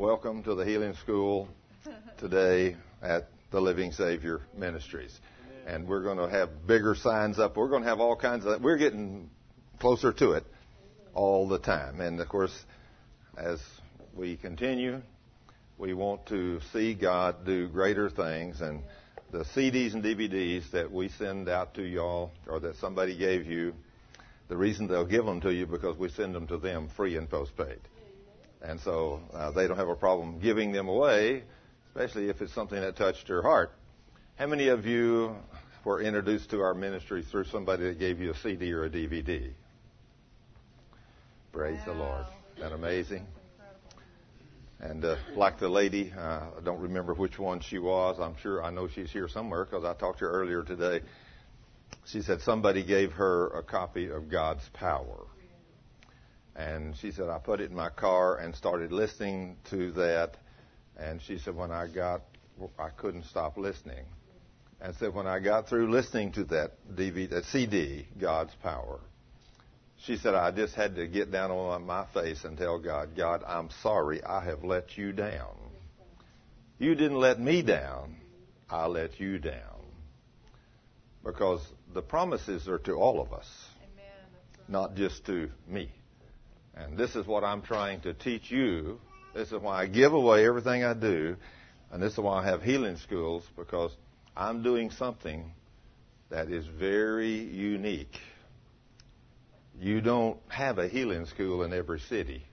Welcome to the Healing School today at the Living Savior Ministries. And we're going to have bigger signs up. We're going to have all kinds of... We're getting closer to it all the time. And, of course, as we continue, we want to see God do greater things. And the CDs and DVDs that we send out to y'all, or that somebody gave you, the reason they'll give them to you because we send them to them free and postpaid. And so they don't have a problem giving them away, especially if it's something that touched your heart. How many of you were introduced to our ministry through somebody that gave you a CD or a DVD? Praise the Lord. Isn't that amazing? And like the lady, I don't remember which one she was. I know she's here somewhere because I talked to her earlier today. She said somebody gave her a copy of God's Power. And she said, I put it in my car and started listening to that. And she said, I couldn't stop listening. And said, when I got through listening to that CD, God's Power, she said, I just had to get down on my face and tell God, God, I'm sorry I have let you down. You didn't let me down. I let you down. Because the promises are to all of us, not just to me. And this is what I'm trying to teach you. This is why I give away everything I do. And this is why I have healing schools, because I'm doing something that is very unique. You don't have a healing school in every city.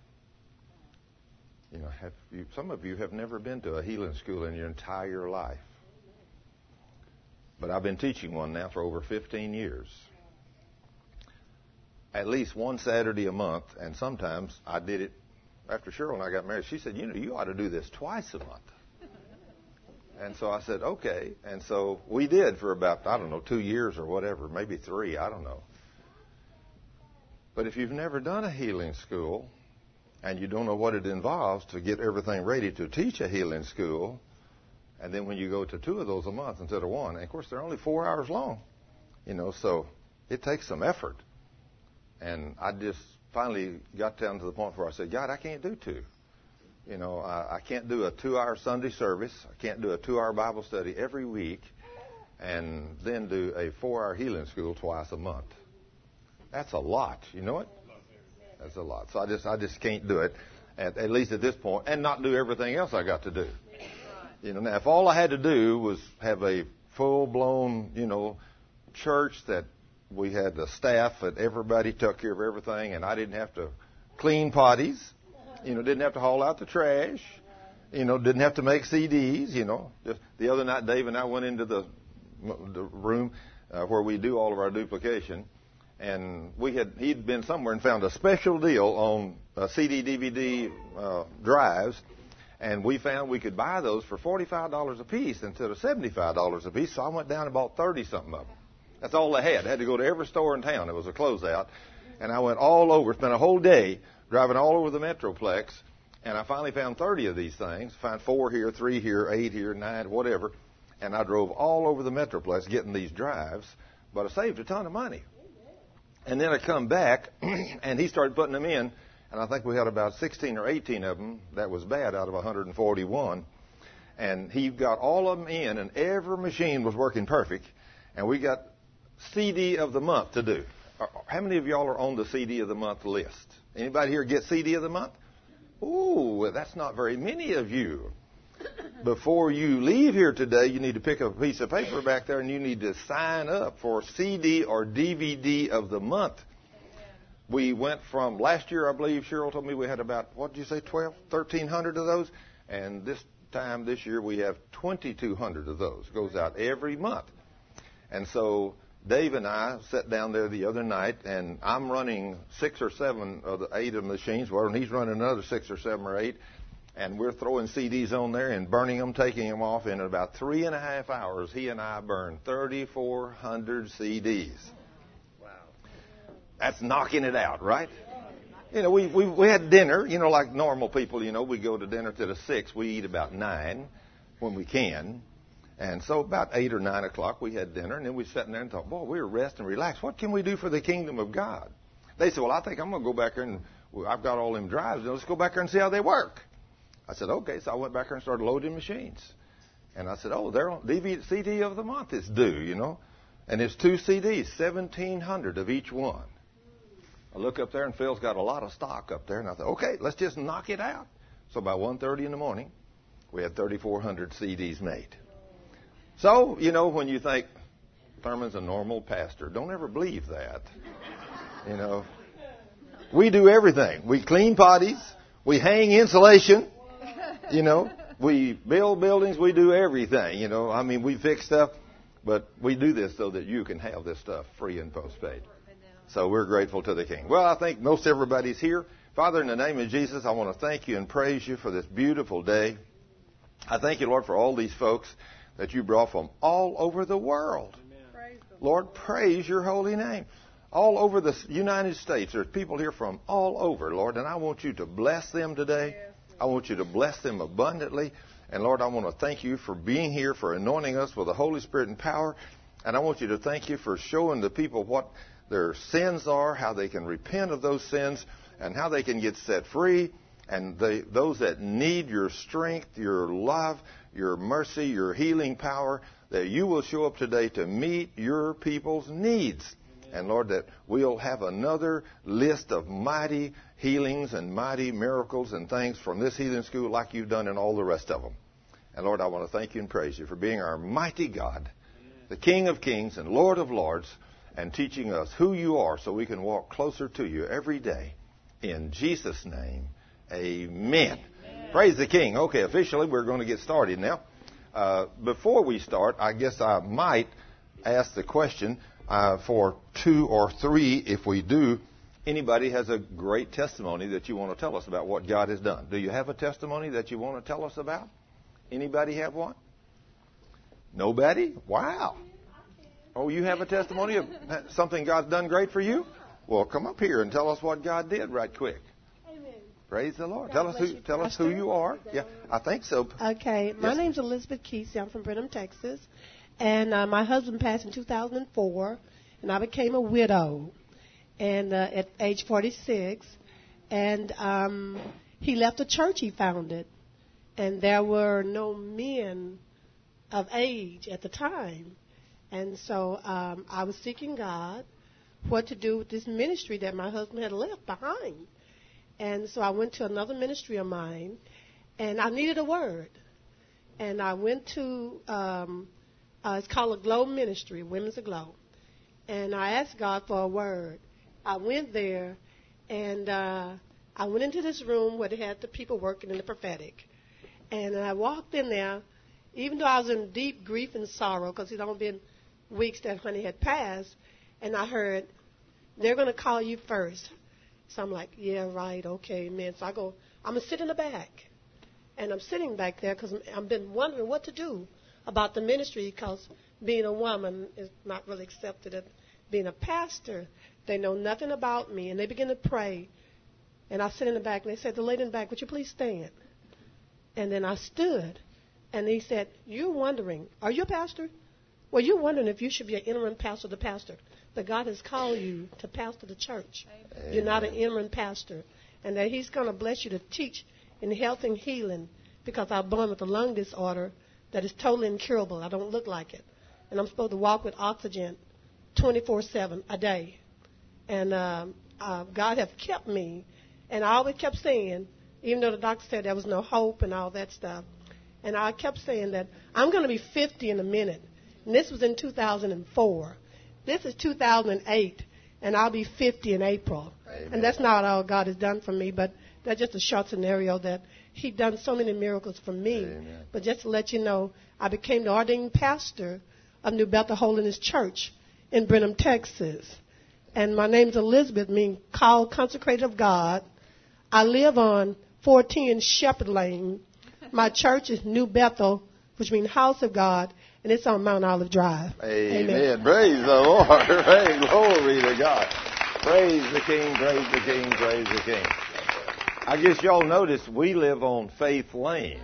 Some of you have never been to a healing school in your entire life. But I've been teaching one now for over 15 years. At least one Saturday a month, and sometimes I did it after Cheryl and I got married. She said, you ought to do this twice a month. And so I said, okay. And so we did for about, 2 years or whatever, maybe 3, I don't know. But if you've never done a healing school and you don't know what it involves to get everything ready to teach a healing school, and then when you go to 2 of those a month instead of 1, and of course they're only 4 hours long, so it takes some effort. And I just finally got down to the point where I said, God, I can't do 2. I can't do a 2-hour Sunday service. I can't do a 2-hour Bible study every week and then do a 4-hour healing school twice a month. That's a lot. You know it? That's a lot. So I just can't do it, at least at this point, and not do everything else I got to do. Now, if all I had to do was have a full-blown, church that we had the staff that everybody took care of everything, and I didn't have to clean potties, didn't have to haul out the trash, didn't have to make CDs, Just the other night, Dave and I went into the room where we do all of our duplication, and he'd been somewhere and found a special deal on CD, DVD drives, and we found we could buy those for $45 a piece instead of $75 a piece, so I went down and bought 30-something of them. That's all they had. I had to go to every store in town. It was a closeout. And I went all over, spent a whole day driving all over the Metroplex, and I finally found 30 of these things. Found 4 here, 3 here, 8 here, 9, whatever. And I drove all over the Metroplex getting these drives, but I saved a ton of money. And then I come back, and he started putting them in, and I think we had about 16 or 18 of them that was bad out of 141. And he got all of them in, and every machine was working perfect, and we got CD of the month to do. How many of y'all are on the CD of the month list? Anybody here get CD of the month? Ooh, that's not very many of you. Before you leave here today, you need to pick up a piece of paper back there and you need to sign up for CD or DVD of the month. We went from last year, I believe Cheryl told me we had about, 1,300 of those? And this year we have 2,200 of those. It goes out every month. And so Dave and I sat down there the other night, and I'm running 6 or 7 of the 8 of the machines, and he's running another 6 or 7 or 8, and we're throwing CDs on there and burning them, taking them off. And in about 3.5 hours, he and I burned 3,400 CDs. Wow. That's knocking it out, right? We had dinner, like normal people, we go to dinner to the 6. We eat about 9 when we can. And so about 8 or 9 o'clock, we had dinner, and then we sat there and thought, boy, we were rest and relaxed. What can we do for the kingdom of God? They said, well, I think I'm going to go back there, and I've got all them drives. Let's go back there and see how they work. I said, okay. So I went back there and started loading machines. And I said, oh, they're on CD of the month is due, you know. And it's 2 CDs, 1,700 of each one. I look up there, and Phil's got a lot of stock up there. And I thought, okay, let's just knock it out. So by 1:30 in the morning, we had 3,400 CDs made. So, you know, when you think Thurman's a normal pastor, don't ever believe that. You know, we do everything. We clean potties. We hang insulation. You know, we build buildings. We do everything. You know, I mean, we fix stuff. But we do this so that you can have this stuff free and postpaid. So we're grateful to the King. Well, I think most everybody's here. Father, in the name of Jesus, I want to thank you and praise you for this beautiful day. I thank you, Lord, for all these folks that you brought from all over the world. Lord, praise your holy name. All over the United States, there's people here from all over, Lord, and I want you to bless them today. I want you to bless them abundantly. And, Lord, I want to thank you for being here, for anointing us with the Holy Spirit and power. And I want you to thank you for showing the people what their sins are, how they can repent of those sins, and how they can get set free. And those that need your strength, your love, your mercy, your healing power, that you will show up today to meet your people's needs. And, Lord, that we'll have another list of mighty healings and mighty miracles and things from this healing school like you've done in all the rest of them. And, Lord, I want to thank you and praise you for being our mighty God, the King of kings and Lord of lords, and teaching us who you are so we can walk closer to you every day. In Jesus' name, amen. Praise the King. Okay, officially we're going to get started now. Before we start, I guess I might ask the question, for 2 or 3, if we do, anybody has a great testimony that you want to tell us about what God has done. Do you have a testimony that you want to tell us about? Anybody have one? Nobody? Wow. Oh, you have a testimony of something God's done great for you? Well, come up here and tell us what God did right quick. Amen. Praise the Lord. Tell us who you are. Yeah, I think so. Okay. My name's Elizabeth Kesey. I'm from Brenham, Texas. And my husband passed in 2004, and I became a widow and at age 46. And he left a church he founded, and there were no men of age at the time. And so I was seeking God what to do with this ministry that my husband had left behind. And so I went to another ministry of mine, and I needed a word. And I went to... it's called a Glow Ministry, Women's Aglow. And I asked God for a word. I went there, and I went into this room where they had the people working in the prophetic. And I walked in there, even though I was in deep grief and sorrow, because it only been weeks that Honey had passed, and I heard, they're going to call you first. So I'm like, yeah, right, okay, man. So I go, I'm going to sit in the back. And I'm sitting back there because I've been wondering what to do about the ministry, because being a woman is not really accepted as being a pastor. They know nothing about me, and they begin to pray. And I sit in the back, and they said, the lady in the back, would you please stand? And then I stood, and he said, you're wondering, are you a pastor? Well, you're wondering if you should be an interim pastor to pastor. But God has called you to pastor the church. Amen. You're not an interim pastor. And that he's going to bless you to teach in health and healing, because I'm born with a lung disorder that is totally incurable. I don't look like it. And I'm supposed to walk with oxygen 24/7 a day. And God has kept me. And I always kept saying, even though the doctor said there was no hope and all that stuff, and I kept saying that I'm going to be 50 in a minute. And this was in 2004. This is 2008, and I'll be 50 in April. Amen. And that's not all God has done for me, but that's just a short scenario that He done so many miracles for me. Amen. But just to let you know, I became the ordained pastor of New Bethel Holiness Church in Brenham, Texas. And my name's Elizabeth, meaning called consecrated of God. I live on 410 Shepherd Lane. My church is New Bethel, which means House of God, and it's on Mount Olive Drive. Amen. Amen. Praise the Lord. Praise, glory to God. Praise the King, praise the King, praise the King. I guess y'all noticed we live on Faith Lane.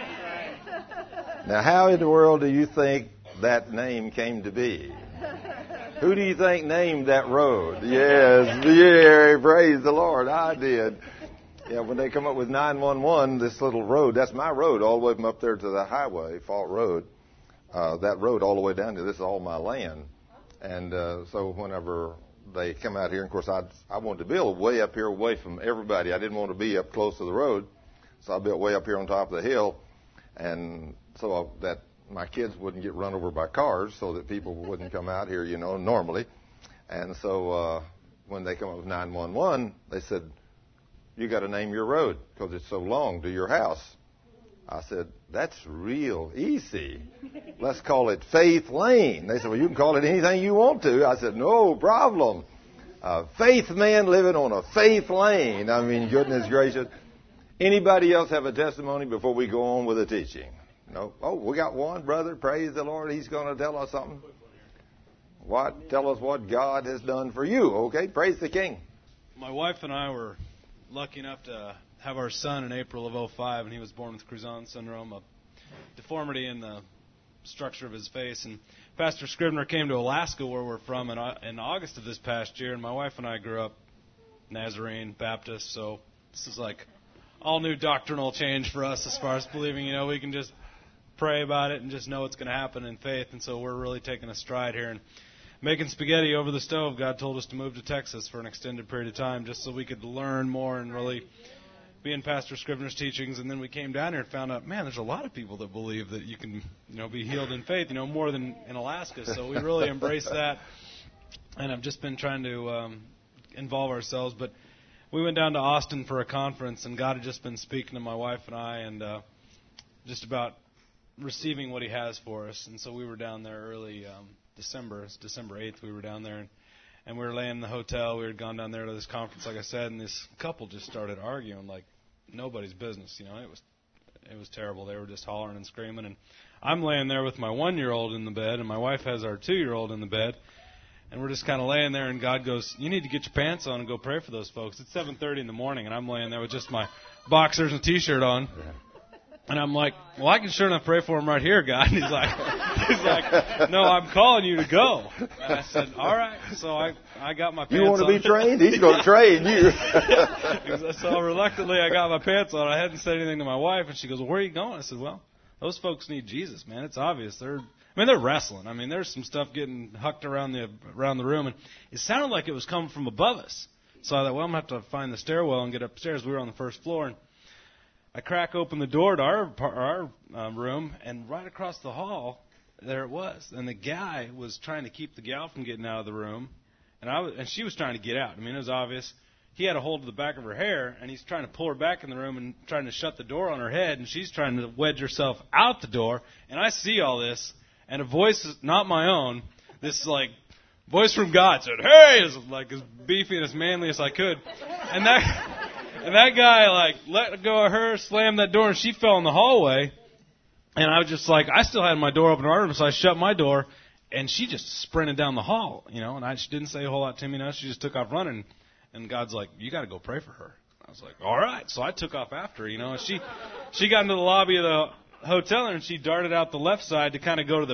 Now, how in the world do you think that name came to be? Who do you think named that road? Yes, yeah, praise the Lord, I did. Yeah, when they come up with 911, this little road, that's my road, all the way from up there to the highway, Fault Road. That road all the way down to this is all my land. And so whenever they come out here, and of course I wanted to build way up here, away from everybody. I didn't want to be up close to the road, so I built way up here on top of the hill, and so that my kids wouldn't get run over by cars, so that people wouldn't come out here, normally. And so when they come up with 911, they said, "You got to name your road because it's so long to your house." I said, "That's real easy. Let's call it Faith Lane." They said, "Well, you can call it anything you want to." I said, "No problem. Faith man living on a faith lane." I mean, goodness gracious. Anybody else have a testimony before we go on with the teaching? No? Oh, we got one brother. Praise the Lord. He's going to tell us something. What? Tell us what God has done for you. Okay, praise the King. My wife and I were lucky enough to have our son in April of 2005, and he was born with Crouzon syndrome, a deformity in the structure of his face. And Pastor Scribner came to Alaska, where we're from, in August of this past year, and my wife and I grew up Nazarene, Baptist, so this is like all new doctrinal change for us as far as believing, we can just pray about it and just know it's going to happen in faith. And so we're really taking a stride here. And making spaghetti over the stove, God told us to move to Texas for an extended period of time just so we could learn more and really be in Pastor Scribner's teachings. And then we came down here and found out, man, there's a lot of people that believe that you can, be healed in faith, more than in Alaska. So we really embraced that. And I've just been trying to involve ourselves. But we went down to Austin for a conference, and God had just been speaking to my wife and I, and just about receiving what He has for us. And so we were down there early December. It's December 8th. We were down there, and we were laying in the hotel. We had gone down there to this conference, like I said, and this couple just started arguing like nobody's business. It was terrible. They were just hollering and screaming, and I'm laying there with my 1-year-old in the bed, and my wife has our 2-year-old in the bed. And we're just kind of laying there, and God goes, "You need to get your pants on and go pray for those folks." It's 7:30 in the morning, and I'm laying there with just my boxers and T-shirt on. And I'm like, "Well, I can sure enough pray for them right here, God." And he's like, "No, I'm calling you to go." And I said, "All right." So I got my pants on. You want to be trained? He's going to train you. So reluctantly, I got my pants on. I hadn't said anything to my wife, and she goes, "Well, where are you going?" I said, "Well, those folks need Jesus, man. It's obvious. They're wrestling. I mean, there's some stuff getting hucked around the room, and it sounded like it was coming from above us. So I thought, well, I'm going to have to find the stairwell and get upstairs. We were on the first floor, and I crack open the door to our room, and right across the hall, there it was. And the guy was trying to keep the gal from getting out of the room, and she was trying to get out. I mean, it was obvious. He had a hold of the back of her hair, and he's trying to pull her back in the room and trying to shut the door on her head, and she's trying to wedge herself out the door. And I see all this, and a voice, not my own, this like voice from God said, "Hey!" As like as beefy and as manly as I could, and that guy like let go of her, slammed that door, and she fell in the hallway. And I was just like, I still had my door open in our room, so I shut my door, and she just sprinted down the hall, and she didn't say a whole lot to me. She just took off running. And God's like, "You got to go pray for her." I was like, "All right." So I took off after her, and she got into the lobby of the hotel, and she darted out the left side to kind of go to the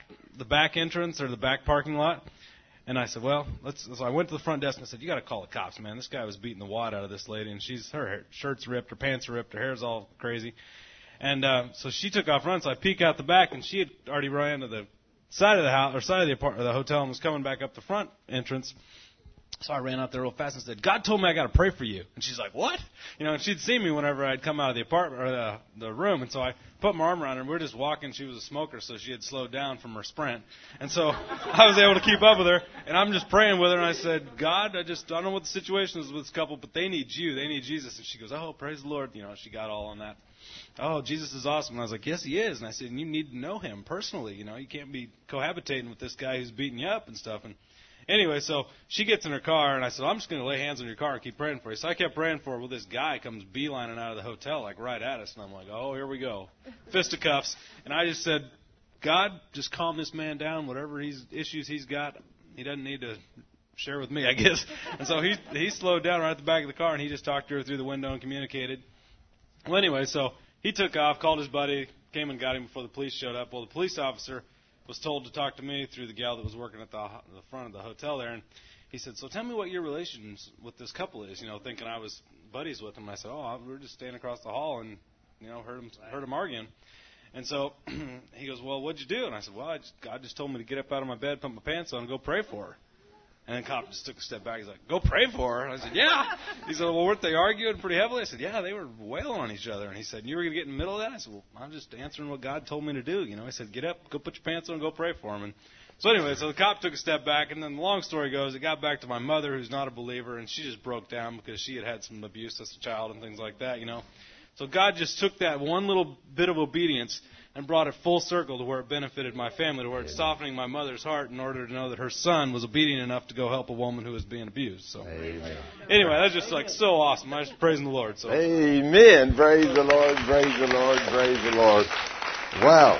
back entrance or the back parking lot. And I said, "Well, so I went to the front desk and I said, "You got to call the cops, man. This guy was beating the wad out of this lady, and her shirt's ripped, her pants are ripped, her hair's all crazy." And so she took off running. So I peek out the back, and she had already run into the side of the house or side of the hotel and was coming back up the front entrance. So I ran out there real fast and said, "God told me I got to pray for you." And she's like, "What?" And she'd seen me whenever I'd come out of the apartment or the room. And so I put my arm around her, and we were just walking. She was a smoker, so she had slowed down from her sprint. And so I was able to keep up with her. And I'm just praying with her. And I said, "God, I don't know what the situation is with this couple, but they need you. They need Jesus." And she goes, "Oh, praise the Lord." She got all on that. "Oh, Jesus is awesome." And I was like, "Yes, He is." And I said, "You need to know Him personally. You can't be cohabitating with this guy who's beating you up and stuff." And anyway, so she gets in her car, and I said, "I'm just going to lay hands on your car and keep praying for you." So I kept praying for her. Well, this guy comes beelining out of the hotel, like right at us, and I'm like, "Oh, here we go." Fisticuffs. And I just said, "God, just calm this man down. Whatever issues he's got, he doesn't need to share with me, I guess." And so he slowed down right at the back of the car, and he just talked to her through the window and communicated. Well, anyway, so he took off, called his buddy, came and got him before the police showed up. Well, the police officer was told to talk to me through the gal that was working at the front of the hotel there, and he said, "So tell me what your relations with this couple is," thinking I was buddies with him. I said, we were just standing across the hall and, heard him arguing. And so he goes, well, what'd you do? And I said, well, God just told me to get up out of my bed, put my pants on, and go pray for her. And then cop just took a step back. He's like, go pray for her? And I said, yeah. He said, well, weren't they arguing pretty heavily? I said, yeah, they were wailing on each other. And he said, you were going to get in the middle of that? I said, well, I'm just answering what God told me to do. I said, get up, go put your pants on, and go pray for him. And so anyway, so the cop took a step back, and then the long story goes, it got back to my mother, who's not a believer, and she just broke down because she had some abuse as a child and things like that, So God just took that one little bit of obedience and brought it full circle to where it benefited my family, to where it's softening my mother's heart in order to know that her son was obedient enough to go help a woman who was being abused. So anyway, that's just so awesome. I was praising the Lord. So. Amen. Praise the Lord, praise the Lord, praise the Lord. Wow.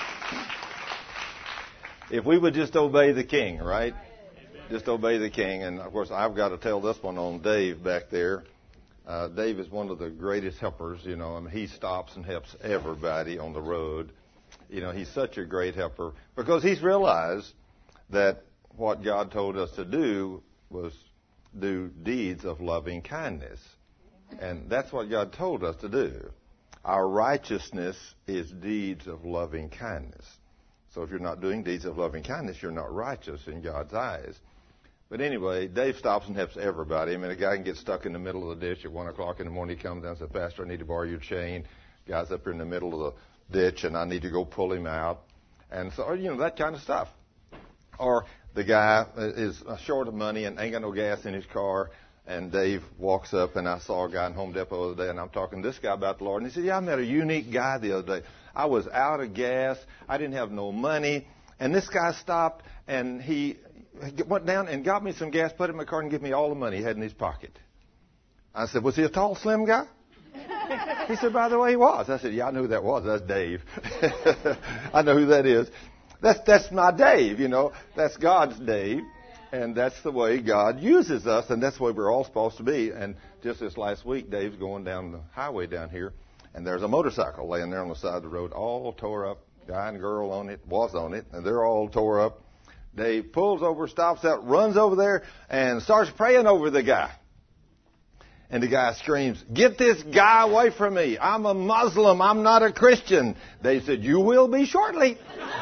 If we would just obey the King, right? Just obey the King. And, of course, I've got to tell this one on Dave back there. Dave is one of the greatest helpers, he stops and helps everybody on the road. He's such a great helper because he's realized that what God told us to do was do deeds of loving kindness. And that's what God told us to do. Our righteousness is deeds of loving kindness. So if you're not doing deeds of loving kindness, you're not righteous in God's eyes. But anyway, Dave stops and helps everybody. A guy can get stuck in the middle of the ditch at 1 o'clock in the morning. He comes down and says, Pastor, I need to borrow your chain. Guy's up here in the middle of the ditch, and I need to go pull him out. And so, that kind of stuff. Or the guy is short of money and ain't got no gas in his car, and Dave walks up, and I saw a guy in Home Depot the other day, and I'm talking to this guy about the Lord. And he said, yeah, I met a unique guy the other day. I was out of gas. I didn't have no money. And this guy stopped, and he went down and got me some gas, put it in my car, and gave me all the money he had in his pocket. I said, was he a tall, slim guy? He said, by the way, he was. I said, yeah, I know who that was. That's Dave. I know who that is. That's my Dave, That's God's Dave. And that's the way God uses us, and that's the way we're all supposed to be. And just this last week, Dave's going down the highway down here, and there's a motorcycle laying there on the side of the road, all tore up. Guy and girl was on it, and they're all tore up. Dave pulls over, stops out, runs over there, and starts praying over the guy. And the guy screams, get this guy away from me. I'm a Muslim. I'm not a Christian. Dave said, you will be shortly.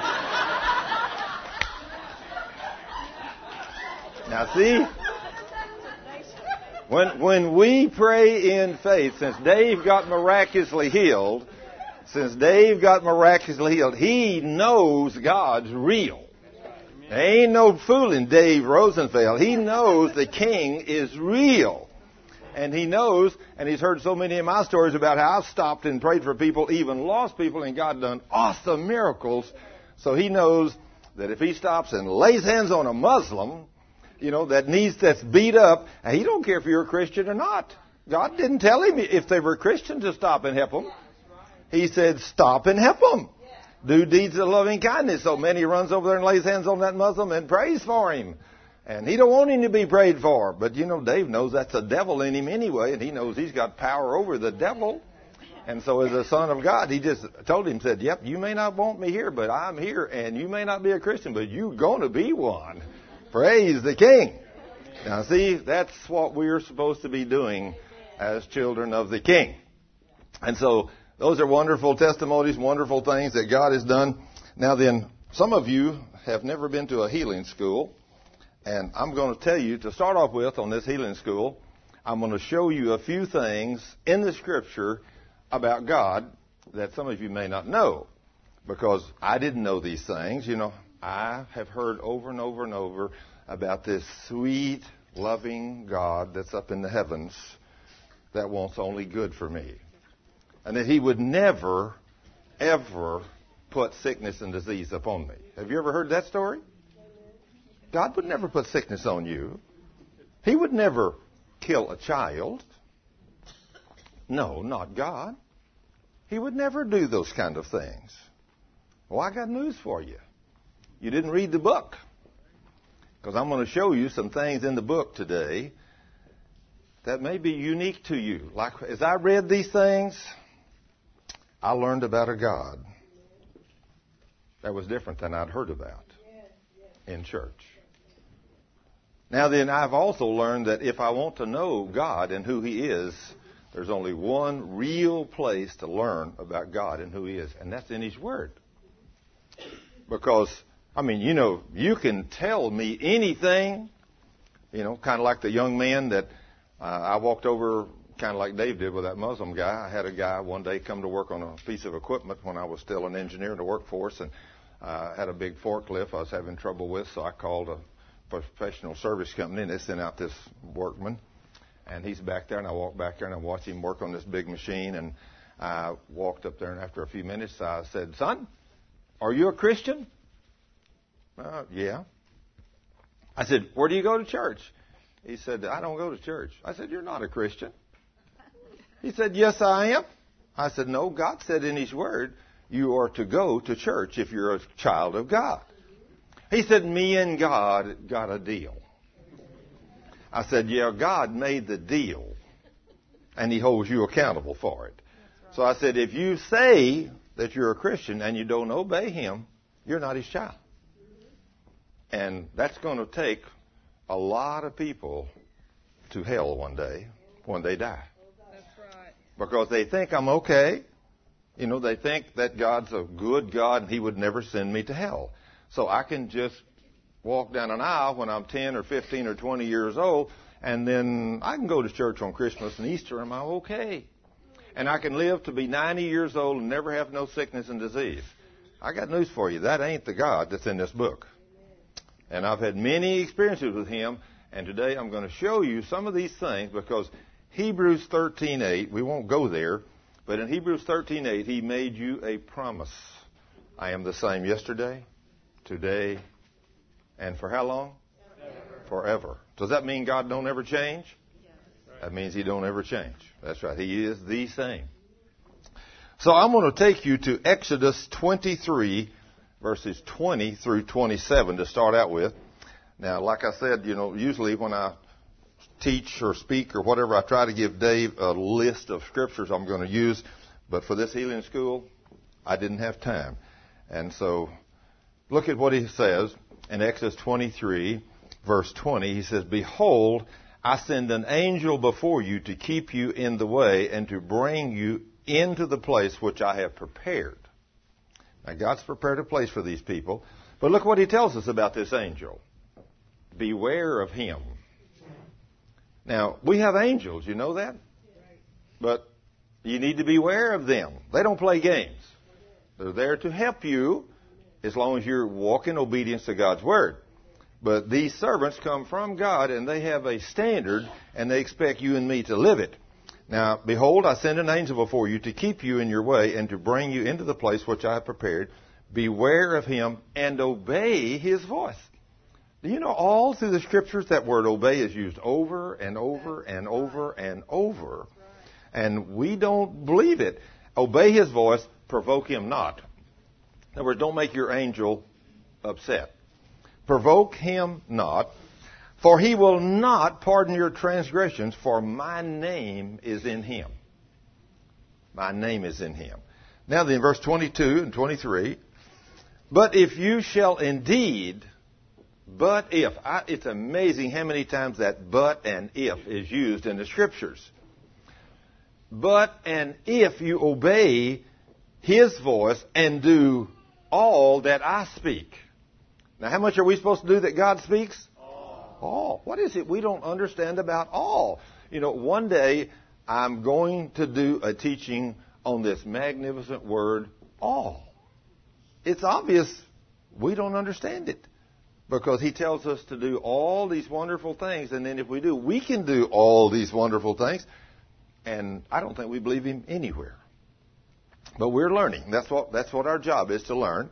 Now see, when we pray in faith, since Dave got miraculously healed, he knows God's real. There ain't no fooling Dave Rosenfeld. He knows the King is real. And he knows, and he's heard so many of my stories about how I've stopped and prayed for people, even lost people, and God done awesome miracles. So he knows that if he stops and lays hands on a Muslim, that's beat up, and he don't care if you're a Christian or not. God didn't tell him if they were Christian to stop and help them. He said, stop and help them. Do deeds of loving kindness. So Manny runs over there and lays hands on that Muslim and prays for him. And he don't want him to be prayed for. But, Dave knows that's a devil in him anyway, and he knows he's got power over the devil. And so as a son of God, he just told him, said, yep, you may not want me here, but I'm here. And you may not be a Christian, but you're going to be one. Praise the King. Now, see, that's what we're supposed to be doing as children of the King. And so those are wonderful testimonies, wonderful things that God has done. Now then, some of you have never been to a healing school. And I'm going to tell you, to start off with on this healing school, I'm going to show you a few things in the Scripture about God that some of you may not know. Because I didn't know these things. I have heard over and over and over about this sweet, loving God that's up in the heavens that wants only good for me. And that He would never, ever put sickness and disease upon me. Have you ever heard that story? God would never put sickness on you. He would never kill a child. No, not God. He would never do those kind of things. Well, I got news for you. You didn't read the book. Because I'm going to show you some things in the book today that may be unique to you. Like, as I read these things, I learned about a God that was different than I'd heard about in church. Now then, I've also learned that if I want to know God and who He is, there's only one real place to learn about God and who He is, and that's in His Word. Because, I mean, you can tell me anything, kind of like the young man that I walked over, kind of like Dave did with that Muslim guy. I had a guy one day come to work on a piece of equipment when I was still an engineer in the workforce, and had a big forklift I was having trouble with, so I called a professional service company, and they sent out this workman. And he's back there, and I walked back there, and I watched him work on this big machine. And I walked up there, and after a few minutes, I said, "Son, are you a Christian?" "Yeah." I said, "Where do you go to church?" He said, "I don't go to church." I said, "You're not a Christian." He said, "Yes, I am." I said, "No, God said in His Word, you are to go to church if you're a child of God." He said, "Me and God got a deal." I said, "Yeah, God made the deal, and He holds you accountable for it." Right. So I said, if you say that you're a Christian and you don't obey Him, you're not His child. And that's going to take a lot of people to hell one day when they die. That's right. Because they think I'm okay. They think that God's a good God and He would never send me to hell. So I can just walk down an aisle when I'm 10 or 15 or 20 years old, and then I can go to church on Christmas and Easter, and I'm okay. And I can live to be 90 years old and never have no sickness and disease. I got news for you. That ain't the God that's in this book. And I've had many experiences with Him, and today I'm going to show you some of these things, because Hebrews 13:8, we won't go there, but in Hebrews 13:8, He made you a promise. I am the same yesterday, today, and for how long? Forever. Does that mean God don't ever change? That means He don't ever change. That's right. He is the same. So I'm going to take you to Exodus 23, verses 20 through 27 to start out with. Now, like I said, usually when I teach or speak or whatever, I try to give Dave a list of scriptures I'm going to use. But for this healing school, I didn't have time. And so look at what he says in Exodus 23, verse 20. He says, "Behold, I send an angel before you to keep you in the way and to bring you into the place which I have prepared." Now, God's prepared a place for these people. But look what He tells us about this angel. Beware of him. Now, we have angels, you know that? But you need to beware of them. They don't play games. They're there to help you as long as you're walking in obedience to God's Word. But these servants come from God, and they have a standard, and they expect you and me to live it. Now, behold, I send an angel before you to keep you in your way and to bring you into the place which I have prepared. Beware of him and obey his voice. Do you know all through the Scriptures that word obey is used over and over and over and over? And we don't believe it. Obey his voice, provoke him not. In other words, don't make your angel upset. Provoke him not, for he will not pardon your transgressions, for my name is in him. My name is in him. Now then, verse 22 and 23. But if you shall indeed, but if. It's amazing how many times that but and if is used in the Scriptures. But and if you obey his voice and do all that I speak. Now, how much are we supposed to do that God speaks? All. What is it we don't understand about all? One day I'm going to do a teaching on this magnificent word, all. It's obvious we don't understand it, because he tells us to do all these wonderful things, and then if we do, we can do all these wonderful things, and I don't think we believe him anywhere. But we're learning. That's what our job is, to learn.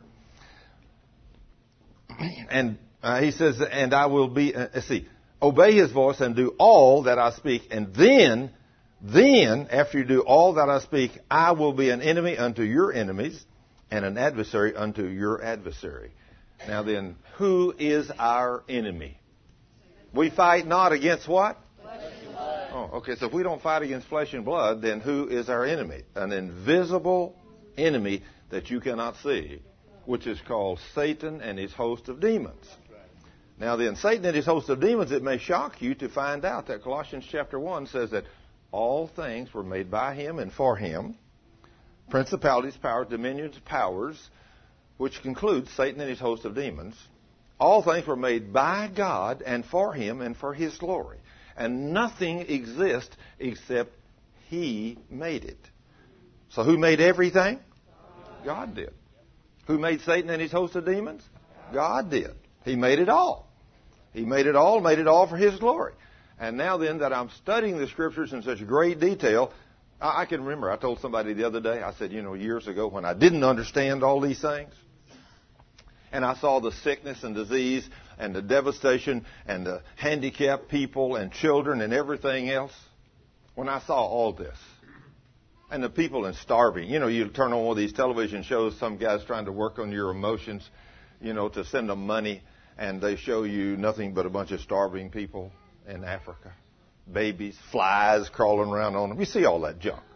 And he says, and I will be, obey his voice and do all that I speak. And then, after you do all that I speak, I will be an enemy unto your enemies and an adversary unto your adversary. Now then, who is our enemy? We fight not against what? Flesh and blood. Oh, okay. So if we don't fight against flesh and blood, then who is our enemy? An invisible enemy that you cannot see, which is called Satan and his host of demons. Now then, Satan and his host of demons, it may shock you to find out that Colossians chapter 1 says that all things were made by him and for him. Principalities, powers, dominions, powers, which concludes Satan and his host of demons. All things were made by God and for him and for his glory. And nothing exists except he made it. So who made everything? God did. Who made Satan and his host of demons? God did. He made it all. He made it all for his glory. And now then that I'm studying the Scriptures in such great detail, I can remember I told somebody the other day, I said, years ago when I didn't understand all these things, and I saw the sickness and disease and the devastation and the handicapped people and children and everything else, when I saw all this, and the people in starving, you turn on one of these television shows, some guy's trying to work on your emotions, to send them money, and they show you nothing but a bunch of starving people in Africa. Babies, flies crawling around on them. You see all that junk.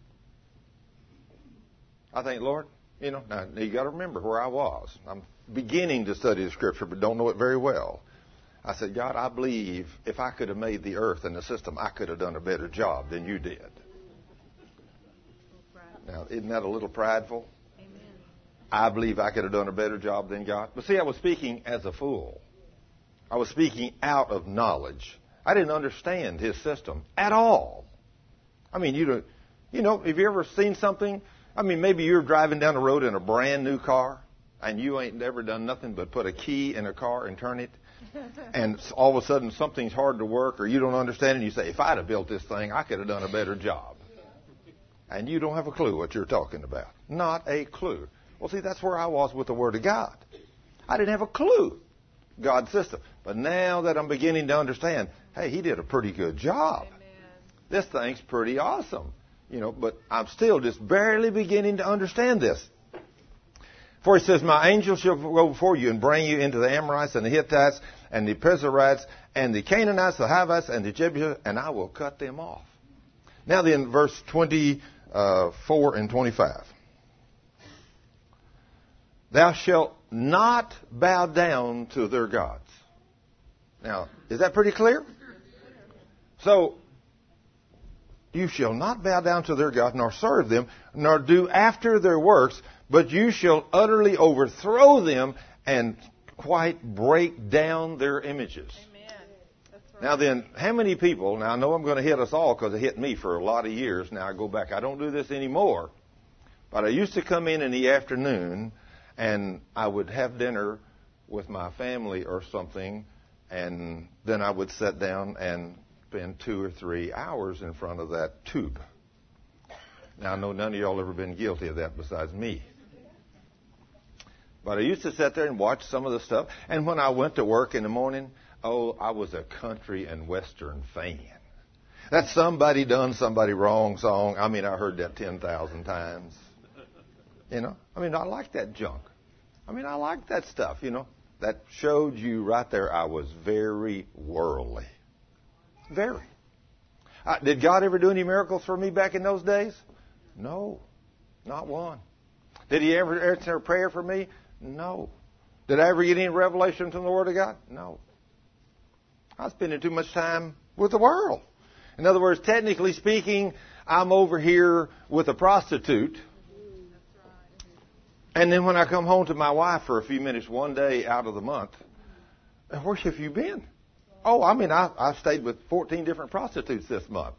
I think, Lord, now you got to remember where I was. I'm beginning to study the Scripture, but don't know it very well. I said, God, I believe if I could have made the earth and the system, I could have done a better job than you did. Now, isn't that a little prideful? Amen. I believe I could have done a better job than God. But see, I was speaking as a fool. I was speaking out of knowledge. I didn't understand his system at all. I mean, have you ever seen something? I mean, maybe you're driving down the road in a brand new car, and you ain't never done nothing but put a key in a car and turn it, and all of a sudden something's hard to work, or you don't understand it, and you say, if I'd have built this thing, I could have done a better job. And you don't have a clue what you're talking about. Not a clue. Well, see, that's where I was with the Word of God. I didn't have a clue. God's system. But now that I'm beginning to understand, hey, he did a pretty good job. Amen. This thing's pretty awesome. But I'm still just barely beginning to understand this. For he says, my angel shall go before you and bring you into the Amorites and the Hittites and the Perizzites and the Canaanites, the Hivites and the Jebusites, and I will cut them off. Now then, verse 24 and 25. Thou shalt not bow down to their gods. Now, is that pretty clear? So, you shall not bow down to their gods, nor serve them, nor do after their works, but you shall utterly overthrow them and quite break down their images. Amen. That's right. Now then, how many people, now I know I'm going to hit us all because it hit me for a lot of years. Now I go back, I don't do this anymore, but I used to come in the afternoon and I would have dinner with my family or something, and then I would sit down and spend 2 or 3 hours in front of that tube. Now, I know none of y'all ever been guilty of that besides me. But I used to sit there and watch some of the stuff. And when I went to work in the morning, I was a country and western fan. That somebody done somebody wrong song. I mean, I heard that 10,000 times. I like that junk. I like that stuff, That showed you right there I was very worldly. Very. Did God ever do any miracles for me back in those days? No, not one. Did he ever answer a prayer for me? No. Did I ever get any revelation from the Word of God? No. I was spending too much time with the world. In other words, technically speaking, I'm over here with a prostitute. And then when I come home to my wife for a few minutes one day out of the month, where have you been? I stayed with 14 different prostitutes this month.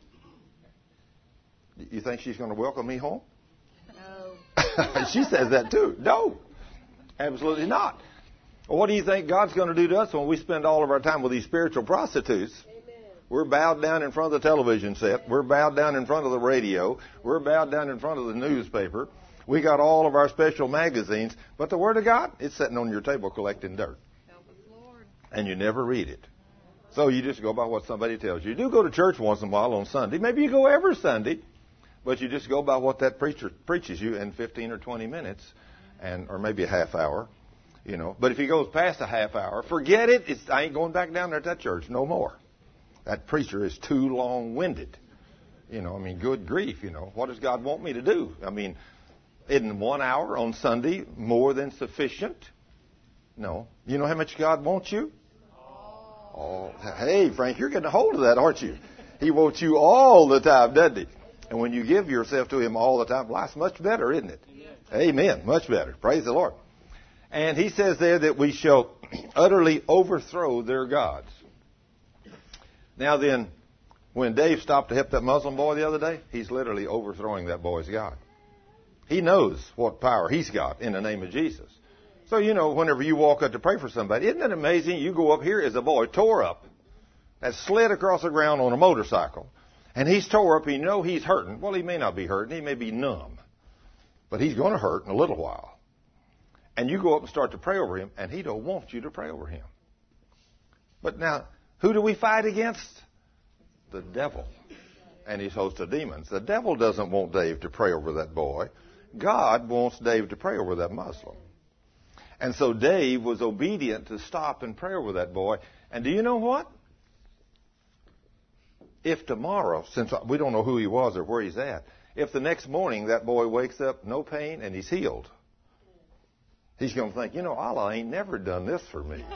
You think she's going to welcome me home? No. She says that too. No, absolutely not. Well, what do you think God's going to do to us when we spend all of our time with these spiritual prostitutes? Amen. We're bowed down in front of the television set. We're bowed down in front of the radio. We're bowed down in front of the newspaper. We got all of our special magazines. But the Word of God, it's sitting on your table collecting dirt. Help us, Lord. And you never read it. So you just go by what somebody tells you. You do go to church once in a while on Sunday. Maybe you go every Sunday. But you just go by what that preacher preaches you in 15 or 20 minutes, or maybe a half hour, But if he goes past a half hour, forget it. I ain't going back down there to that church no more. That preacher is too long-winded. Good grief, What does God want me to do? Isn't 1 hour on Sunday more than sufficient? No. You know how much God wants you? Oh, hey, Frank, you're getting a hold of that, aren't you? He wants you all the time, doesn't he? And when you give yourself to him all the time, life's much better, isn't it? Amen. Much better. Praise the Lord. And he says there that we shall utterly overthrow their gods. Now then, when Dave stopped to help that Muslim boy the other day, he's literally overthrowing that boy's God. He knows what power he's got in the name of Jesus. So, you know, whenever you walk up to pray for somebody, isn't it amazing? You go up here as a boy tore up, that slid across the ground on a motorcycle, and he's tore up. You know he's hurting. Well, he may not be hurting. He may be numb. But he's going to hurt in a little while. And you go up and start to pray over him, and he don't want you to pray over him. But now, who do we fight against? The devil and his host of demons. The devil doesn't want Dave to pray over that boy. God wants Dave to pray over that Muslim. And so Dave was obedient to stop and pray over that boy. And do you know what? If tomorrow, since we don't know who he was or where he's at, if the next morning that boy wakes up, no pain, and he's healed, he's going to think, you know, Allah ain't never done this for me.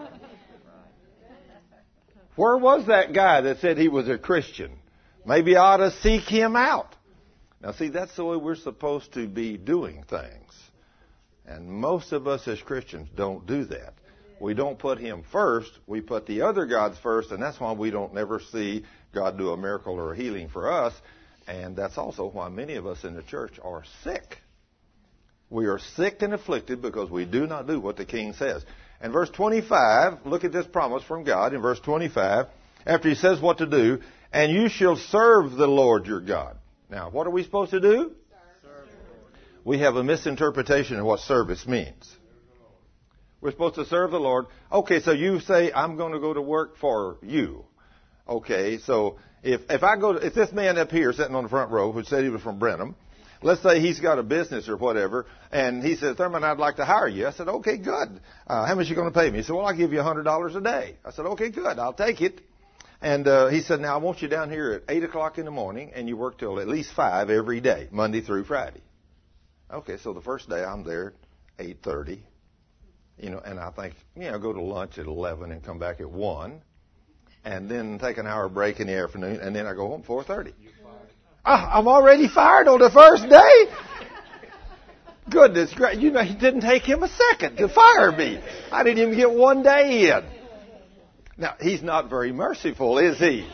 Where was that guy that said he was a Christian? Maybe I ought to seek him out. Now, see, that's the way we're supposed to be doing things. And most of us as Christians don't do that. We don't put him first. We put the other gods first, and that's why we don't never see God do a miracle or a healing for us. And that's also why many of us in the church are sick. We are sick and afflicted because we do not do what the King says. And verse 25, look at this promise from God in verse 25, after he says what to do, and you shall serve the Lord your God. Now, what are we supposed to do? Serve. We have a misinterpretation of what service means. We're supposed to serve the Lord. Okay, so you say, I'm going to go to work for you. Okay, so if this man up here sitting on the front row who said he was from Brenham, let's say he's got a business or whatever, and he says, Thurman, I'd like to hire you. I said, okay, good. How much are you going to pay me? He said, well, I'll give you $100 a day. I said, okay, good. I'll take it. And he said, now I want you down here at 8 o'clock in the morning, and you work till at least 5 every day, Monday through Friday. Okay, so the first day I'm there at 8:30, you know, and I think, I'll go to lunch at 11 and come back at 1, and then take an hour break in the afternoon, and then I go home 4:30. I'm already fired on the first day? Goodness gracious. You know, it didn't take him a second to fire me. I didn't even get 1 day in. Now, he's not very merciful, is he?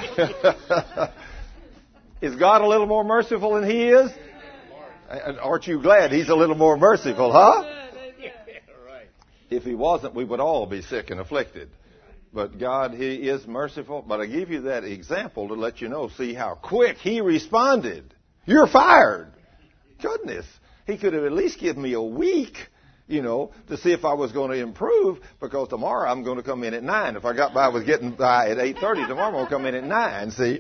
Is God a little more merciful than he is? Aren't you glad he's a little more merciful, huh? If he wasn't, we would all be sick and afflicted. But God, he is merciful. But I give you that example to let you know, see how quick he responded. You're fired. Goodness. He could have at least given me a week, to see if I was going to improve, because tomorrow I'm going to come in at 9. If I got by with getting by at 8:30, tomorrow I'm going to come in at 9, see?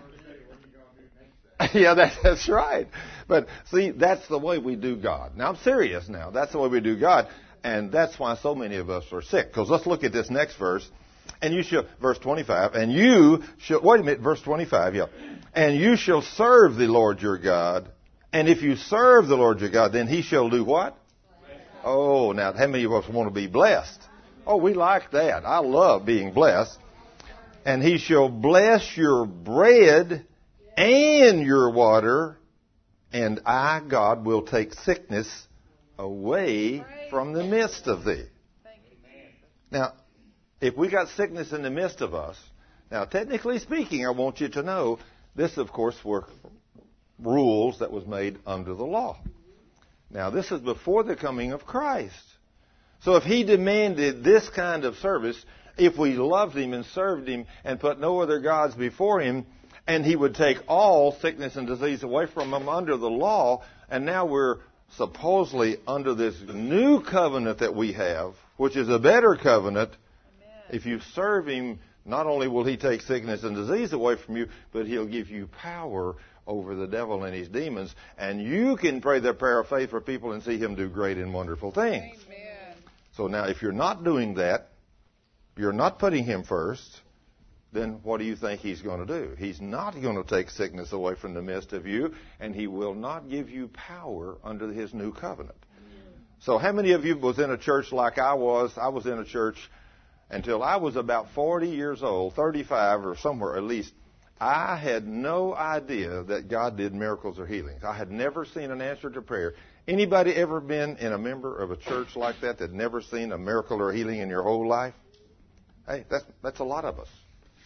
Yeah, that's right. But see, that's the way we do God. Now, I'm serious now. That's the way we do God. And that's why so many of us are sick. Because let's look at this next verse. And you shall, verse 25, and you shall, wait a minute, verse 25, yeah. And you shall serve the Lord your God. And if you serve the Lord your God, then he shall do what? Oh, now, how many of us want to be blessed? Oh, we like that. I love being blessed. And he shall bless your bread and your water, and I, God, will take sickness away from the midst of thee. Now, if we got sickness in the midst of us, now, technically speaking, I want you to know, this, of course, were rules that was made under the law. Now, this is before the coming of Christ. So if he demanded this kind of service, if we loved him and served him and put no other gods before him, and he would take all sickness and disease away from them under the law, and now we're supposedly under this new covenant that we have, which is a better covenant. If you serve him, not only will he take sickness and disease away from you, but he'll give you power over the devil and his demons. And you can pray the prayer of faith for people and see him do great and wonderful things. Amen. So now, if you're not doing that, you're not putting him first, then what do you think he's going to do? He's not going to take sickness away from the midst of you, and he will not give you power under his new covenant. So how many of you was in a church like I was? I was in a church until I was about 40 years old, 35 or somewhere at least. I had no idea that God did miracles or healings. I had never seen an answer to prayer. Anybody ever been in a member of a church like that that never seen a miracle or healing in your whole life? Hey, that's a lot of us.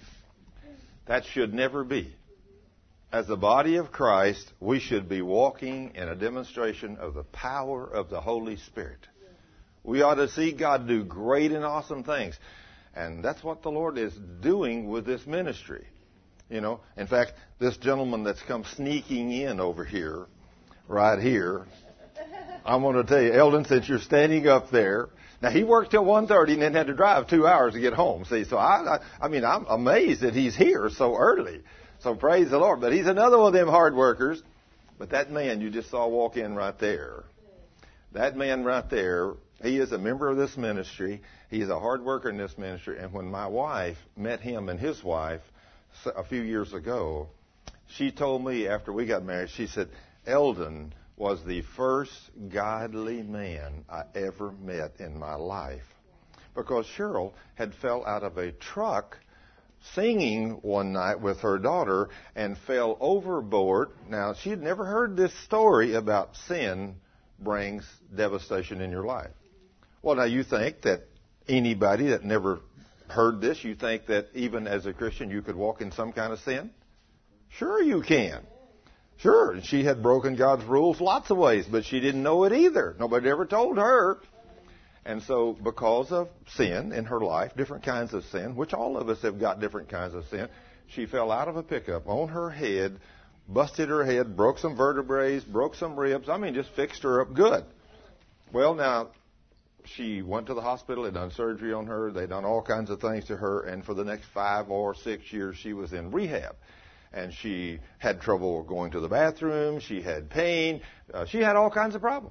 That should never be. As the body of Christ, we should be walking in a demonstration of the power of the Holy Spirit. We ought to see God do great and awesome things. And that's what the Lord is doing with this ministry. You know, in fact, this gentleman that's come sneaking in over here, right here, I want to tell you, Eldon, since you're standing up there, now he worked till 1:30 and then had to drive 2 hours to get home. See, so I'm amazed that he's here so early. So praise the Lord. But he's another one of them hard workers. But that man you just saw walk in right there, that man right there, he is a member of this ministry. He is a hard worker in this ministry. And when my wife met him and his wife a few years ago, she told me after we got married, she said, Eldon was the first godly man I ever met in my life. Because Cheryl had fell out of a truck singing one night with her daughter and fell overboard. Now, she had never heard this story about sin brings devastation in your life. Well, now you think that anybody that never heard this, you think that even as a Christian you could walk in some kind of sin? Sure you can. Sure, and she had broken God's rules lots of ways, but she didn't know it either. Nobody ever told her. And so because of sin in her life, different kinds of sin, which all of us have got different kinds of sin, she fell out of a pickup on her head, busted her head, broke some vertebrae, broke some ribs. I mean, just fixed her up good. Well, now, she went to the hospital. They done surgery on her. They done all kinds of things to her. And for the next 5 or 6 years, she was in rehab. And she had trouble going to the bathroom. She had pain. She had all kinds of problems.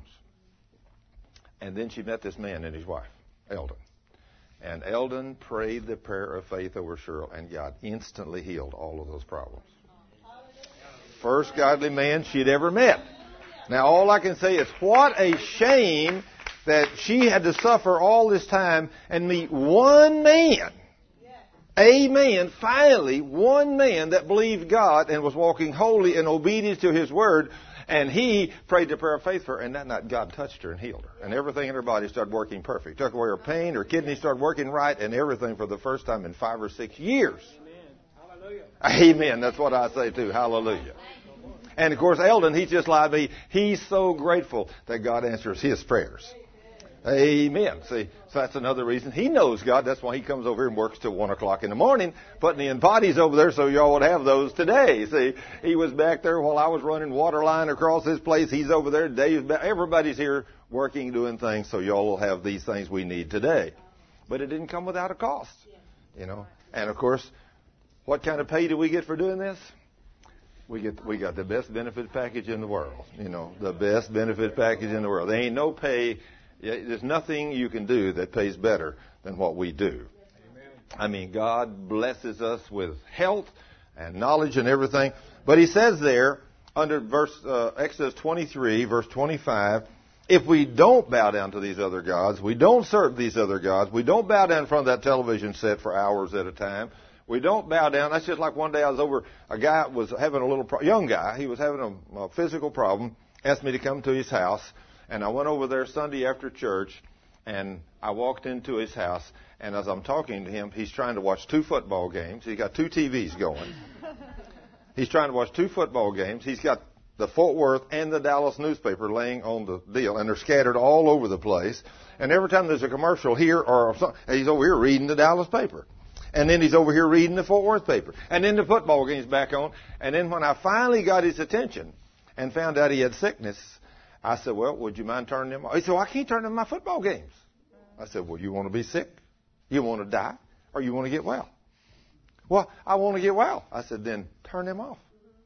And then she met this man and his wife, Eldon. And Eldon prayed the prayer of faith over Cheryl, and God instantly healed all of those problems. First godly man she'd ever met. Now, all I can say is, what a shame that she had to suffer all this time and meet one man. Amen. Finally, one man that believed God and was walking holy in obedience to His Word. And he prayed the prayer of faith for her, and that night God touched her and healed her. And everything in her body started working perfect. Took away her pain, her kidneys started working right, and everything for the first time in 5 or 6 years. Amen. Hallelujah. Amen. That's what I say too. Hallelujah. And of course, Eldon, he's just like me. He's so grateful that God answers his prayers. Amen. See, so that's another reason. He knows God. That's why he comes over here and works till 1 o'clock in the morning, putting in potties over there so y'all would have those today. See, he was back there while I was running water line across this place. He's over there. Dave's back. Everybody's here working, doing things, so y'all will have these things we need today. But it didn't come without a cost, you know. And of course, what kind of pay do we get for doing this? We got the best benefit package in the world, you know, the best benefit package in the world. There ain't no pay. There's nothing you can do that pays better than what we do. Amen. I mean, God blesses us with health and knowledge and everything. But He says there, under Exodus 23, verse 25, if we don't bow down to these other gods, we don't serve these other gods, we don't bow down in front of that television set for hours at a time, we don't bow down. That's just like one day I was over, a guy was having a little, young guy, he was having a physical problem, asked me to come to his house. And I went over there Sunday after church, and I walked into his house, and as I'm talking to him, he's trying to watch 2 football games. He's got 2 TVs going. He's trying to watch 2 football games. He's got the Fort Worth and the Dallas newspaper laying on the deal, and they're scattered all over the place. And every time there's a commercial here or something, he's over here reading the Dallas paper. And then he's over here reading the Fort Worth paper. And then the football game's back on. And then when I finally got his attention and found out he had sickness, I said, well, would you mind turning them off? He said, well, I can't turn them my football games. I said, well, you want to be sick? You want to die? Or you want to get well? Well, I want to get well. I said, then turn them off.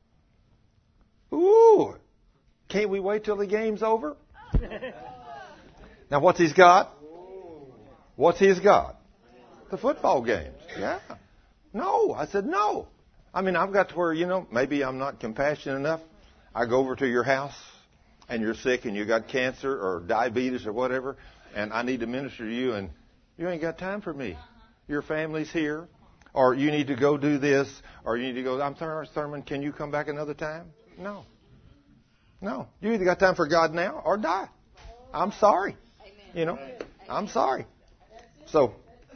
Ooh, can't we wait till the game's over? Now, what's he's got? What's he's got? The football games. Yeah. No. I said, no. I mean, I've got to where, you know, maybe I'm not compassionate enough. I go over to your house and you're sick and you got cancer or diabetes or whatever, and I need to minister to you, and you ain't got time for me. Your family's here, or you need to go do this, or you need to go, I'm sorry, Thurman, can you come back another time? No. No. You either got time for God now or die. I'm sorry. You know, I'm sorry. So,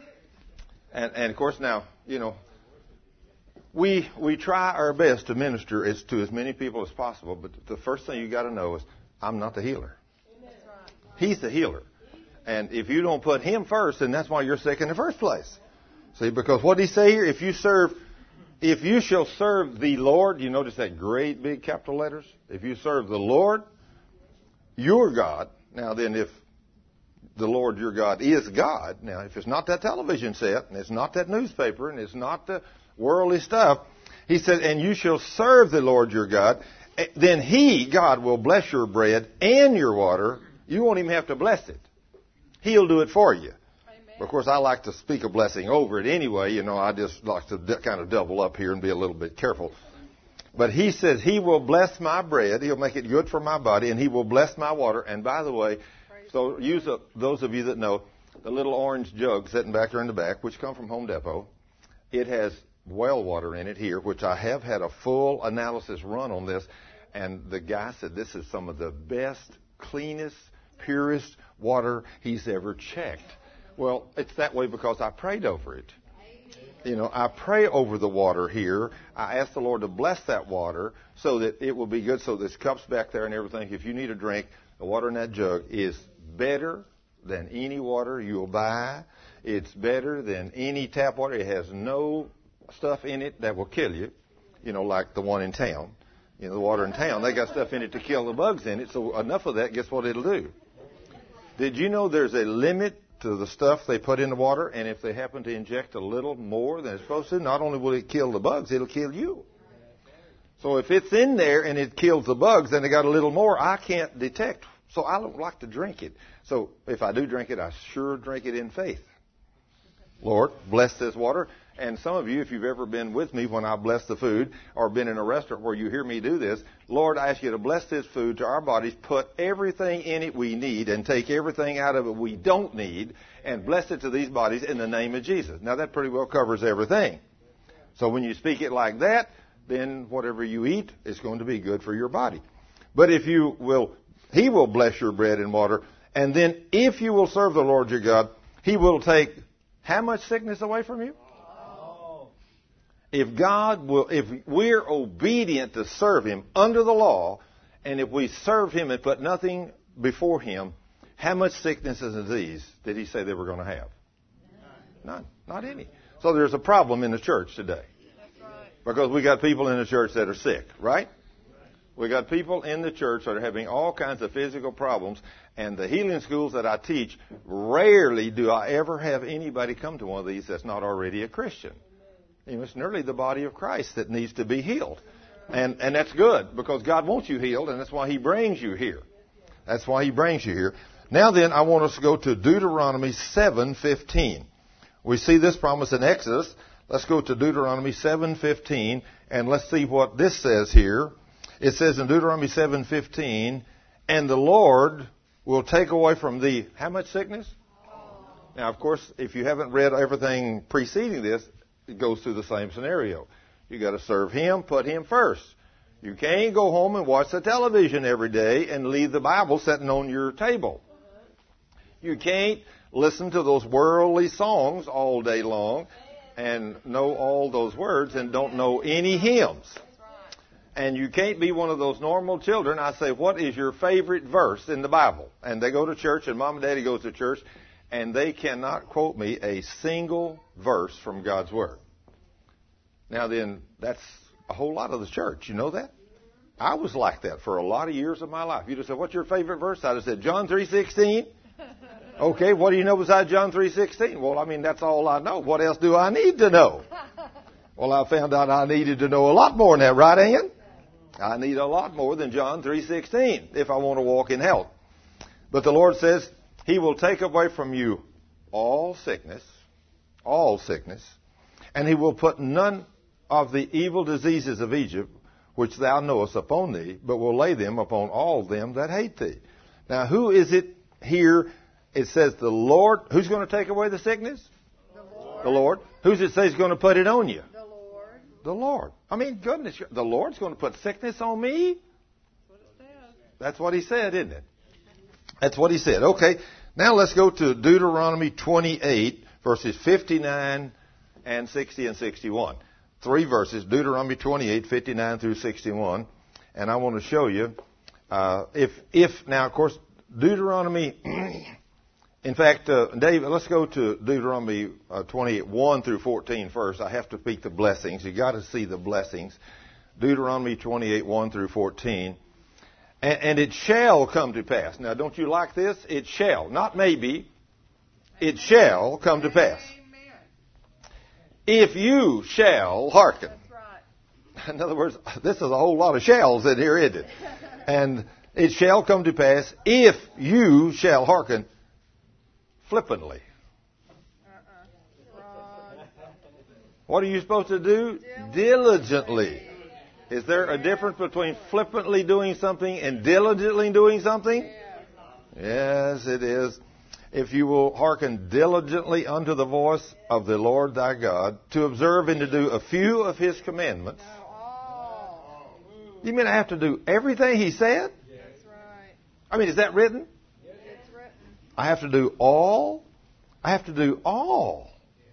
and of course now, you know, we try our best to minister to as many people as possible, but the first thing you got to know is I'm not the healer. He's the healer. And if you don't put Him first, then that's why you're sick in the first place. See, because what did He say here? If you shall serve the Lord, you notice that great big capital letters? If you serve the Lord, your God, now then if the Lord your God is God, now if it's not that television set, and it's not that newspaper, and it's not the worldly stuff, He said, and you shall serve the Lord your God, then He, God, will bless your bread and your water. You won't even have to bless it. He'll do it for you. Of course, I like to speak a blessing over it anyway. You know, I just like to kind of double up here and be a little bit careful. But He says He will bless my bread. He'll make it good for my body, and He will bless my water. And by the way, so use those of you that know, the little orange jug sitting back there in the back, which come from Home Depot, it has well water in it here, which I have had a full analysis run on this. And the guy said this is some of the best, cleanest, purest water he's ever checked. Well, it's that way because I prayed over it. You know, I pray over the water here. I ask the Lord to bless that water so that it will be good. So this cup's back there and everything. If you need a drink, the water in that jug is better than any water you'll buy. It's better than any tap water. It has no stuff in it that will kill you, you know, like the one in town. You know, the water in town, they got stuff in it to kill the bugs in it. So enough of that, guess what it'll do? Did you know there's a limit to the stuff they put in the water, and if they happen to inject a little more than it's supposed to, not only will it kill the bugs, it'll kill you. So if it's in there and it kills the bugs, then they got a little more I can't detect. So I don't like to drink it. So if I do drink it, I sure drink it in faith. Lord, bless this water. And some of you, if you've ever been with me when I bless the food or been in a restaurant where you hear me do this, Lord, I ask you to bless this food to our bodies, put everything in it we need and take everything out of it we don't need and bless it to these bodies in the name of Jesus. Now that pretty well covers everything. So when you speak it like that, then whatever you eat is going to be good for your body. But if you will, He will bless your bread and water. And then if you will serve the Lord your God, He will take how much sickness away from you? If we're obedient to serve Him under the law, and if we serve Him and put nothing before Him, how much sickness and disease did He say they were going to have? None. Not any. So there's a problem in the church today. Because we got people in the church that are sick, right? We got people in the church that are having all kinds of physical problems, and the healing schools that I teach, rarely do I ever have anybody come to one of these that's not already a Christian. You know, it's nearly the body of Christ that needs to be healed. And that's good, because God wants you healed, and that's why He brings you here. That's why He brings you here. Now then, I want us to go to Deuteronomy 7:15. We see this promise in Exodus. Let's go to Deuteronomy 7:15, and let's see what this says here. It says in Deuteronomy 7:15, and the Lord will take away from thee, how much sickness? Now, of course, if you haven't read everything preceding this, it goes through the same scenario. You got to serve Him, put Him first. You can't go home and watch the television every day and leave the Bible sitting on your table. You can't listen to those worldly songs all day long and know all those words and don't know any hymns. And you can't be one of those normal children. I say, what is your favorite verse in the Bible? And they go to church, and Mom and Daddy goes to church, and they cannot quote me a single verse from God's Word. Now then, that's a whole lot of the church. You know that? I was like that for a lot of years of my life. You just said, what's your favorite verse? I'd have said, John 3:16. Okay, what do you know besides John 3:16? Well, I mean, that's all I know. What else do I need to know? Well, I found out I needed to know a lot more than that, right, Ann? I need a lot more than John 3:16 if I want to walk in health. But the Lord says He will take away from you all sickness, and He will put none of the evil diseases of Egypt which thou knowest upon thee, but will lay them upon all them that hate thee. Now, who is it here? It says the Lord. Who's going to take away the sickness? The Lord. The Lord. Who's it say is going to put it on you? The Lord. The Lord. I mean, goodness, the Lord's going to put sickness on me? That's what he said, isn't it? That's what he said. Okay, now let's go to Deuteronomy 28, verses 59 and 60 and 61. 3 verses, Deuteronomy 28, 59 through 61. And I want to show you, now, of course, Deuteronomy, in fact, David, let's go to Deuteronomy 28, 1 through 14 first. I have to speak the blessings. You've got to see the blessings. Deuteronomy 28, 1 through 14. And it shall come to pass. Now, don't you like this? It shall. Not maybe. It shall come to pass. If you shall hearken. That's right. In other words, this is a whole lot of shalls in here, isn't it? And it shall come to pass if you shall hearken flippantly. What are you supposed to do? Diligently. Is there a difference between flippantly doing something and diligently doing something? Yes, it is. If you will hearken diligently unto the voice of the Lord thy God, to observe and to do a few of his commandments. You mean I have to do everything he said? That's right. I mean, is that written? It's written. I have to do all. I have to do all.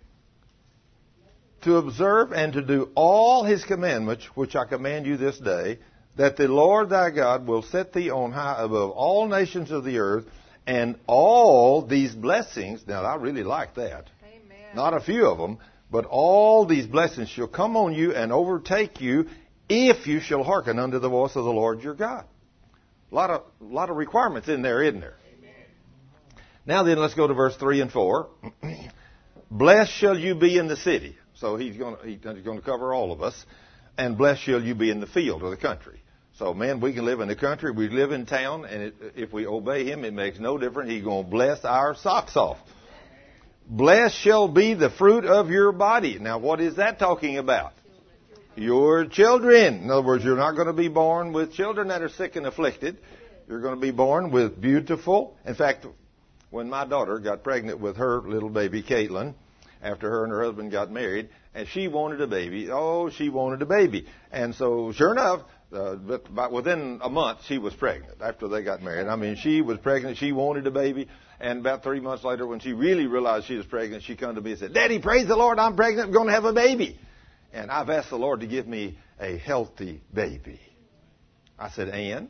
To observe and to do all his commandments, which I command you this day, that the Lord thy God will set thee on high above all nations of the earth, and all these blessings, now I really like that. Amen. Not a few of them, but all these blessings shall come on you and overtake you if you shall hearken unto the voice of the Lord your God. A lot of requirements in there, isn't there? Amen. Now then, let's go to verse 3 and 4. Blessed shall you be in the city. So he's going to cover all of us. And blessed shall you be in the field or the country. So, man, we can live in the country, we live in town, and if we obey him, it makes no difference. He's going to bless our socks off. Blessed shall be the fruit of your body. Now, what is that talking about? Your children. In other words, you're not going to be born with children that are sick and afflicted. You're going to be born with beautiful. In fact, when my daughter got pregnant with her little baby, Caitlin, after her and her husband got married, and she wanted a baby. Oh, she wanted a baby. And so, sure enough, but within a month, she was pregnant after they got married. I mean, she was pregnant. She wanted a baby. And about 3 months later, when she really realized she was pregnant, she came to me and said, Daddy, praise the Lord, I'm pregnant. I'm going to have a baby. And I've asked the Lord to give me a healthy baby. I said, and?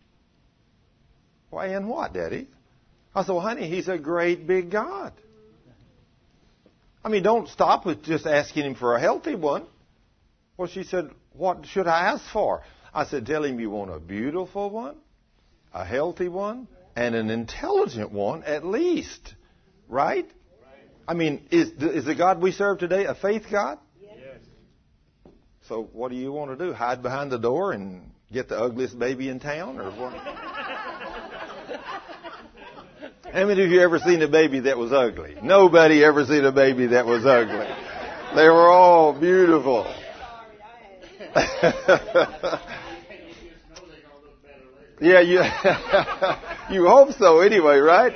Why, and what, Daddy? I said, well, honey, he's a great big God. I mean, don't stop with just asking him for a healthy one. Well, she said, what should I ask for? I said, tell him you want a beautiful one, a healthy one, and an intelligent one at least. Right? I mean, is the God we serve today a faith God? Yes. So what do you want to do? Hide behind the door and get the ugliest baby in town? Or what? How many of you ever seen a baby that was ugly? Nobody ever seen a baby that was ugly. They were all beautiful. Yeah, you hope so anyway, right?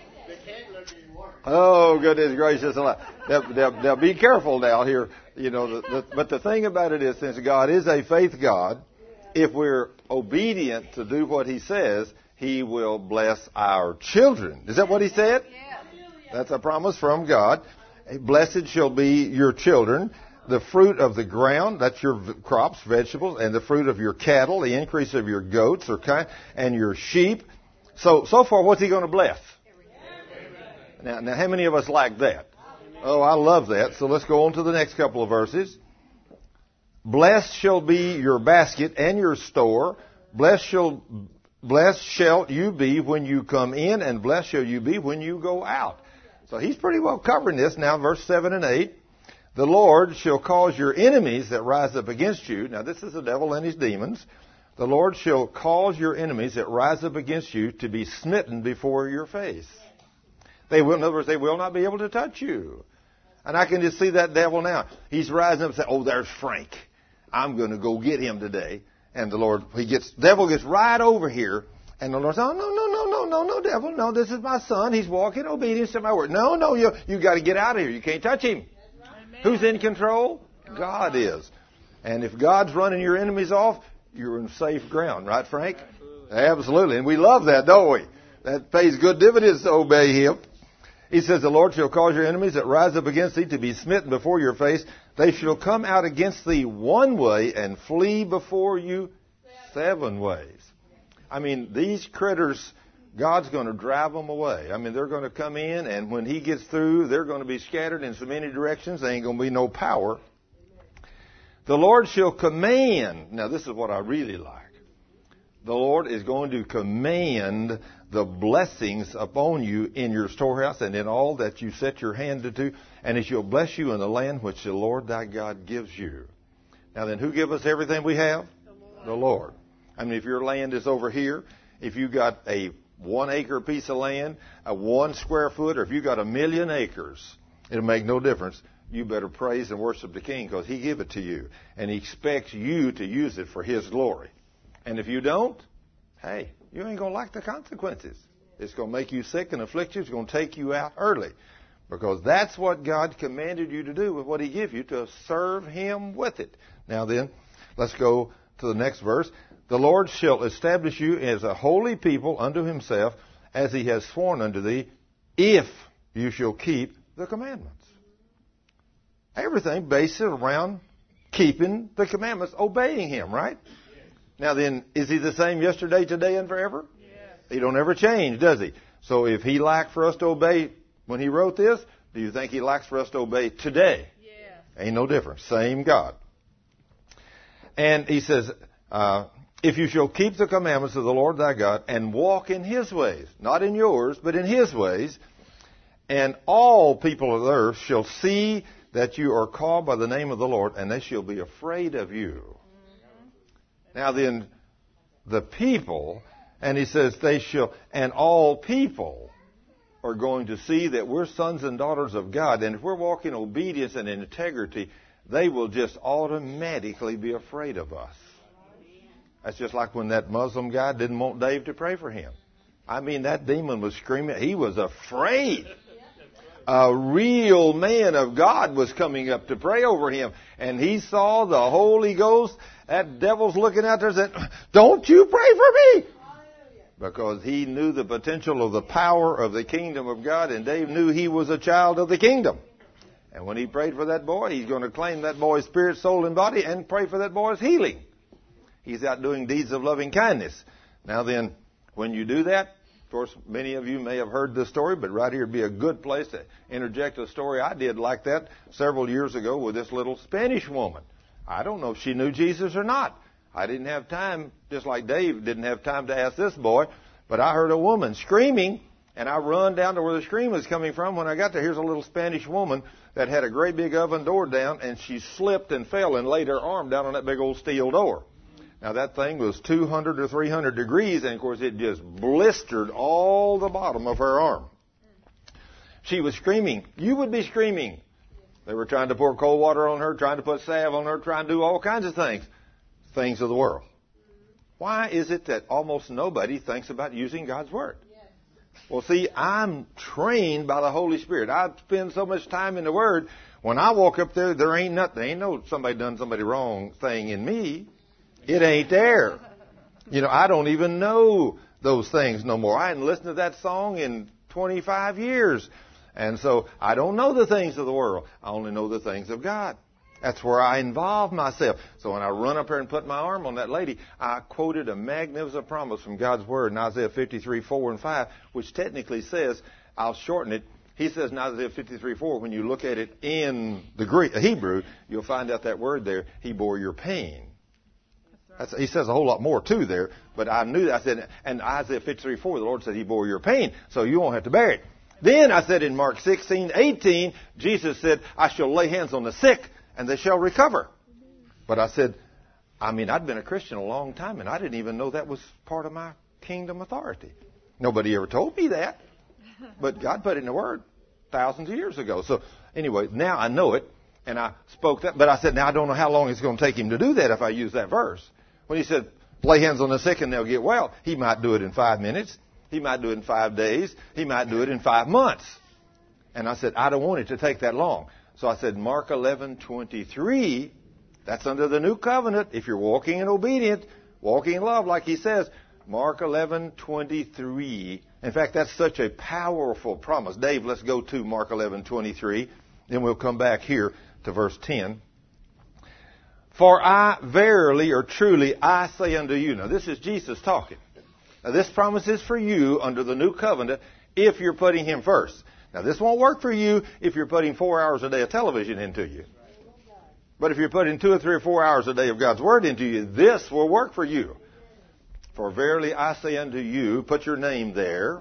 Oh, goodness gracious. Now be careful now here. You know, but the thing about it is, since God is a faith God, if we're obedient to do what he says, he will bless our children. Is that what he said? Yes. That's a promise from God. Blessed shall be your children, the fruit of the ground, that's your crops, vegetables, and the fruit of your cattle, the increase of your goats, and your sheep. So far, what's he going to bless? Now, how many of us like that? Oh, I love that. So let's go on to the next couple of verses. Blessed shall be your basket and your store. Blessed shall you be when you come in, and blessed shall you be when you go out. So he's pretty well covering this now, verse 7 and 8. The Lord shall cause your enemies that rise up against you. Now this is the devil and his demons. The Lord shall cause your enemies that rise up against you to be smitten before your face. In other words, they will not be able to touch you. And I can just see that devil now. He's rising up and saying, oh, there's Frank. I'm going to go get him today. And the devil gets right over here. And the Lord says, oh, no, devil. No, this is my son. He's walking in obedience to my word. No, you got to get out of here. You can't touch him. Amen. Who's in control? God is. And if God's running your enemies off, you're in safe ground. Right, Frank? Absolutely. And we love that, don't we? That pays good dividends to obey him. He says, the Lord shall cause your enemies that rise up against thee to be smitten before your face. They shall come out against thee one way and flee before you 7 ways. I mean, these critters, God's going to drive them away. I mean, they're going to come in, and when he gets through, they're going to be scattered in so many directions, there ain't going to be no power. The Lord shall command. Now, this is what I really like. The Lord is going to command the blessings upon you in your storehouse and in all that you set your hand to do, and He shall bless you in the land which the Lord thy God gives you. Now then, who gives us everything we have? The Lord. I mean, if your land is over here, if you got a 1 acre piece of land, a 1 square foot, or if you got 1,000,000 acres, it'll make no difference. You better praise and worship the King because He gave it to you. And He expects you to use it for His glory. And if you don't, hey, you ain't going to like the consequences. It's going to make you sick and afflict you. It's going to take you out early. Because that's what God commanded you to do with what He gave you, to serve Him with it. Now then, let's go to the next verse. The Lord shall establish you as a holy people unto Himself, as He has sworn unto thee, if you shall keep the commandments. Everything based around keeping the commandments, obeying Him, right? Now then, is He the same yesterday, today, and forever? Yes. He don't ever change, does He? So if He lacked for us to obey when He wrote this, do you think He lacks for us to obey today? Yes. Ain't no difference. Same God. And He says, if you shall keep the commandments of the Lord thy God and walk in His ways, not in yours, but in His ways, and all people of the earth shall see that you are called by the name of the Lord, and they shall be afraid of you. Mm-hmm. Now then, the people, and He says they shall, and all people are going to see that we're sons and daughters of God, and if we're walking in obedience and in integrity, they will just automatically be afraid of us. That's just like when that Muslim guy didn't want Dave to pray for him. I mean, that demon was screaming. He was afraid. A real man of God was coming up to pray over him. And he saw the Holy Ghost. That devil's looking out there and said, don't you pray for me. Because he knew the potential of the power of the kingdom of God. And Dave knew he was a child of the kingdom. And when he prayed for that boy, he's going to claim that boy's spirit, soul, and body and pray for that boy's healing. He's out doing deeds of loving kindness. Now then, when you do that, of course, many of you may have heard this story, but right here would be a good place to interject a story I did like that several years ago with this little Spanish woman. I don't know if she knew Jesus or not. I didn't have time, just like Dave didn't have time to ask this boy, but I heard a woman screaming, and I run down to where the scream was coming from. When I got there, here's a little Spanish woman that had a great big oven door down, and she slipped and fell and laid her arm down on that big old steel door. Now, that thing was 200 or 300 degrees, and, of course, it just blistered all the bottom of her arm. She was screaming. You would be screaming. They were trying to pour cold water on her, trying to put salve on her, trying to do all kinds of things. Things of the world. Why is it that almost nobody thinks about using God's Word? Well, see, I'm trained by the Holy Spirit. I spend so much time in the Word. When I walk up there, there ain't nothing. There ain't no somebody done somebody wrong thing in me. It ain't there. You know, I don't even know those things no more. I hadn't listened to that song in 25 years. And so I don't know the things of the world. I only know the things of God. That's where I involve myself. So when I run up here and put my arm on that lady, I quoted a magnificent promise from God's Word in Isaiah 53, 4 and 5, which technically says, I'll shorten it. He says in Isaiah 53, 4, when you look at it in the Greek, Hebrew, you'll find out that word there, He bore your pain. He says a whole lot more too there, but I knew that. I said, and Isaiah 53, 4, the Lord said He bore your pain, so you won't have to bear it. Then I said in Mark 16, 18, Jesus said, I shall lay hands on the sick, and they shall recover. But I said, I'd been a Christian a long time, and I didn't even know that was part of my kingdom authority. Nobody ever told me that, but God put it in the Word thousands of years ago. So anyway, now I know it, and I spoke that, but I said, now I don't know how long it's going to take Him to do that if I use that verse. When he said, lay hands on the sick and they'll get well, he might do it in 5 minutes. He might do it in 5 days. He might do it in 5 months. And I said, I don't want it to take that long. So I said, Mark 11:23, that's under the new covenant. If you're walking in obedience, walking in love, like he says, Mark 11:23. In fact, that's such a powerful promise. Dave, let's go to Mark 11:23. Then we'll come back here to verse 10. For I verily or truly I say unto you. Now this is Jesus talking. Now this promise is for you under the new covenant if you're putting him first. Now this won't work for you if you're putting 4 hours a day of television into you. But if you're putting 2 or 3 or 4 hours a day of God's Word into you, this will work for you. For verily I say unto you, put your name there,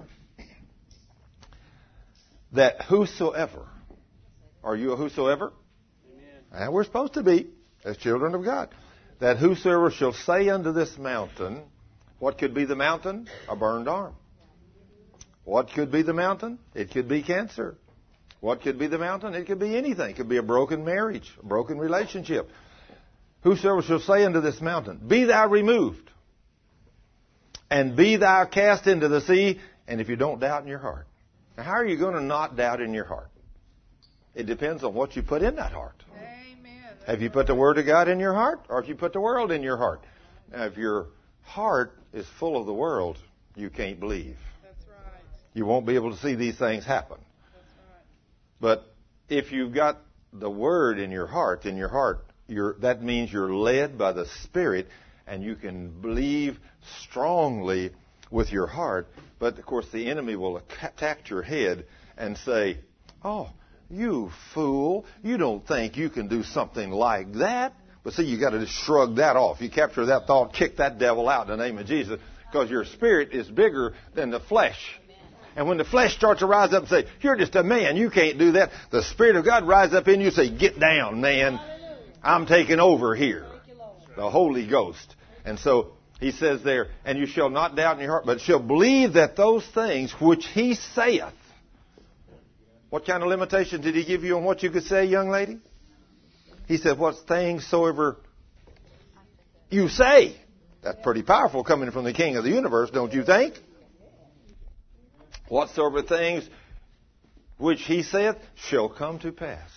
that whosoever, are you a whosoever? Amen. And we're supposed to be, as children of God. That whosoever shall say unto this mountain, what could be the mountain? A burned arm. What could be the mountain? It could be cancer. What could be the mountain? It could be anything. It could be a broken marriage, a broken relationship. Whosoever shall say unto this mountain, be thou removed, and be thou cast into the sea, and if you don't doubt in your heart. Now, how are you going to not doubt in your heart? It depends on what you put in that heart. Amen. Have you put the Word of God in your heart, or have you put the world in your heart? Now, if your heart is full of the world, you can't believe. That's right. You won't be able to see these things happen. That's right. But if you've got the Word in your heart, that means you're led by the Spirit, and you can believe strongly with your heart. But, of course, the enemy will attack your head and say, oh, you fool, you don't think you can do something like that. But see, you got to just shrug that off. You capture that thought, kick that devil out in the name of Jesus, because your spirit is bigger than the flesh. And when the flesh starts to rise up and say, you're just a man, you can't do that, the Spirit of God rises up in you and say, get down, man. I'm taking over here. The Holy Ghost. And so he says there, and you shall not doubt in your heart, but shall believe that those things which he saith. What kind of limitation did he give you on what you could say, young lady? He said, what things soever you say. That's pretty powerful coming from the King of the universe, don't you think? Whatsoever things which he saith shall come to pass.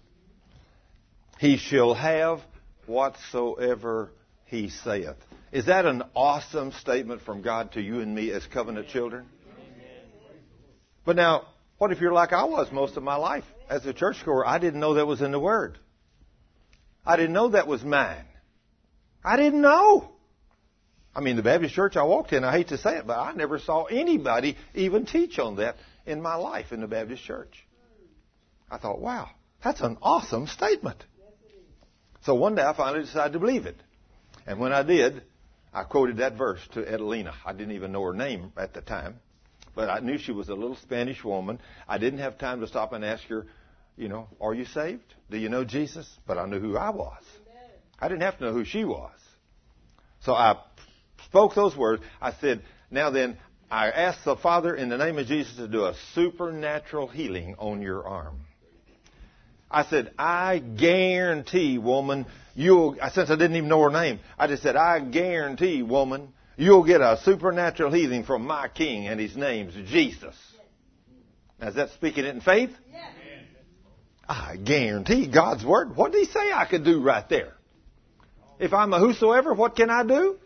He shall have whatsoever he saith. Is that an awesome statement from God to you and me as covenant children? But now, what if you're like I was most of my life? As a churchgoer, I didn't know that was in the Word. I didn't know that was mine. I didn't know. I mean, the Baptist church I walked in, I hate to say it, but I never saw anybody even teach on that in my life in the Baptist church. I thought, wow, that's an awesome statement. So one day I finally decided to believe it. And when I did, I quoted that verse to Edelina. I didn't even know her name at the time, but I knew she was a little Spanish woman. I didn't have time to stop and ask her, are you saved? Do you know Jesus? But I knew who I was. I didn't have to know who she was. So I spoke those words. I said, now then, I asked the Father in the name of Jesus to do a supernatural healing on your arm. I said, I guarantee, woman, since I didn't even know her name, I just said, I guarantee, woman, you'll get a supernatural healing from my King, and his name's Jesus. Now, is that speaking it in faith? Yes. I guarantee God's Word. What did he say I could do right there? If I'm a whosoever, what can I do?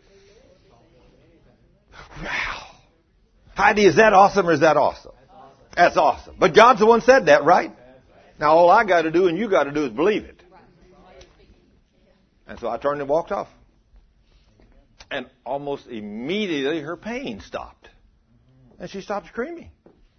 Wow. Heidi, is that awesome or is that awesome? That's awesome. But God's the one said that, right? Now all I got to do and you got to do is believe it. And so I turned and walked off. And almost immediately her pain stopped. And she stopped screaming.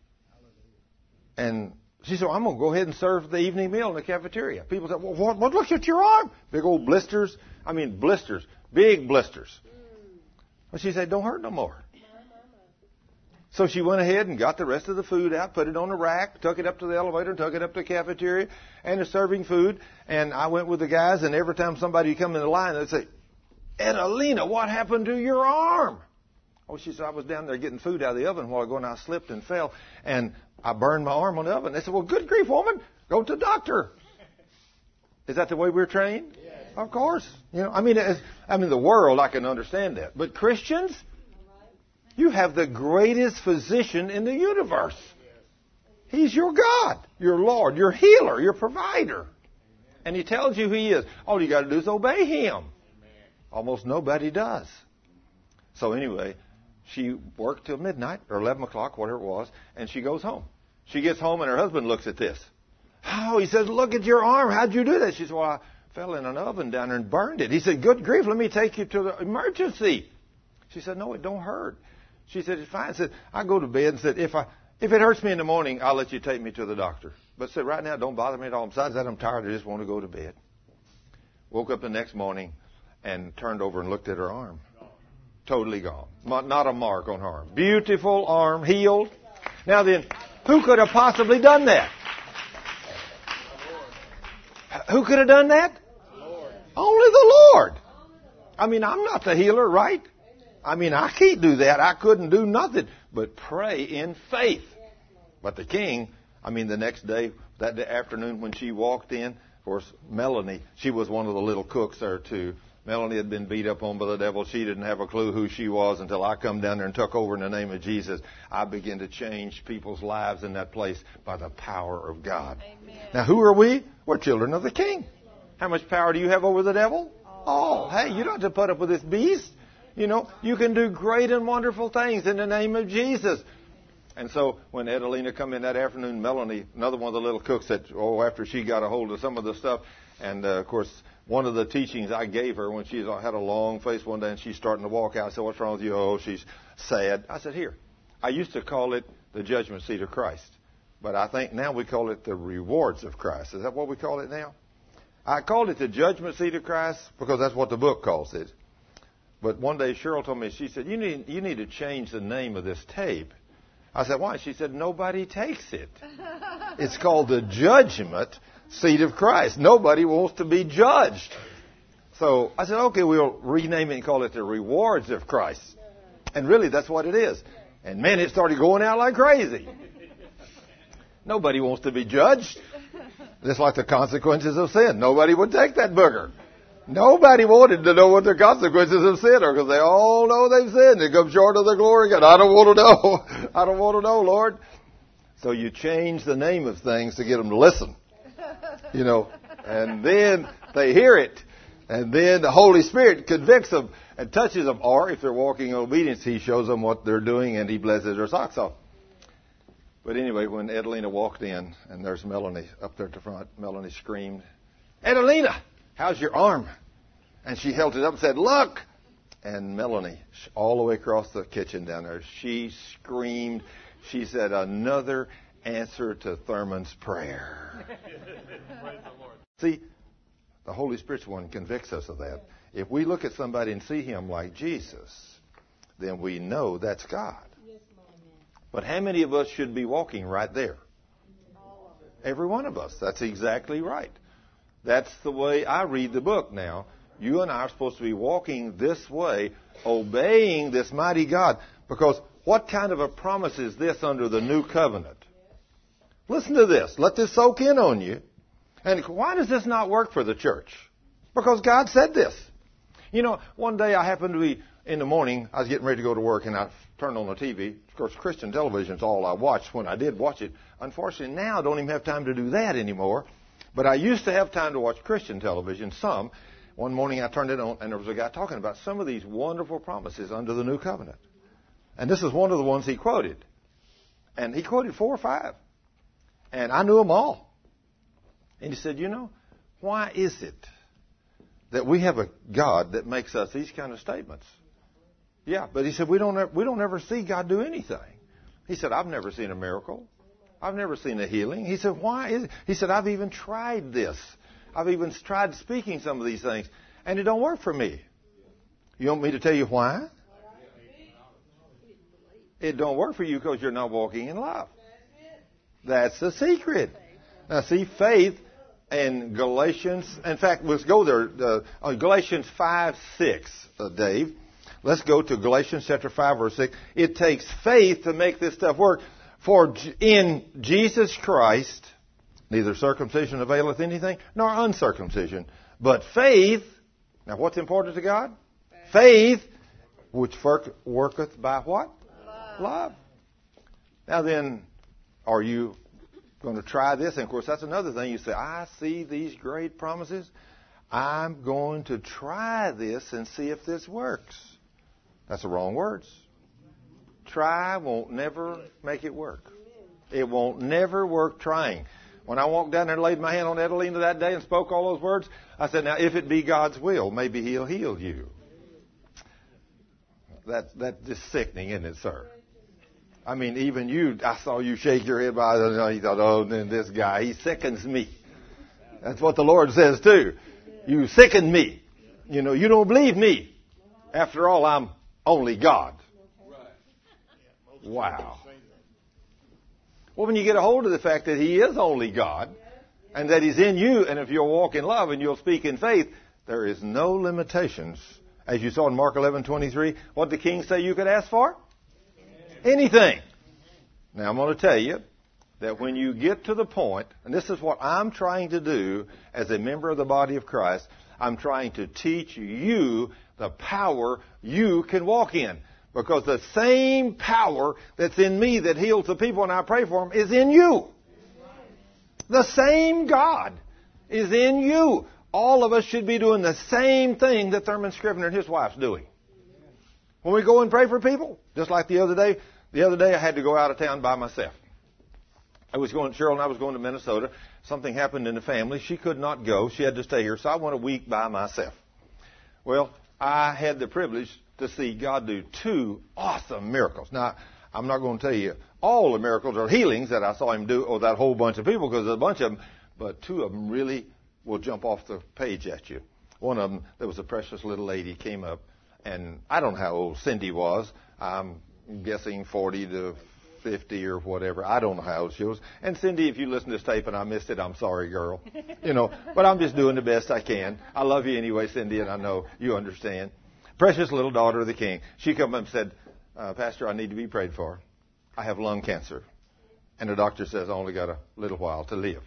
And she said, I'm going to go ahead and serve the evening meal in the cafeteria. People said, well, what? Look at your arm. Big old blisters. I mean, blisters. Big blisters. Well, she said, don't hurt no more. So she went ahead and got the rest of the food out, put it on a rack, took it up to the elevator, took it up to the cafeteria, and is serving food. And I went with the guys, and every time somebody come in the line, they'd say, Edelina, what happened to your arm? Oh, she said, I was down there getting food out of the oven while ago, and I slipped and fell, and I burned my arm on the oven. They said, well, good grief, woman, go to the doctor. Is that the way we're trained? Yes. Of course. I mean, the world, I can understand that. But Christians, you have the greatest physician in the universe. He's your God, your Lord, your healer, your provider. And He tells you who He is. All you got to do is obey Him. Almost nobody does. So anyway, she worked till midnight or 11 o'clock, whatever it was, and she goes home. She gets home and her husband looks at this. Oh, he says, look at your arm. How'd you do that? She said, well, I fell in an oven down there and burned it. He said, good grief, let me take you to the emergency. She said, no, it don't hurt. She said, it's fine. She said, I go to bed and said, if it hurts me in the morning, I'll let you take me to the doctor. But said, right now, don't bother me at all. Besides that, I'm tired. I just want to go to bed. Woke up the next morning and turned over and looked at her arm. Totally gone. Not a mark on her arm. Beautiful arm, healed. Now then, who could have possibly done that? Who could have done that? Only the Lord. I mean, I'm not the healer, right? I mean, I can't do that. I couldn't do nothing but pray in faith. But the king, the next day, that afternoon when she walked in, of course, Melanie, she was one of the little cooks there too. Melanie had been beat up on by the devil. She didn't have a clue who she was until I come down there and took over in the name of Jesus. I began to change people's lives in that place by the power of God. Amen. Now, who are we? We're children of the King. How much power do you have over the devil? Oh, hey, you don't have to put up with this beast. You can do great and wonderful things in the name of Jesus. And so when Edelina come in that afternoon, Melanie, another one of the little cooks, said, after she got a hold of some of the stuff, and of course, one of the teachings I gave her when she had a long face one day and she's starting to walk out, I said, what's wrong with you? Oh, she's sad. I said, here, I used to call it the judgment seat of Christ, but I think now we call it the rewards of Christ. Is that what we call it now? I called it the judgment seat of Christ because that's what the book calls it. But one day Cheryl told me, she said, you need to change the name of this tape. I said, why? She said, nobody takes it. It's called the judgment seat of Christ. Nobody wants to be judged. So I said, okay, we'll rename it and call it the rewards of Christ. And really, that's what it is. And man, it started going out like crazy. Nobody wants to be judged. Just like the consequences of sin. Nobody would take that booger. Nobody wanted to know what the consequences of sin are because they all know they've sinned. They come short of the glory of God. I don't want to know. I don't want to know, Lord. So you change the name of things to get them to listen. And then they hear it. And then the Holy Spirit convicts them and touches them. Or if they're walking in obedience, He shows them what they're doing and He blesses their socks off. But anyway, when Edelina walked in, and there's Melanie up there at the front, Melanie screamed, Edelina, how's your arm? And she held it up and said, look. And Melanie, all the way across the kitchen down there, she screamed. She said, another answer to Thurman's prayer. See, the Holy Spirit's one convicts us of that. If we look at somebody and see him like Jesus, then we know that's God. But how many of us should be walking right there? Every one of us. That's exactly right. That's the way I read the book now. You and I are supposed to be walking this way, obeying this mighty God. Because what kind of a promise is this under the new covenant? Listen to this. Let this soak in on you. And why does this not work for the church? Because God said this. One day I happened to be in the morning, I was getting ready to go to work, and I turned on the TV. Of course, Christian television is all I watched when I did watch it. Unfortunately, now I don't even have time to do that anymore. But I used to have time to watch Christian television, some. One morning I turned it on, and there was a guy talking about some of these wonderful promises under the new covenant. And this is one of the ones he quoted. And he quoted 4 or 5. And I knew them all. And he said, why is it that we have a God that makes us these kind of statements? Yeah, but he said, we don't ever see God do anything. He said, I've never seen a miracle. I've never seen a healing. He said, why is it? He said, I've even tried this. I've even tried speaking some of these things, and it don't work for me. You want me to tell you why? It don't work for you because you're not walking in love. That's the secret. Now, see, faith in Galatians. In fact, let's go there. Galatians 5:6, Dave. Let's go to Galatians chapter 5, verse 6. It takes faith to make this stuff work. For in Jesus Christ, neither circumcision availeth anything, nor uncircumcision, But faith, now what's important to God? Faith, which worketh by what? Love. Now then, are you going to try this? And of course, that's another thing. You say, I see these great promises. I'm going to try this and see if this works. That's the wrong words. Try won't never make it work. It won't never work trying. When I walked down there and laid my hand on Edelina that day and spoke all those words, I said, now if it be God's will, maybe He'll heal you. That's just sickening, isn't it, sir? I mean, even you, I saw you shake your head by the, you thought, oh, then this guy, he sickens me. That's what the Lord says too. You sicken me. You know, you don't believe me. After all, I'm only God. Wow. Well, when you get a hold of the fact that He is only God and that He's in you, and if you'll walk in love and you'll speak in faith, there is no limitations. As you saw in Mark 11:23, what did the king say you could ask for? Anything. Now, I'm going to tell you that when you get to the point, and this is what I'm trying to do as a member of the body of Christ, I'm trying to teach you the power you can walk in. Because the same power that's in me that heals the people and I pray for them is in you. The same God is in you. All of us should be doing the same thing that Thurman Scrivener and his wife's doing. When we go and pray for people, just like the other day I had to go out of town by myself. Cheryl and I was going to Minnesota. Something happened in the family. She could not go. She had to stay here. So I went a week by myself. Well, I had the privilege to see God do 2 awesome miracles. Now, I'm not going to tell you all the miracles or healings that I saw Him do, or that whole bunch of people, because there's a bunch of them, but 2 of them really will jump off the page at you. One of them, there was a precious little lady came up, and I don't know how old Cindy was. I'm guessing 40 to 50 or whatever. I don't know how old she was. And Cindy, if you listen to this tape and I missed it, I'm sorry, girl. You know, but I'm just doing the best I can. I love you anyway, Cindy, and I know you understand. Precious little daughter of the king. She come up and said, Pastor, I need to be prayed for. I have lung cancer. And the doctor says I only got a little while to live.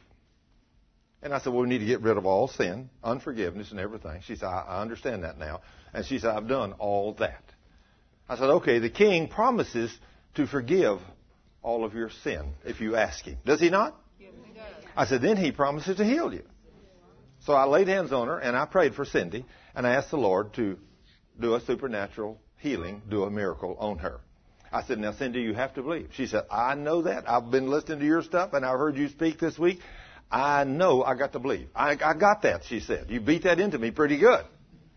And I said, well, we need to get rid of all sin, unforgiveness, and everything. She said, I understand that now. And she said, I've done all that. I said, okay, the king promises to forgive all of your sin if you ask Him. Does He not? Yes, He does. I said, then He promises to heal you. So I laid hands on her, and I prayed for Cindy, and I asked the Lord to do a supernatural healing, do a miracle on her. I said, now, Cindy, you have to believe. She said, I know that. I've been listening to your stuff, and I've heard you speak this week. I know I got to believe. I got that, she said. You beat that into me pretty good.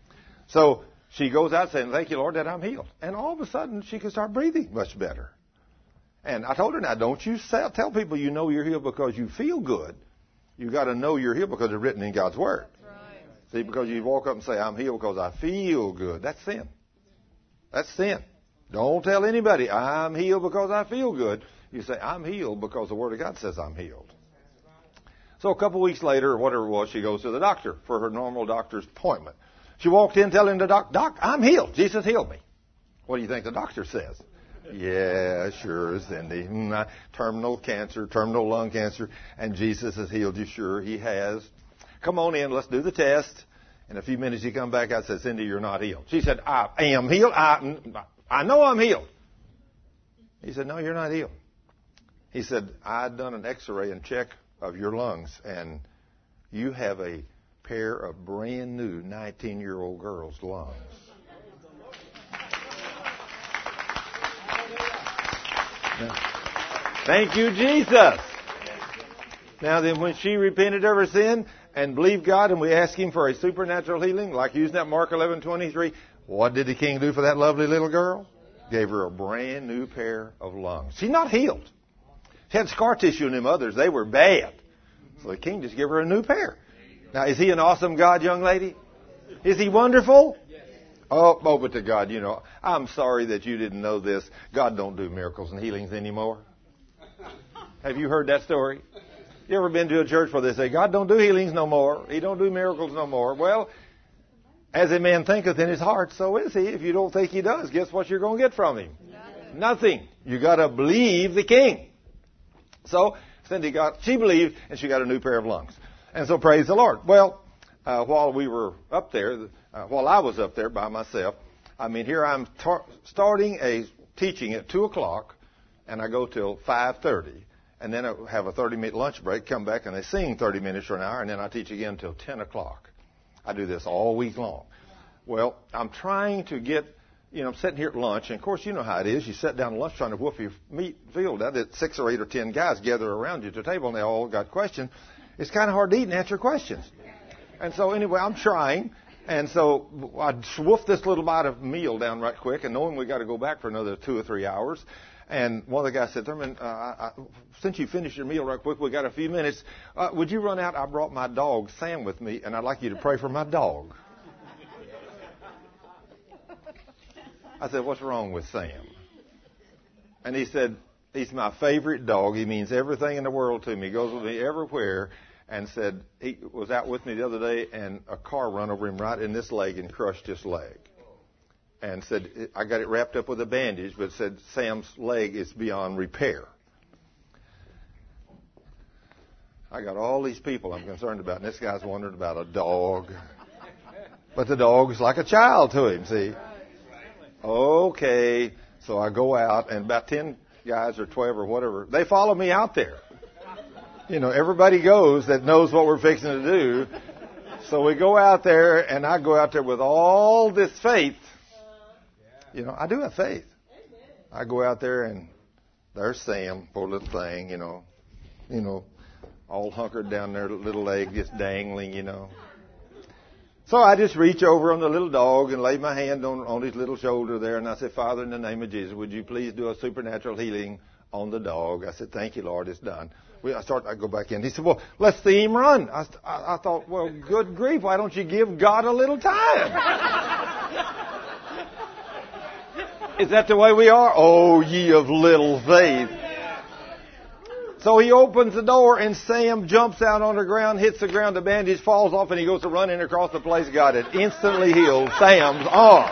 So she goes out saying, thank you, Lord, that I'm healed. And all of a sudden, she can start breathing much better. And I told her, now, don't you tell people you know you're healed because you feel good. You got to know you're healed because it's written in God's Word. See, because you walk up and say, I'm healed because I feel good. That's sin. That's sin. Don't tell anybody, I'm healed because I feel good. You say, I'm healed because the Word of God says I'm healed. So a couple weeks later, or whatever it was, she goes to the doctor for her normal doctor's appointment. She walked in telling the Doc, I'm healed. Jesus healed me. What do you think the doctor says? Yeah, sure, Cindy. Terminal cancer, terminal lung cancer, and Jesus has healed you. Sure, He has. Come on in, let's do the test. In a few minutes, you come back. I said, Cindy, you're not healed. She said, I am healed. I know I'm healed. He said, no, you're not healed. He said, I'd done an x-ray and check of your lungs, and you have a pair of brand new 19-year-old girl's lungs. Now, thank you, Jesus. Now then, when she repented of her sin and believed God, and we asked Him for a supernatural healing, like using that Mark 11:23, what did the king do for that lovely little girl? Gave her a brand new pair of lungs. She's not healed. She had scar tissue in them others. They were bad. So the king just gave her a new pair. Now, is He an awesome God, young lady? Is He wonderful? Oh, but to God, you know, I'm sorry that you didn't know this. God don't do miracles and healings anymore. Have you heard that story? You ever been to a church where they say, God don't do healings no more. He don't do miracles no more. Well, as a man thinketh in his heart, so is he. If you don't think he does, guess what you're going to get from him? Nothing. You got to believe the king. So Cindy she believed, and she got a new pair of lungs. And so praise the Lord. Well, while we were up there, while I was up there by myself. I mean, here I'm starting a teaching at 2 o'clock, and I go till 5:30. And then I have a 30-minute lunch break, come back, and they sing 30 minutes or an hour, and then I teach again till 10 o'clock. I do this all week long. Well, I'm trying to get, I'm sitting here at lunch, and of course, you know how it is. You sit down at lunch trying to whoop your meat field out. That 6 or 8 or 10 guys gather around you at the table, and they all got questions. It's kind of hard to eat and answer questions. And so anyway, I'm trying. And so I swoofed this little bite of meal down right quick, and knowing we got to go back for another 2 or 3 hours. And one of the guys said, Thurman, since you finished your meal right quick, we got a few minutes. Would you run out? I brought my dog, Sam, with me, and I'd like you to pray for my dog. I said, what's wrong with Sam? And he said, he's my favorite dog. He means everything in the world to me. He goes with me everywhere. And said he was out with me the other day, and a car run over him right in this leg and crushed his leg. And said, I got it wrapped up with a bandage, but said Sam's leg is beyond repair. I got all these people I'm concerned about, and this guy's wondering about a dog. But the dog's like a child to him, see? Okay, so I go out, and about 10 guys or 12 or whatever, they follow me out there. Everybody goes that knows what we're fixing to do. So we go out there, and I go out there with all this faith. I do have faith. I go out there, and there's Sam, poor little thing, all hunkered down there, little leg just dangling, So I just reach over on the little dog and lay my hand on his little shoulder there, and I say, Father, in the name of Jesus, would you please do a supernatural healing on the dog? I said, thank you, Lord, it's done. I go back in. He said, well, let's see him run. I thought, well, good grief, why don't you give God a little time? Is that the way we are? Oh, ye of little faith. So he opens the door, and Sam jumps out on the ground, hits the ground, the bandage falls off, and he goes to running across the place. God had instantly healed Sam's arm.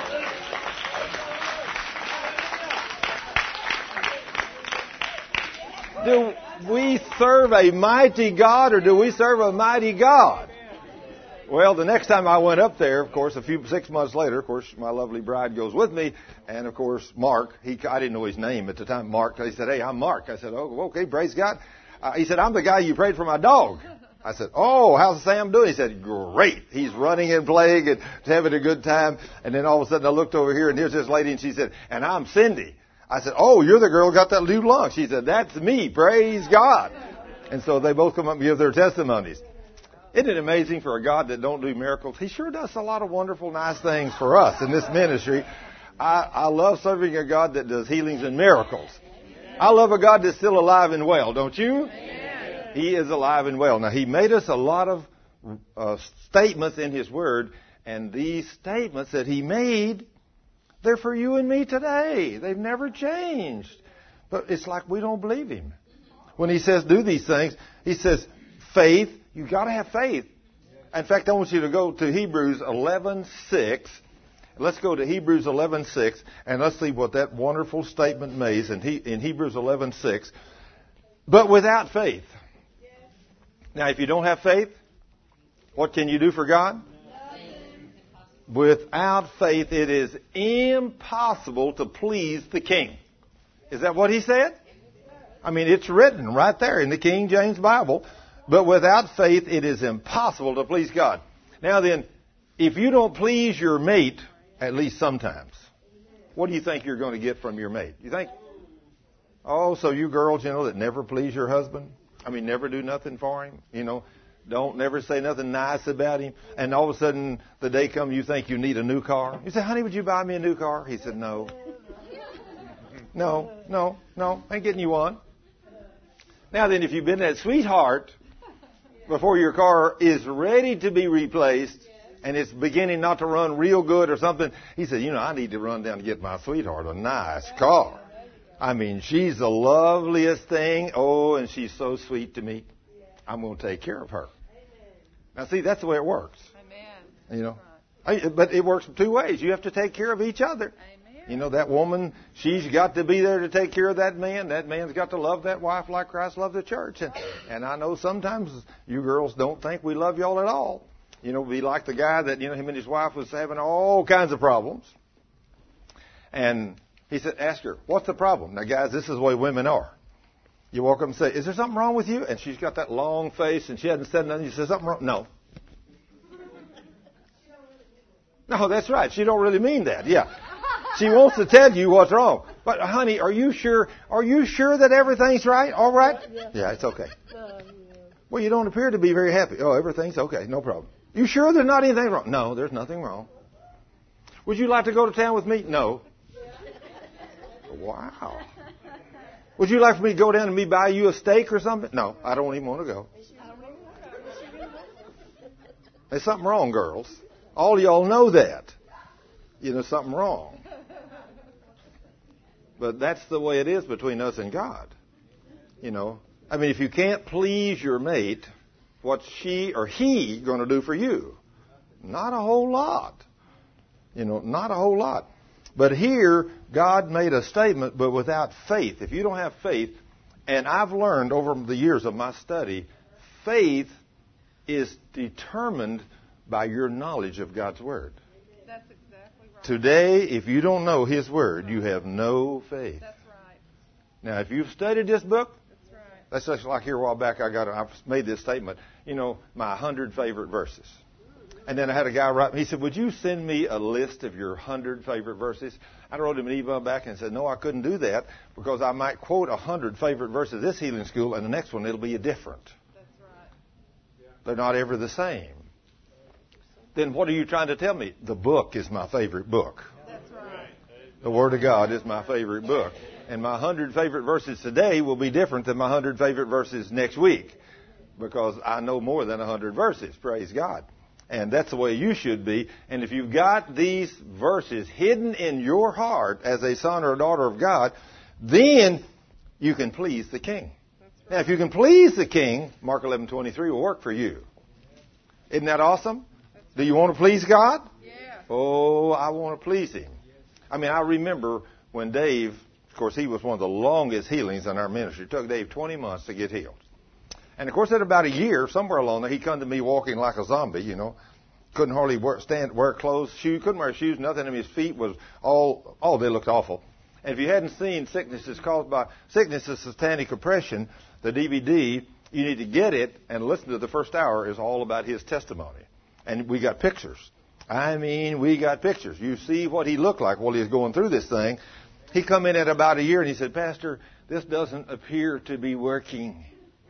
Do we serve a mighty God, or do we serve a mighty God? Well, the next time I went up there, of course, 6 months later, of course, my lovely bride goes with me, and of course, Mark, I didn't know his name at the time, Mark, he said, hey, I'm Mark. I said, oh, okay, praise God. He said, I'm the guy you prayed for my dog. I said, oh, how's Sam doing? He said, great. He's running and playing and having a good time. And then all of a sudden I looked over here, and here's this lady, and she said, and I'm Cindy. I said, oh, you're the girl who got that new lung. She said, that's me. Praise God. And so they both come up and give their testimonies. Isn't it amazing for a God that don't do miracles? He sure does a lot of wonderful, nice things for us in this ministry. I love serving a God that does healings and miracles. I love a God that's still alive and well, don't you? Amen. He is alive and well. Now, He made us a lot of statements in His Word, and these statements that He made, they're for you and me today. They've never changed. But it's like we don't believe Him. When He says do these things, He says faith. You've got to have faith. In fact, I want you to go to Hebrews 11:6. Let's go to Hebrews 11:6, and let's see what that wonderful statement means in Hebrews 11:6. But without faith. Now, if you don't have faith, what can you do for God? Without faith, it is impossible to please the King. Is that what he said? I mean, it's written right there in the King James Bible. But without faith, it is impossible to please God. Now then, if you don't please your mate, at least sometimes, what do you think you're going to get from your mate? You think, oh, so you girls, that never please your husband? I mean, never do nothing for him? Don't never say nothing nice about him. And all of a sudden, the day comes, you think you need a new car. You say, honey, would you buy me a new car? He said, no. No, ain't getting you one. Now then, if you've been that sweetheart before your car is ready to be replaced and it's beginning not to run real good or something, he said, I need to run down to get my sweetheart a nice car. I mean, she's the loveliest thing. Oh, and she's so sweet to me. I'm going to take care of her. Now, see, that's the way it works. Amen. But it works two ways. You have to take care of each other. Amen. That woman, she's got to be there to take care of that man. That man's got to love that wife like Christ loved the church. And I know sometimes you girls don't think we love y'all at all. Be like the guy that, him and his wife was having all kinds of problems. And he said, ask her, what's the problem? Now, guys, this is the way women are. You walk up and say, is there something wrong with you? And she's got that long face and she hasn't said nothing. You say, something wrong? No. No, that's right. She don't really mean that. Yeah. She wants to tell you what's wrong. But, honey, are you sure? Are you sure that everything's right? All right? Yeah, it's okay. Well, you don't appear to be very happy. Oh, everything's okay. No problem. You sure there's not anything wrong? No, there's nothing wrong. Would you like to go to town with me? No. Wow. Would you like for me to go down and me buy you a steak or something? No, I don't even want to go. There's something wrong, girls. All y'all know that. Something wrong. But that's the way it is between us and God. If you can't please your mate, what's she or he going to do for you? Not a whole lot. Not a whole lot. But here, God made a statement, but without faith. If you don't have faith, and I've learned over the years of my study, faith is determined by your knowledge of God's Word. That's exactly right. Today, if you don't know His Word, you have no faith. That's right. Now, if you've studied this book, That's right. that's just like here a while back, I made this statement, my 100 favorite verses. And then I had a guy write me, he said, would you send me a list of your 100 favorite verses? I wrote him an email back and said, no, I couldn't do that because I might quote 100 favorite verses this healing school and the next one it'll be different. That's right. They're not ever the same. Then what are you trying to tell me? The book is my favorite book. That's right. The Word of God is my favorite book. And my 100 favorite verses today will be different than my 100 favorite verses next week because I know more than 100 verses. Praise God. And that's the way you should be. And if you've got these verses hidden in your heart as a son or a daughter of God, then you can please the King. Right. Now, if you can please the King, Mark 11:23 will work for you. Isn't that awesome? Do you want to please God? Yeah. Oh, I want to please Him. I remember when Dave, of course, he was one of the longest healings in our ministry. It took Dave 20 months to get healed. And, of course, at about a year, somewhere along there, he come to me walking like a zombie, Couldn't hardly wear clothes, couldn't wear shoes, nothing. His feet was they looked awful. And if you hadn't seen Sicknesses Caused by Sickness and Satanic Oppression, the DVD, you need to get it and listen to the first hour is all about his testimony. And we got pictures. We got pictures. You see what he looked like while he was going through this thing. He come in at about a year and he said, Pastor, this doesn't appear to be working.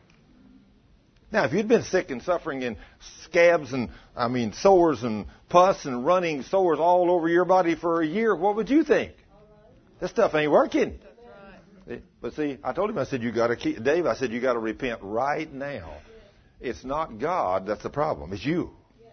Now, if you'd been sick and suffering in scabs and, sores and pus and running sores all over your body for a year, what would you think? This stuff ain't working. That's right. But see, I told him, I said, you got to repent right now. It's not God that's the problem. It's you.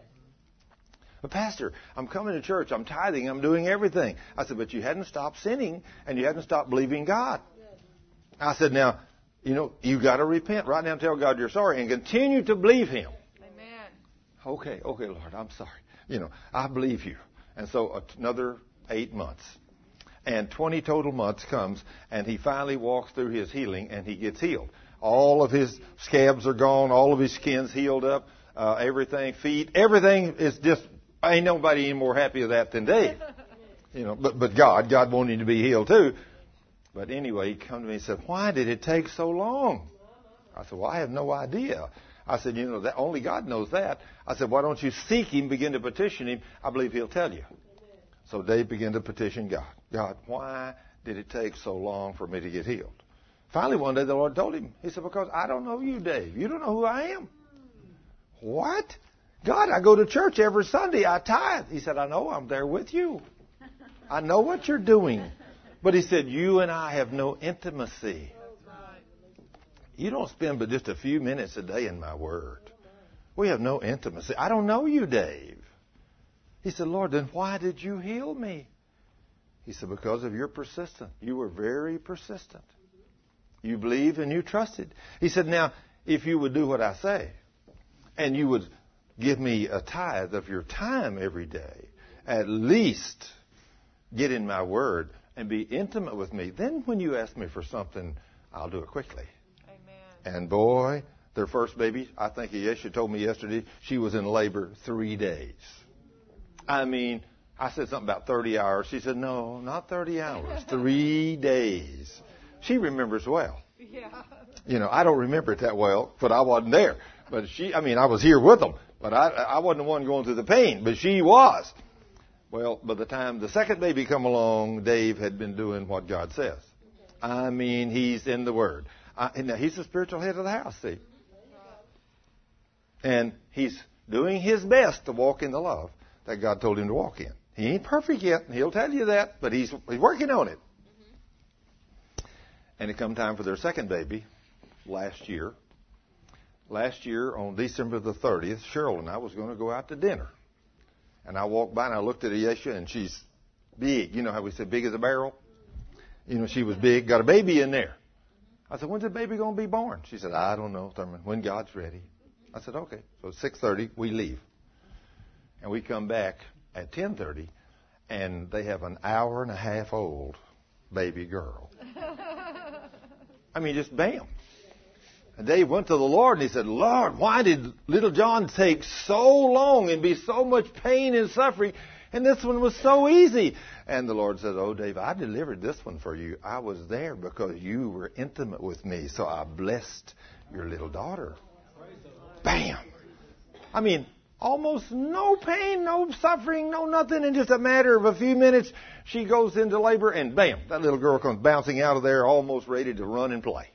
But Pastor, I'm coming to church. I'm tithing. I'm doing everything. I said, but you hadn't stopped sinning and you hadn't stopped believing God. I said, now, you got to repent right now and tell God you're sorry and continue to believe Him. Amen. Okay, Lord, I'm sorry. I believe you. And so another 8 months. And 20 total months comes, and he finally walks through his healing, and he gets healed. All of his scabs are gone. All of his skin's healed up. Everything, feet, everything is just, ain't nobody any more happy with that than Dave. But God wanted him to be healed too. But anyway, he come to me and said, why did it take so long? I said, well, I have no idea. I said, that only God knows that. I said, why don't you seek Him, begin to petition Him? I believe He'll tell you. So Dave began to petition God. God, why did it take so long for me to get healed? Finally, one day the Lord told him. He said, because I don't know you, Dave. You don't know who I am. What? God, I go to church every Sunday. I tithe. He said, I know. I'm there with you. I know what you're doing. But he said, you and I have no intimacy. You don't spend but just a few minutes a day in my Word. We have no intimacy. I don't know you, Dave. He said, Lord, then why did you heal me? He said, because of your persistence. You were very persistent. You believed and you trusted. He said, now, if you would do what I say, and you would give me a tithe of your time every day, at least get in my Word and be intimate with me, then when you ask me for something, I'll do it quickly. Amen. And boy, their first baby, I think Yesha told me yesterday, she was in labor 3 days. I mean, I said something about 30 hours. She said, no, not 30 hours, 3 days. She remembers well. Yeah. I don't remember it that well, but I wasn't there. But I was here with them, but I wasn't the one going through the pain, but she was. Well, by the time the second baby come along, Dave had been doing what God says. I mean, he's in the Word. Now, he's the spiritual head of the house, see. And he's doing his best to walk in the love that God told him to walk in. He ain't perfect yet, and he'll tell you that, but he's working on it. And it come time for their second baby last year. Last year, on December the 30th, Cheryl and I was going to go out to dinner. And I walked by and I looked at Ayesha, and she's big. You know how we say big as a barrel? She was big, got a baby in there. I said, when's the baby going to be born? She said, I don't know, Thurman, when God's ready. I said, okay. So at 6:30, we leave. And we come back at 10:30, and they have an hour and a half old baby girl. I mean, just bam. And Dave went to the Lord and he said, Lord, why did little John take so long and be so much pain and suffering? And this one was so easy. And the Lord said, oh, Dave, I delivered this one for you. I was there because you were intimate with me. So I blessed your little daughter. Bam. I mean, almost no pain, no suffering, no nothing. In just a matter of a few minutes, she goes into labor and bam, that little girl comes bouncing out of there almost ready to run and play.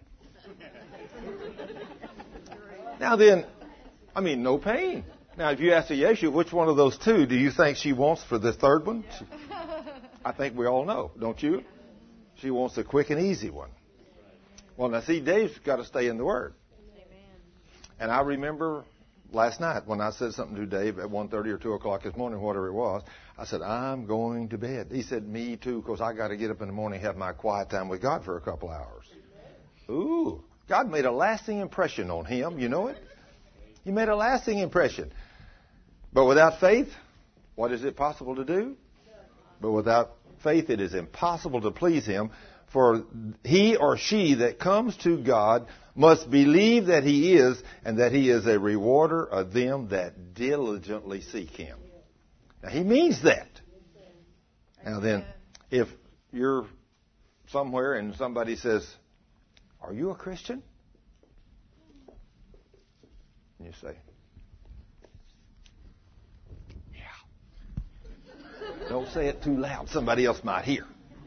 Now then, no pain. Now, if you ask Yeshu, which one of those two do you think she wants for the third one? I think we all know, don't you? She wants a quick and easy one. Well, now see, Dave's got to stay in the Word. Amen. And I remember last night when I said something to Dave at 1:30 or 2 o'clock this morning, whatever it was, I said, I'm going to bed. He said, me too, because I got to get up in the morning and have my quiet time with God for a couple hours. Ooh. God made a lasting impression on him. You know it? He made a lasting impression. But without faith, what is it possible to do? But without faith, it is impossible to please him. For he or she that comes to God must believe that he is, and that he is a rewarder of them that diligently seek him. Now, he means that. Now then, if you're somewhere and somebody says, are you a Christian? And you say, yeah. Don't say it too loud. Somebody else might hear.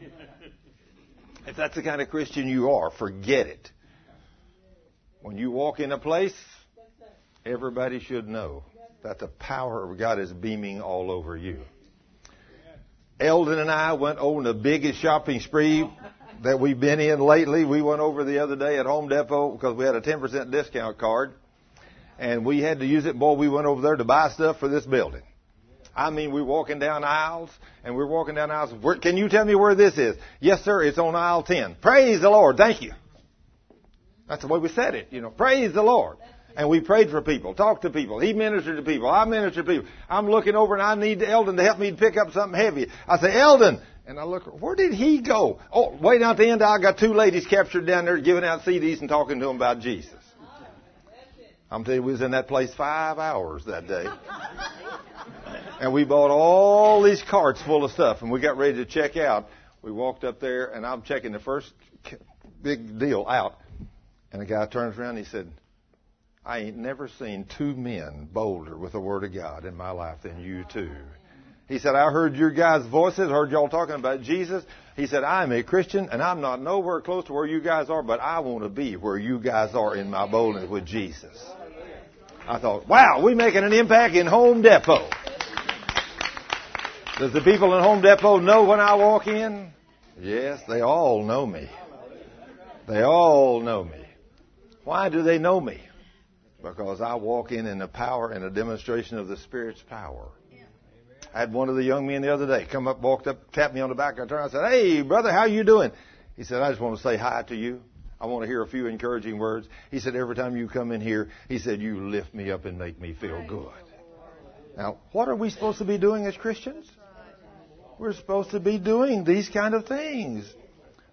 If that's the kind of Christian you are, forget it. When you walk in a place, everybody should know that the power of God is beaming all over you. Eldon and I went on the biggest shopping spree that we've been in lately. We went over the other day at Home Depot because we had a 10% discount card. And we had to use it. Boy, we went over there to buy stuff for this building. I mean, we're walking down aisles, and we're walking down aisles. Can you tell me where this is? Yes, sir, it's on aisle 10. Praise the Lord. Thank you. That's the way we said it. Praise the Lord. And we prayed for people, talked to people. He ministered to people. I ministered to people. I'm looking over, and I need Eldon to help me pick up something heavy. I say, Eldon. And I look, where did he go? Oh, wait out the end, I got 2 ladies captured down there giving out CDs and talking to them about Jesus. I'm telling you, we was in that place 5 hours that day. And we bought all these carts full of stuff, and we got ready to check out. We walked up there, and I'm checking the first big deal out. And the guy turns around and he said, I ain't never seen 2 men bolder with the Word of God in my life than you two. He said, I heard your guys' voices, heard y'all talking about Jesus. He said, I'm a Christian, and I'm not nowhere close to where you guys are, but I want to be where you guys are in my boldness with Jesus. I thought, wow, we're making an impact in Home Depot. Does the people in Home Depot know when I walk in? Yes, they all know me. They all know me. Why do they know me? Because I walk in the power and a demonstration of the Spirit's power. I had one of the young men the other day come up, walked up, tapped me on the back. I turned, I said, hey, brother, how you doing? He said, I just want to say hi to you. I want to hear a few encouraging words. He said, every time you come in here, he said, you lift me up and make me feel good. Now, what are we supposed to be doing as Christians? We're supposed to be doing these kind of things.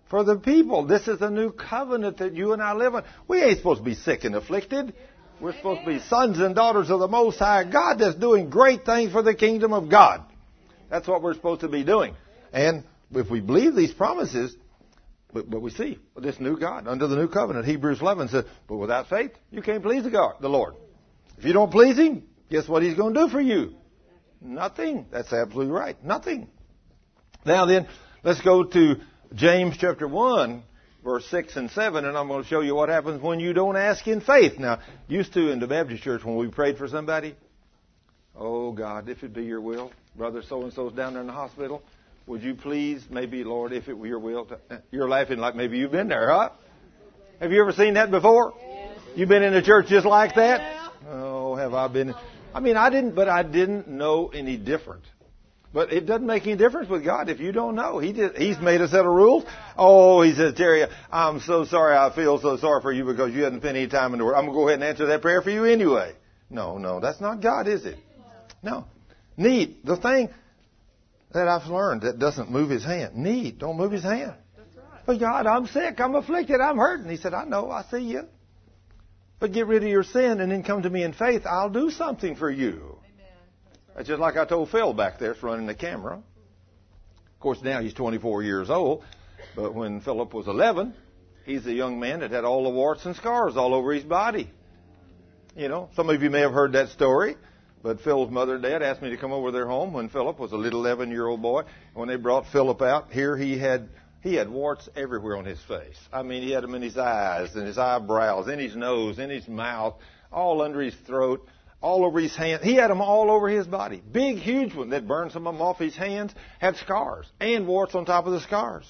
For the people. This is a new covenant that you and I live in. We ain't supposed to be sick and afflicted. We're supposed to be sons and daughters of the Most High God that's doing great things for the kingdom of God. That's what we're supposed to be doing. And if we believe these promises, but we see this new God under the new covenant. Hebrews 11 says, but without faith, you can't please the Lord. If you don't please Him, guess what He's going to do for you? Nothing. That's absolutely right. Nothing. Now then, let's go to James chapter 1, verse 6 and 7, and I'm going to show you what happens when you don't ask in faith. Now, used to in the Baptist church when we prayed for somebody, oh God, if it be your will, brother so-and-so's down there in the hospital, would you please, maybe, Lord, if it were your will, you're laughing like maybe you've been there, huh? Have you ever seen that before? Yes. You've been in a church just like that? Yeah. Oh, have I been? I mean, I didn't know any different. But it doesn't make any difference with God if you don't know. He's made a set of rules. Oh, He says, Terry, I'm so sorry. I feel so sorry for you because you hadn't spent any time in the Word. I'm going to go ahead and answer that prayer for you anyway. No, that's not God, is it? No. Need. The thing that I've learned that doesn't move His hand. Need. Don't move His hand. But God, I'm sick. I'm afflicted. I'm hurting. He said, I know. I see you. But get rid of your sin and then come to me in faith. I'll do something for you. That's just like I told Phil back there, that's running the camera. Of course, now he's 24 years old. But when Philip was 11, he's a young man that had all the warts and scars all over his body. You know, some of you may have heard that story. But Phil's mother and dad asked me to come over their home when Philip was a little 11-year-old boy. When they brought Philip out, here he had warts everywhere on his face. I mean, he had them in his eyes and his eyebrows, in his nose, in his mouth, all under his throat, all over his hands. He had them all over his body. Big, huge one that burned some of them off his hands, had scars and warts on top of the scars.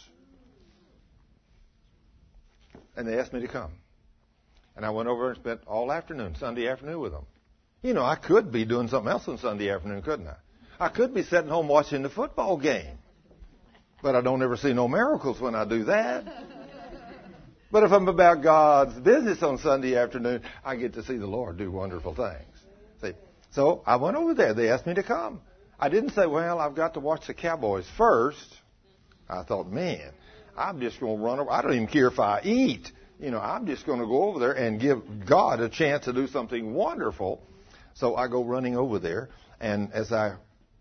And they asked me to come. And I went over and spent all afternoon, Sunday afternoon with them. You know, I could be doing something else on Sunday afternoon, couldn't I? I could be sitting home watching the football game. But I don't ever see no miracles when I do that. But if I'm about God's business on Sunday afternoon, I get to see the Lord do wonderful things. See? So I went over there. They asked me to come. I didn't say, well, I've got to watch the Cowboys first. I thought, man, I'm just going to run over. I don't even care if I eat. You know, I'm just going to go over there and give God a chance to do something wonderful. So I go running over there. And as I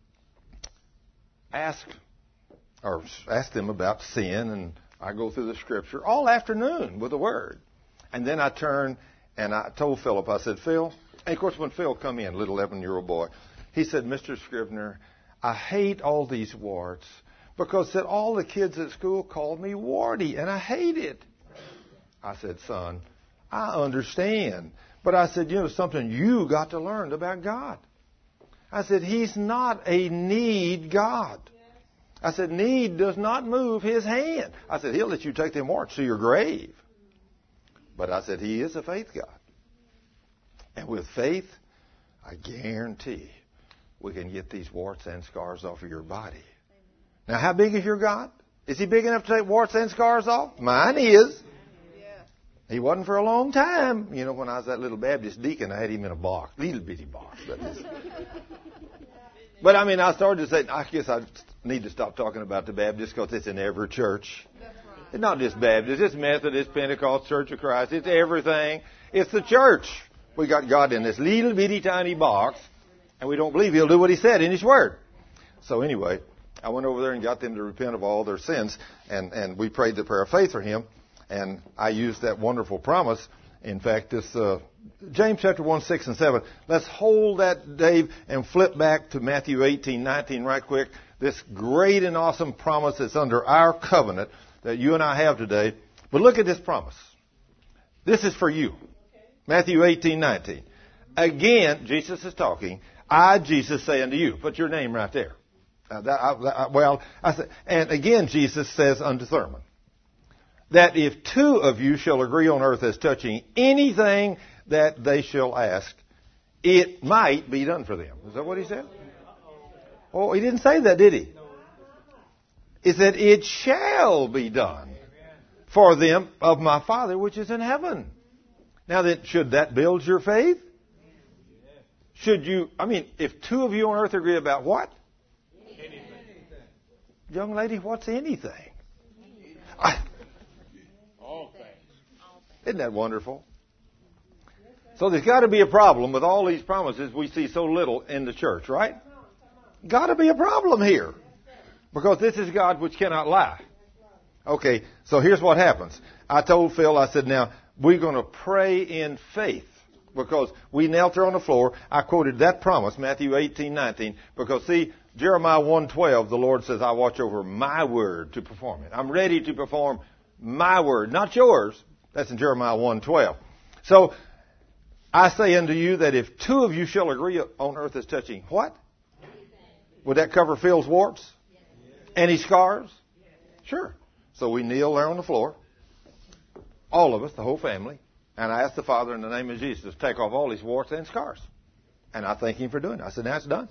asked them about sin, and I go through the Scripture all afternoon with the Word. And then I turned and I told Philip, I said, Phil, and of course when Phil come in, little 11-year-old boy, he said, Mr. Scrivener, I hate all these warts because that all the kids at school called me warty, and I hate it. I said, son, I understand. But I said, you know something, you got to learn about God. I said, He's not a need God. I said, need does not move His hand. I said, He'll let you take them warts to your grave. But I said, He is a faith God. And with faith, I guarantee we can get these warts and scars off of your body. Now, how big is your God? Is He big enough to take warts and scars off? Mine is. He wasn't for a long time. You know, when I was that little Baptist deacon, I had him in a box, little bitty box. But I mean, I started to say, I guess I need to stop talking about the Baptist because it's in every church. That's right. It's not just Baptist. It's Methodist, Pentecost, Church of Christ. It's everything. It's the church. We got God in this little bitty tiny box, and we don't believe He'll do what He said in His Word. So anyway, I went over there and got them to repent of all their sins, and we prayed the prayer of faith for him. And I used that wonderful promise. In fact, this James chapter 1, 6 and 7. Let's hold that, Dave, and flip back to Matthew 18, 19 right quick. This great and awesome promise that's under our covenant that you and I have today. But look at this promise. This is for you. Matthew 18, 19. Again, Jesus is talking. I, Jesus, say unto you. Put your name right there. And again, Jesus says unto Thurman, that if two of you shall agree on earth as touching anything that they shall ask, it might be done for them. Is that what he said? Oh, he didn't say that, did he? He said, it shall be done for them of my Father which is in heaven. Now then, should that build your faith? Should you, if two of you on earth agree about what? Anything. Young lady, what's anything? Isn't that wonderful? So there's got to be a problem with all these promises we see so little in the church, right? Got to be a problem here. Because this is God which cannot lie. Okay, so here's what happens. I told Phil, I said, now, we're going to pray in faith. Because we knelt there on the floor. I quoted that promise, Matthew 18:19. Because, see, Jeremiah 1:12, the Lord says, I watch over my word to perform it. I'm ready to perform my word, not yours. That's in Jeremiah 1:12. So, I say unto you that if two of you shall agree on earth as touching what? Would that cover Phil's warts? Any scars? Sure. So we kneel there on the floor, all of us, the whole family, and I asked the Father in the name of Jesus to take off all his warts and scars. And I thank him for doing it. I said, now it's done.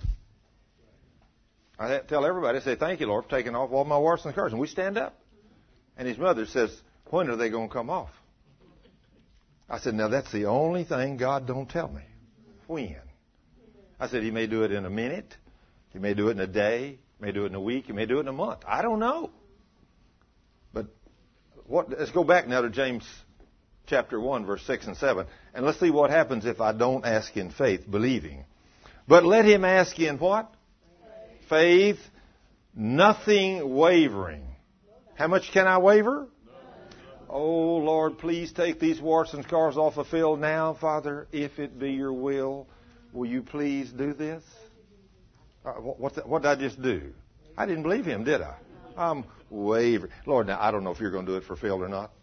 I tell everybody, I say, thank you, Lord, for taking off all my warts and scars. And we stand up. And his mother says, when are they going to come off? I said, now that's the only thing God don't tell me. When? I said, he may do it in a minute. He may do it in a day. He may do it in a week. He may do it in a month. I don't know. But let's go back now to James chapter 1, verse 6 and 7. And let's see what happens if I don't ask in faith, believing. But let him ask in what? Faith, nothing wavering. How much can I waver? Oh, Lord, please take these warts and scars off of Phil now, Father, if it be your will. Will you please do this? What did I just do? I didn't believe him, did I? I'm wavering. Lord, now, I don't know if you're going to do it for Phil or not.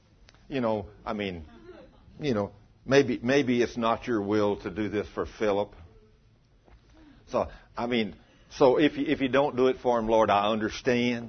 Maybe it's not your will to do this for Philip. So if you don't do it for him, Lord, I understand.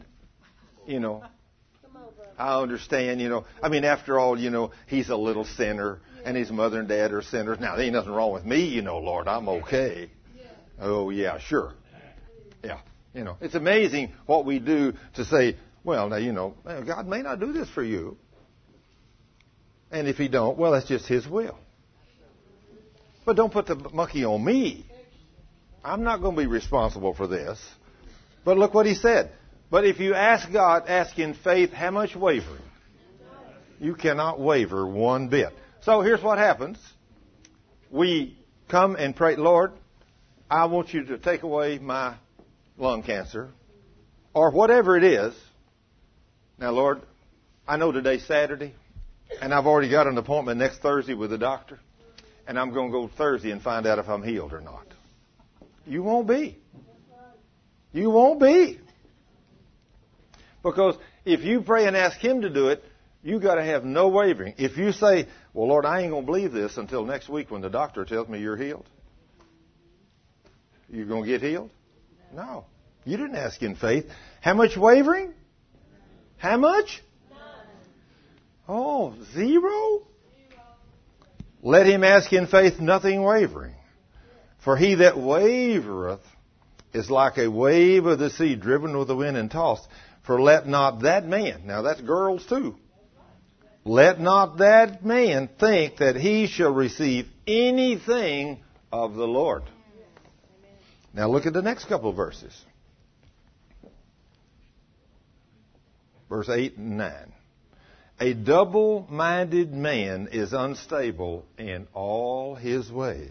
I understand, after all, he's a little sinner, and his mother and dad are sinners. Now, there ain't nothing wrong with me, Lord. I'm okay. Oh, yeah, sure. Yeah. It's amazing what we do to say, well, now, God may not do this for you. And if he don't, well, that's just his will. But don't put the monkey on me. I'm not going to be responsible for this. But look what he said. But if you ask God, ask in faith, how much wavering? You cannot waver one bit. So here's what happens. We come and pray, Lord, I want you to take away my lung cancer, or whatever it is. Now, Lord, I know today's Saturday, and I've already got an appointment next Thursday with the doctor, and I'm going to go Thursday and find out if I'm healed or not. You won't be. You won't be. Because if you pray and ask him to do it, you got to have no wavering. If you say, well, Lord, I ain't going to believe this until next week when the doctor tells me you're healed, you're going to get healed? No. You didn't ask in faith. How much wavering? How much? None. Oh, 0? Let him ask in faith, nothing wavering. For he that wavereth is like a wave of the sea driven with the wind and tossed. For let not that man, now that's girls too, let not that man think that he shall receive anything of the Lord. Now look at the next couple of verses. Verse 8 and 9. A double-minded man is unstable in all his ways.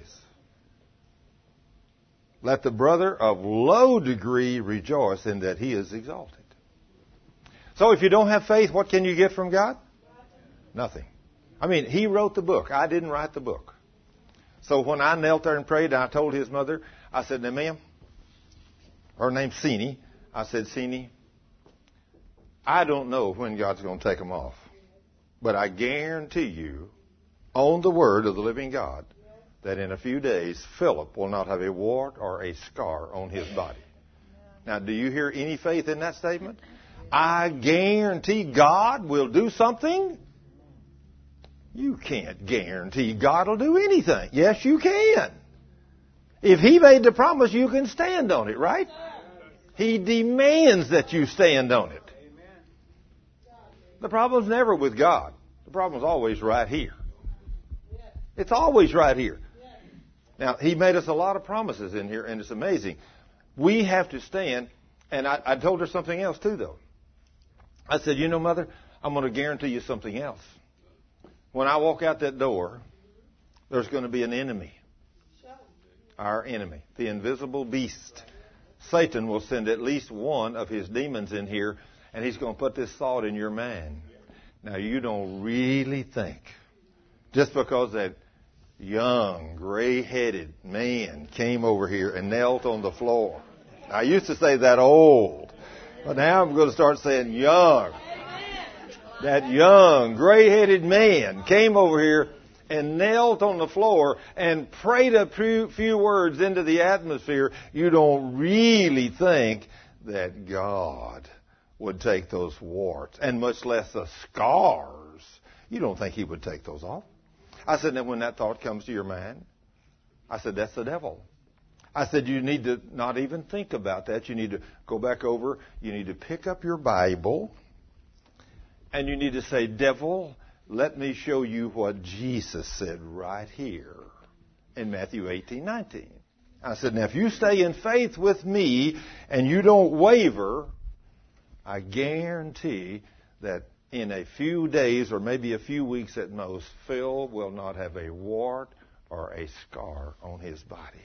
Let the brother of low degree rejoice in that he is exalted. So if you don't have faith, what can you get from God? Nothing. He wrote the book. I didn't write the book. So when I knelt there and prayed, I told his mother, I said, now, ma'am, her name's Sini. I said, Sini, I don't know when God's going to take them off. But I guarantee you, on the word of the living God, that in a few days, Philip will not have a wart or a scar on his body. Now, do you hear any faith in that statement? I guarantee God will do something. You can't guarantee God will do anything. Yes, you can. If he made the promise, you can stand on it, right? He demands that you stand on it. The problem's never with God. The problem's always right here. It's always right here. Now, he made us a lot of promises in here, and it's amazing. We have to stand, and I told her something else too, though. I said, Mother, I'm going to guarantee you something else. when I walk out that door, there's going to be an enemy. Our enemy, the invisible beast. Satan will send at least one of his demons in here, and he's going to put this thought in your mind. Now, you don't really think, just because that young, gray-headed man came over here and knelt on the floor. I used to say that old, but now I'm going to start saying young. That young, gray-headed man came over here and knelt on the floor and prayed a few words into the atmosphere. You don't really think that God would take those warts, and much less the scars. You don't think he would take those off. I said, and when that thought comes to your mind, I said, that's the devil. I said, you need to not even think about that. You need to go back over. You need to pick up your Bible, and you need to say, devil, let me show you what Jesus said right here in Matthew 18:19. I said, now if you stay in faith with me and you don't waver, I guarantee that in a few days or maybe a few weeks at most, Phil will not have a wart or a scar on his body.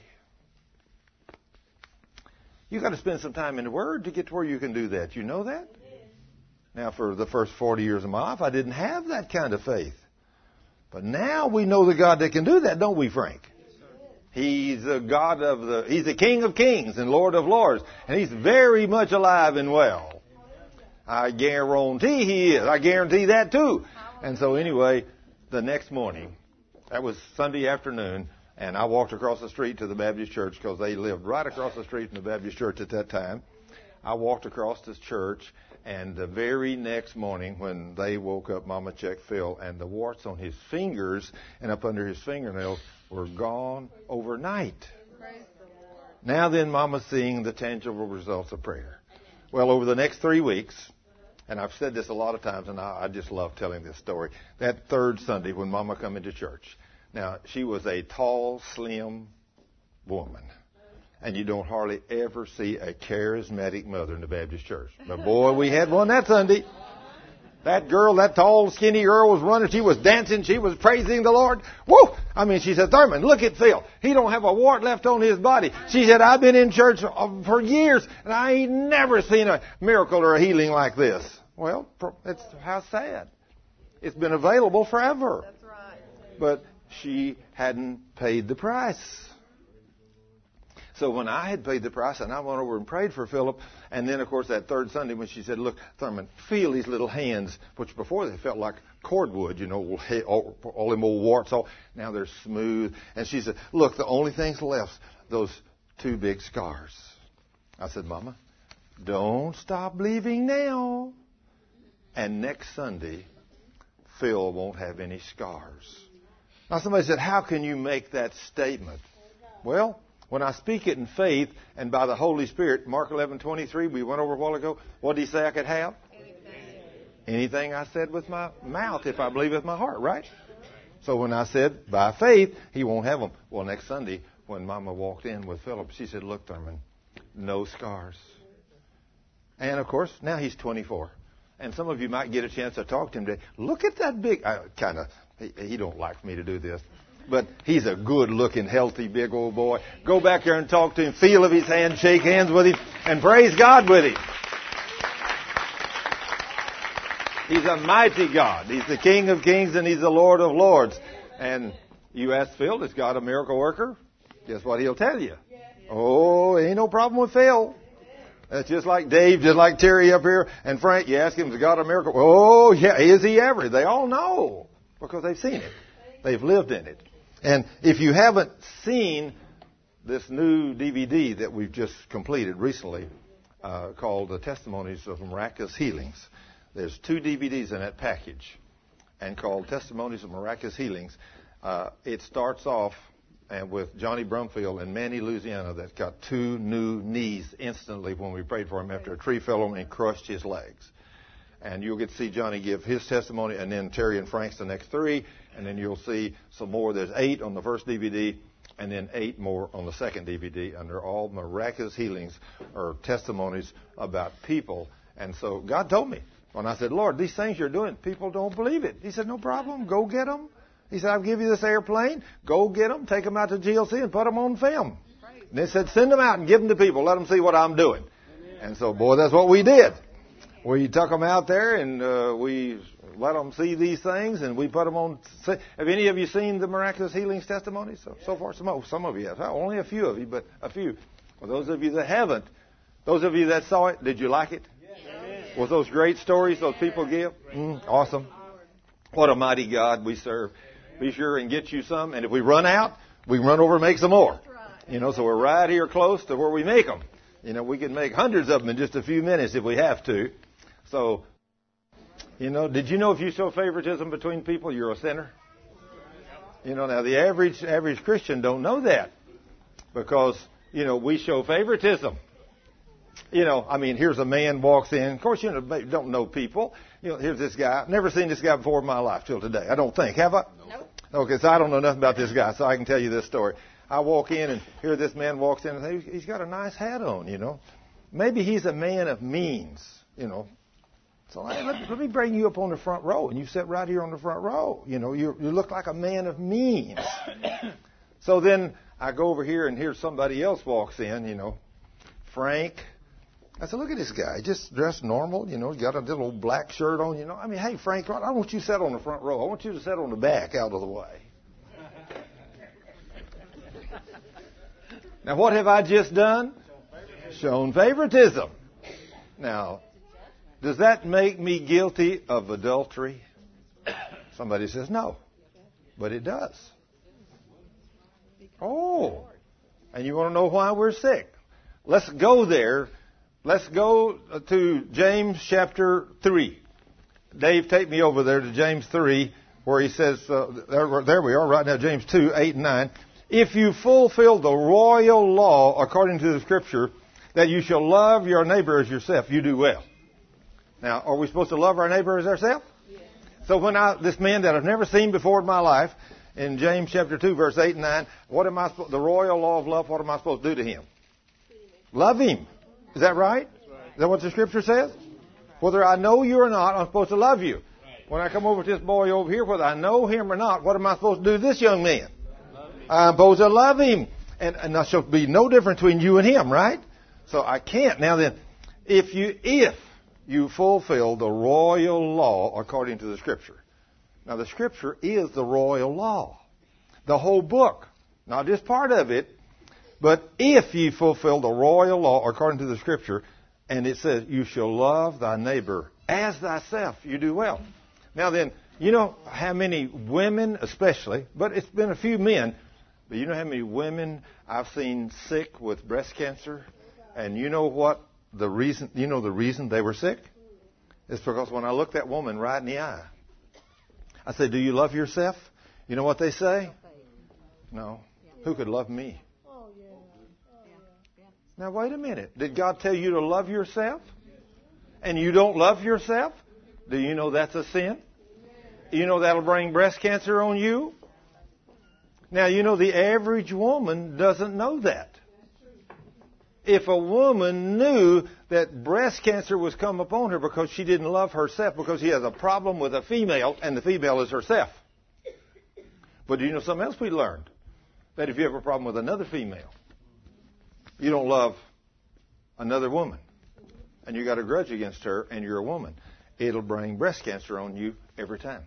You've got to spend some time in the Word to get to where you can do that. You know that? Now, for the first 40 years of my life, I didn't have that kind of faith. But now we know the God that can do that, don't we, Frank? He's the God He's the King of Kings and Lord of Lords. And He's very much alive and well. I guarantee He is. I guarantee that too. And so anyway, the next morning, that was Sunday afternoon, and I walked across the street to the Baptist church because they lived right across the street from the Baptist church at that time. I walked across this church, and the very next morning when they woke up, Mama checked Phil, and the warts on his fingers and up under his fingernails were gone overnight. Praise the Lord. Now then, Mama's seeing the tangible results of prayer. Well, over the next 3 weeks, and I've said this a lot of times, and I just love telling this story, that third Sunday when Mama come into church. Now, she was a tall, slim woman. And you don't hardly ever see a charismatic mother in the Baptist church. But boy, we had one that Sunday. That girl, that tall, skinny girl was running. She was dancing. She was praising the Lord. Woo! I mean, she said, Thurman, look at Phil. He don't have a wart left on his body. She said, I've been in church for years, and I ain't never seen a miracle or a healing like this. Well, it's how sad. It's been available forever. That's right. But she hadn't paid the price. So when I had paid the price, and I went over and prayed for Philip, and then, of course, that third Sunday when she said, look, Thurman, feel these little hands, which before they felt like cordwood, you know, all them old warts, now they're smooth. And she said, look, the only things left, those 2 big scars. I said, Mama, don't stop believing now. And next Sunday, Phil won't have any scars. Now, somebody said, how can you make that statement? Well, when I speak it in faith and by the Holy Spirit, Mark 11:23, we went over a while ago, what did he say I could have? Anything I said with my mouth if I believe with my heart, right? So when I said by faith, he won't have them. Well, next Sunday, when Mama walked in with Philip, she said, look, Thurman, no scars. And, of course, now he's 24. And some of you might get a chance to talk to him today. Look at that big, he don't like for me to do this. But he's a good-looking, healthy, big old boy. Go back there and talk to him, feel of his hand, shake hands with him, and praise God with him. He's a mighty God. He's the King of Kings and He's the Lord of Lords. And you ask Phil, is God a miracle worker? Guess what he'll tell you? Oh, ain't no problem with Phil. That's just like Dave, just like Terry up here, and Frank. You ask him, is God a miracle? Oh, yeah, is He ever? They all know because they've seen it. They've lived in it. And if you haven't seen this new DVD that we've just completed recently, called The Testimonies of Miraculous Healings, there's 2 DVDs in that package, and called Testimonies of Miraculous Healings. It starts off with Johnny Brumfield in Manny, Louisiana, that got 2 new knees instantly when we prayed for him after a tree fell on him and crushed his legs. And you'll get to see Johnny give his testimony, and then Terry and Frank's the next 3, and then you'll see some more. There's 8 on the first DVD, and then 8 more on the second DVD, and they're all miraculous healings or testimonies about people. And so God told me, When I said, Lord, these things you're doing, people don't believe it. He said, no problem. Go get them. He said, I'll give you this airplane. Go get them. Take them out to GLC and put them on film. And they said, send them out and give them to people. Let them see what I'm doing. And so, boy, that's what we did. We took them out there and we let them see these things, and we put them on. Have any of you seen the miraculous healings testimonies so far? Some of you have. Only a few of you, but a few. Well, those of you that haven't, those of you that saw it, did you like it? Yes. Was those great stories those people give? Awesome. What a mighty God we serve. Be sure and get you some, and if we run out, we can run over and make some more. So we're right here close to where we make them. We can make hundreds of them in just a few minutes if we have to. So, did you know if you show favoritism between people, you're a sinner? Now the average Christian don't know that because, we show favoritism. Here's a man walks in. Of course, don't know people. Here's this guy. I've never seen this guy before in my life till today. I don't think. Have I? Nope. Okay, so I don't know nothing about this guy, so I can tell you this story. I walk in and here this man walks in and say, he's got a nice hat on, Maybe he's a man of means, So let me bring you up on the front row, and you sit right here on the front row. You look like a man of means. So then I go over here, and here somebody else walks in, Frank. I said, look at this guy, just dressed normal, got a little black shirt on, hey, Frank, I don't want you to sit on the front row. I want you to sit on the back out of the way. Now, what have I just done? Shown favoritism. Now, does that make me guilty of adultery? Somebody says no, but it does. Oh, and you want to know why we're sick? Let's go there. Let's go to James chapter 3. Dave, take me over there to James 3, where he says, there we are right now, James 2, 8 and 9. If you fulfill the royal law according to the Scripture, that you shall love your neighbor as yourself, you do well. Now, are we supposed to love our neighbor as ourselves? Yes. So when this man that I've never seen before in my life, in James chapter 2, verse 8 and 9, the royal law of love, what am I supposed to do to him? Love him. Is that right? Is that what the Scripture says? Whether I know you or not, I'm supposed to love you. When I come over to this boy over here, whether I know him or not, what am I supposed to do to this young man? I'm supposed to love him. And there shall be no difference between you and him, right? So I can't. Now then, if you fulfill the royal law according to the Scripture. Now the Scripture is the royal law. The whole book. Not just part of it. But if ye fulfill the royal law according to the Scripture, and it says, you shall love thy neighbor as thyself, you do well. Now then, you know how many women especially, but it's been a few men, but you know how many women I've seen sick with breast cancer? And you know what the reason they were sick? It's because when I looked that woman right in the eye, I said, do you love yourself? You know what they say? No. Who could love me? Now, wait a minute. Did God tell you to love yourself? And you don't love yourself? Do you know that's a sin? You know that'll bring breast cancer on you? Now, you know the average woman doesn't know that. If a woman knew that breast cancer was come upon her because she didn't love herself, because she has a problem with a female, and the female is herself. But do you know something else we learned? That if you have a problem with another female, you don't love another woman, and you got a grudge against her, and you're a woman, it'll bring breast cancer on you every time.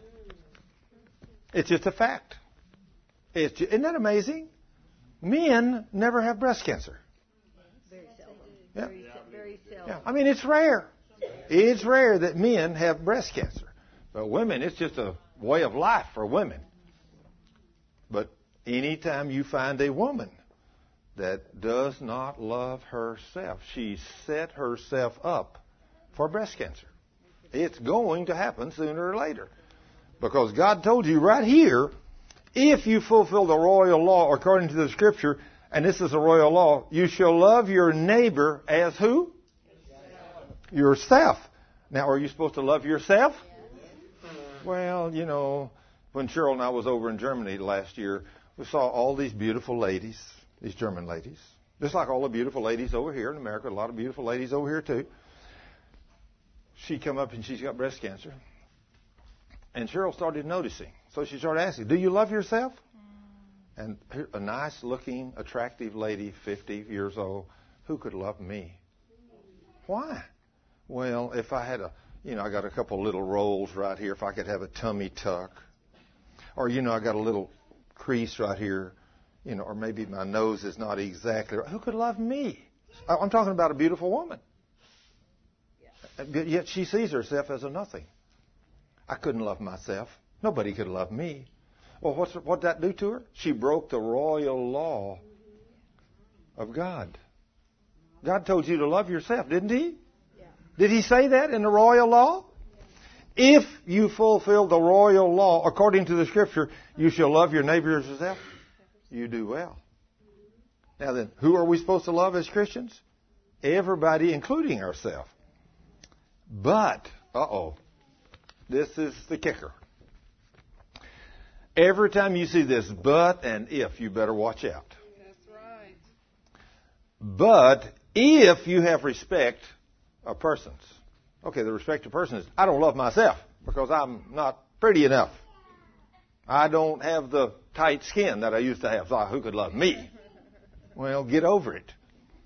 It's just a fact. Isn't that amazing? Men never have breast cancer. Very seldom. Yeah. Very seldom. Yeah. I mean, it's rare. It's rare that men have breast cancer. But women, it's just a way of life for women. But anytime you find a woman that does not love herself, she set herself up for breast cancer. It's going to happen sooner or later. Because God told you right here, if you fulfill the royal law according to the Scripture, and this is a royal law, you shall love your neighbor as who? Yourself. Now, are you supposed to love yourself? Well, you know, when Cheryl and I was over in Germany last year, we saw all these beautiful ladies, these German ladies, just like all the beautiful ladies over here in America, a lot of beautiful ladies over here too. she come up and she's got breast cancer. And Cheryl started noticing. So she started asking, do you love yourself? And a nice-looking, attractive lady, 50 years old, who could love me? Why? Well, if I had I got a couple little rolls right here, if I could have a tummy tuck. Or, I got a little crease right here, or maybe my nose is not exactly right. Who could love me? I'm talking about a beautiful woman. Yet she sees herself as a nothing. I couldn't love myself. Nobody could love me. Well, what did that do to her? She broke the royal law of God. God told you to love yourself, didn't He? Yeah. Did He say that in the royal law? If you fulfill the royal law, according to the Scripture, you shall love your neighbor as yourself. You do well. Now then, who are we supposed to love as Christians? Everybody, including ourselves. But, this is the kicker. Every time you see this but and if, you better watch out. That's right. But if you have respect of persons. Okay, the respect of persons is, I don't love myself because I'm not pretty enough. I don't have the tight skin that I used to have. So who could love me? Well, get over it.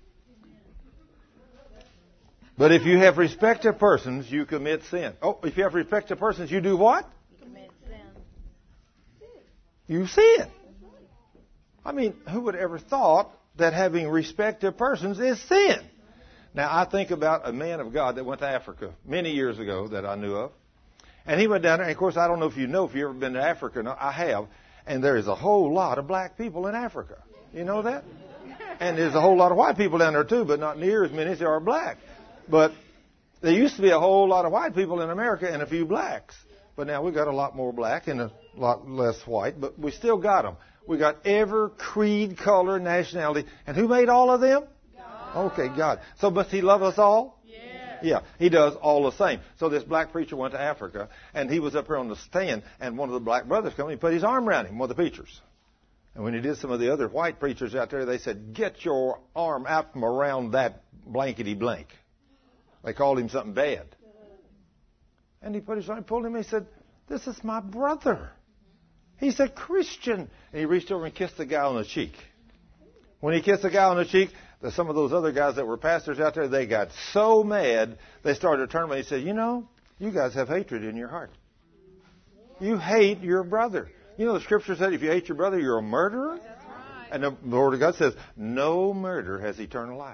But if you have respect of persons, you commit sin. Oh, if you have respect of persons, you do what? You commit sin. You sin. I mean, who would ever thought that having respect of persons is sin? Now, I think about a man of God that went to Africa many years ago that I knew of. And he went down there. And, of course, I don't know if you've ever been to Africa. No, I have. And there is a whole lot of black people in Africa. You know that? And there's a whole lot of white people down there, too, but not near as many as there are black. But there used to be a whole lot of white people in America and a few blacks. But now we've got a lot more black and a lot less white. But we still got them. We got every creed, color, nationality. And who made all of them? God. Okay, God. So does He love us all? Yeah, He does all the same. So this black preacher went to Africa, and he was up here on the stand, and one of the black brothers came and he put his arm around him, one of the preachers. And when he did, some of the other white preachers out there, they said, get your arm out from around that blankety blank. They called him something bad. And he put his arm, pulled him, and he said, this is my brother. He's a Christian. And he reached over and kissed the guy on the cheek. When he kissed the guy on the cheek, some of those other guys that were pastors out there, they got so mad, they started to turn around and he said, you guys have hatred in your heart. You hate your brother. The Scripture said if you hate your brother, you're a murderer. That's right. And the Word of God says, no murder has eternal life.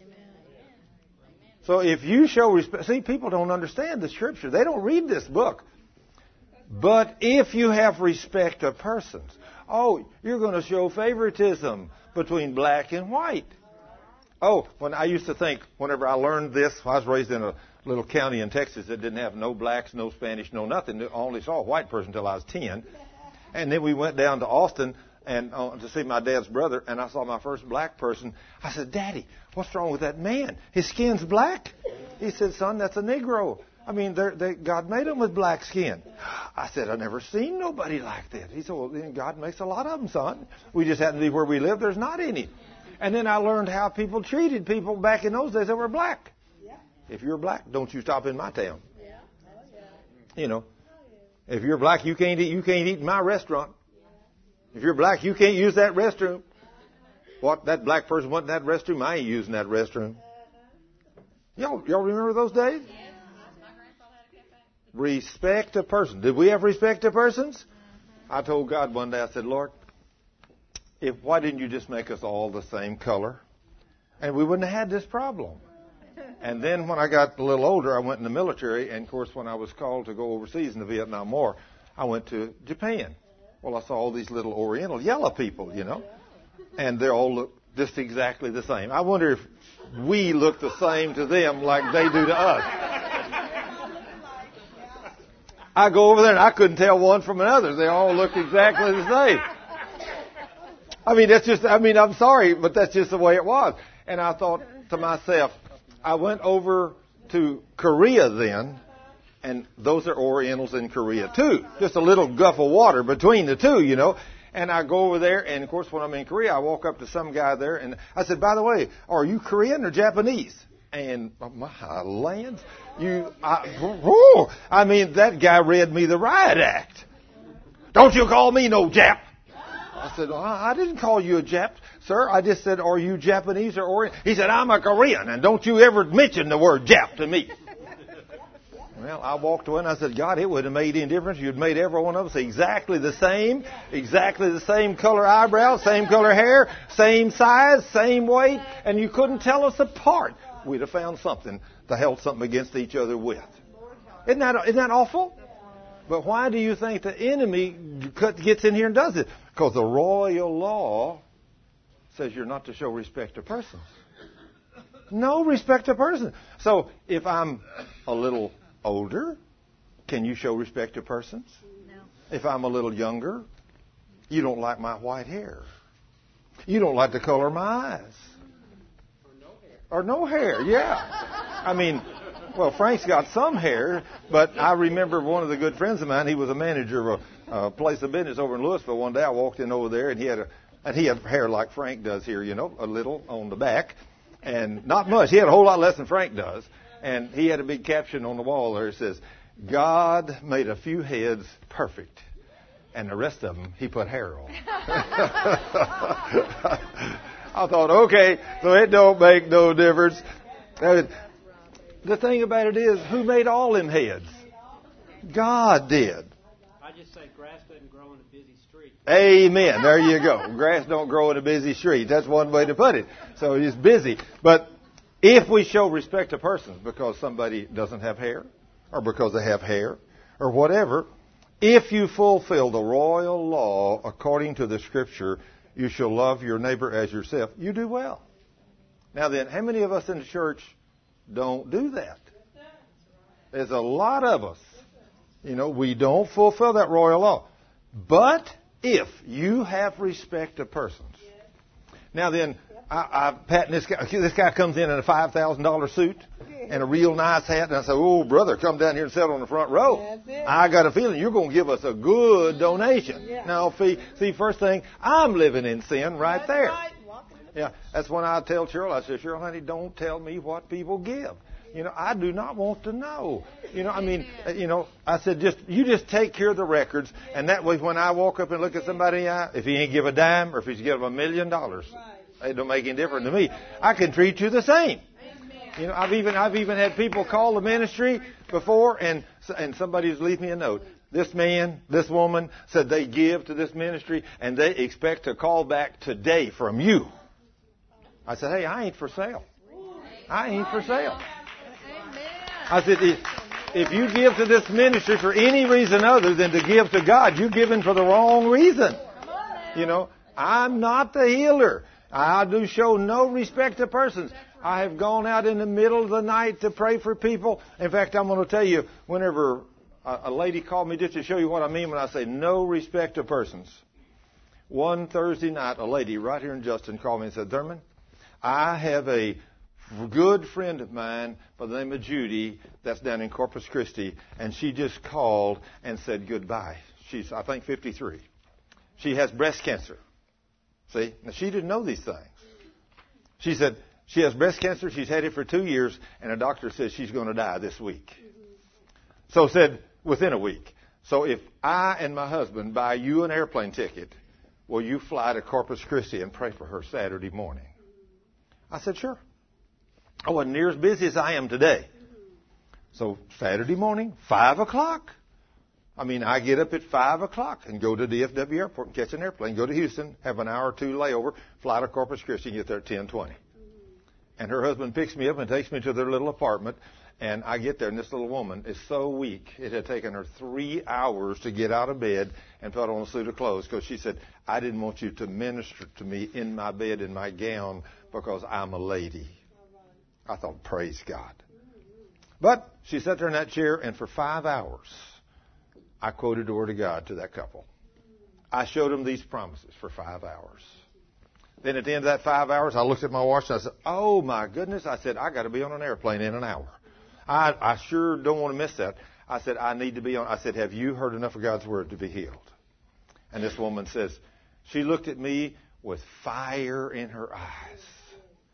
So if you show respect, see, people don't understand the Scripture. They don't read this book. But if you have respect of persons, you're going to show favoritism between black and white. When I used to think, whenever I learned this, I was raised in a little county in Texas that didn't have no blacks, no Spanish, no nothing. I only saw a white person until I was 10. And then we went down to Austin and to see my dad's brother, and I saw my first black person. I said, Daddy, what's wrong with that man? His skin's black. He said, son, that's a Negro. I mean, God made them with black skin. I said, I've never seen nobody like that. He said, well, then God makes a lot of them, son. We just happen to be where we live. There's not any. And then I learned how people treated people back in those days that were black. Yeah. If you're black, don't you stop in my town. Yeah. If you're black, you can't eat in my restaurant. If you're black, you can't use that restroom. What? That black person went in that restroom? I ain't using that restroom. Y'all remember those days? Yeah. Respect a person. Did we have respect to persons? I told God one day, I said, Lord, why didn't you just make us all the same color? And we wouldn't have had this problem. And then when I got a little older, I went in the military. And, of course, when I was called to go overseas in the Vietnam War, I went to Japan. Well, I saw all these little Oriental yellow people, and they all look just exactly the same. I wonder if we look the same to them like they do to us. I go over there and I couldn't tell one from another. They all look exactly the same. I'm sorry, but that's just the way it was. And I thought to myself, I went over to Korea then, and those are Orientals in Korea too. Just a little guff of water between the two, And I go over there, and of course when I'm in Korea, I walk up to some guy there, and I said, by the way, are you Korean or Japanese? And my lands, I mean, that guy read me the riot act. Don't you call me no Jap. I said, I didn't call you a Jap, sir. I just said, are you Japanese or Orient? He said, I'm a Korean, and don't you ever mention the word Jap to me. Well, I walked away and I said, God, it wouldn't have made any difference. You'd made every one of us exactly the same color eyebrows, same color hair, same size, same weight, and you couldn't tell us apart. We'd have found something to hold something against each other with. Isn't that awful? But why do you think the enemy gets in here and does it? Because the royal law says you're not to show respect to persons. No respect to persons. So if I'm a little older, can you show respect to persons? No. If I'm a little younger, you don't like my white hair. You don't like the color of my eyes. Or no hair, yeah. I mean, well, Frank's got some hair, but I remember one of the good friends of mine, he was a manager of a place of business over in Louisville. One day I walked in over there, and he had hair like Frank does here, a little on the back, and not much. He had a whole lot less than Frank does. And he had a big caption on the wall there. It says, God made a few heads perfect, and the rest of them he put hair on. I thought, okay, so it don't make no difference. The thing about it is, who made all them heads? God did. I just say grass doesn't grow in a busy street. Amen. There you go. Grass don't grow in a busy street. That's one way to put it. So it's busy. But if we show respect to persons because somebody doesn't have hair, or because they have hair, or whatever, if you fulfill the royal law according to the Scripture, you shall love your neighbor as yourself, you do well. Now then, how many of us in the church don't do that? There's a lot of us. We don't fulfill that royal law. But if you have respect to persons, now then, I'm patting this guy. This guy comes in a $5,000 suit and a real nice hat, and I say, "Oh, brother, come down here and sit on the front row." I got a feeling you're going to give us a good donation. Yeah. Now, see, first thing, I'm living in sin right there. Right. Yeah, that's when I tell Cheryl, I say, "Cheryl, honey, don't tell me what people give. I do not want to know. I said, you just take care of the records, and that way when I walk up and look at somebody in the eye, if he ain't give a dime or if he's give $1 million, it don't make any difference to me. I can treat you the same. I've even had people call the ministry before, and somebody's leave me a note. This man, this woman said they give to this ministry, and they expect to call back today from you. I said, hey, I ain't for sale. I ain't for sale. I said, if you give to this ministry for any reason other than to give to God, you're giving for the wrong reason. I'm not the healer. I do show no respect to persons. I have gone out in the middle of the night to pray for people. In fact, I'm going to tell you, whenever a lady called me, just to show you what I mean when I say no respect to persons. One Thursday night, a lady right here in Justin called me and said, Thurman, I have a good friend of mine by the name of Judy that's down in Corpus Christi, and she just called and said goodbye. She's, I think, 53. She has breast cancer. See? Now, she didn't know these things. She said she has breast cancer. She's had it for 2 years, and a doctor says she's going to die this week. So said within a week. So if I and my husband buy you an airplane ticket, will you fly to Corpus Christi and pray for her Saturday morning? I said, sure. I wasn't near as busy as I am today. So Saturday morning, 5 o'clock. I get up at 5 o'clock and go to DFW Airport and catch an airplane, go to Houston, have an hour or two layover, fly to Corpus Christi and get there at 10:20. And her husband picks me up and takes me to their little apartment. And I get there, and this little woman is so weak, it had taken her 3 hours to get out of bed and put on a suit of clothes because she said, I didn't want you to minister to me in my bed in my gown because I'm a lady. I thought, praise God. But she sat there in that chair, and for 5 hours, I quoted the Word of God to that couple. I showed them these promises for 5 hours. Then at the end of that 5 hours, I looked at my watch and I said, oh, my goodness. I said, I got to be on an airplane in an hour. I sure don't want to miss that. I said, I need to be on. I said, have you heard enough of God's Word to be healed? And this woman says, she looked at me with fire in her eyes.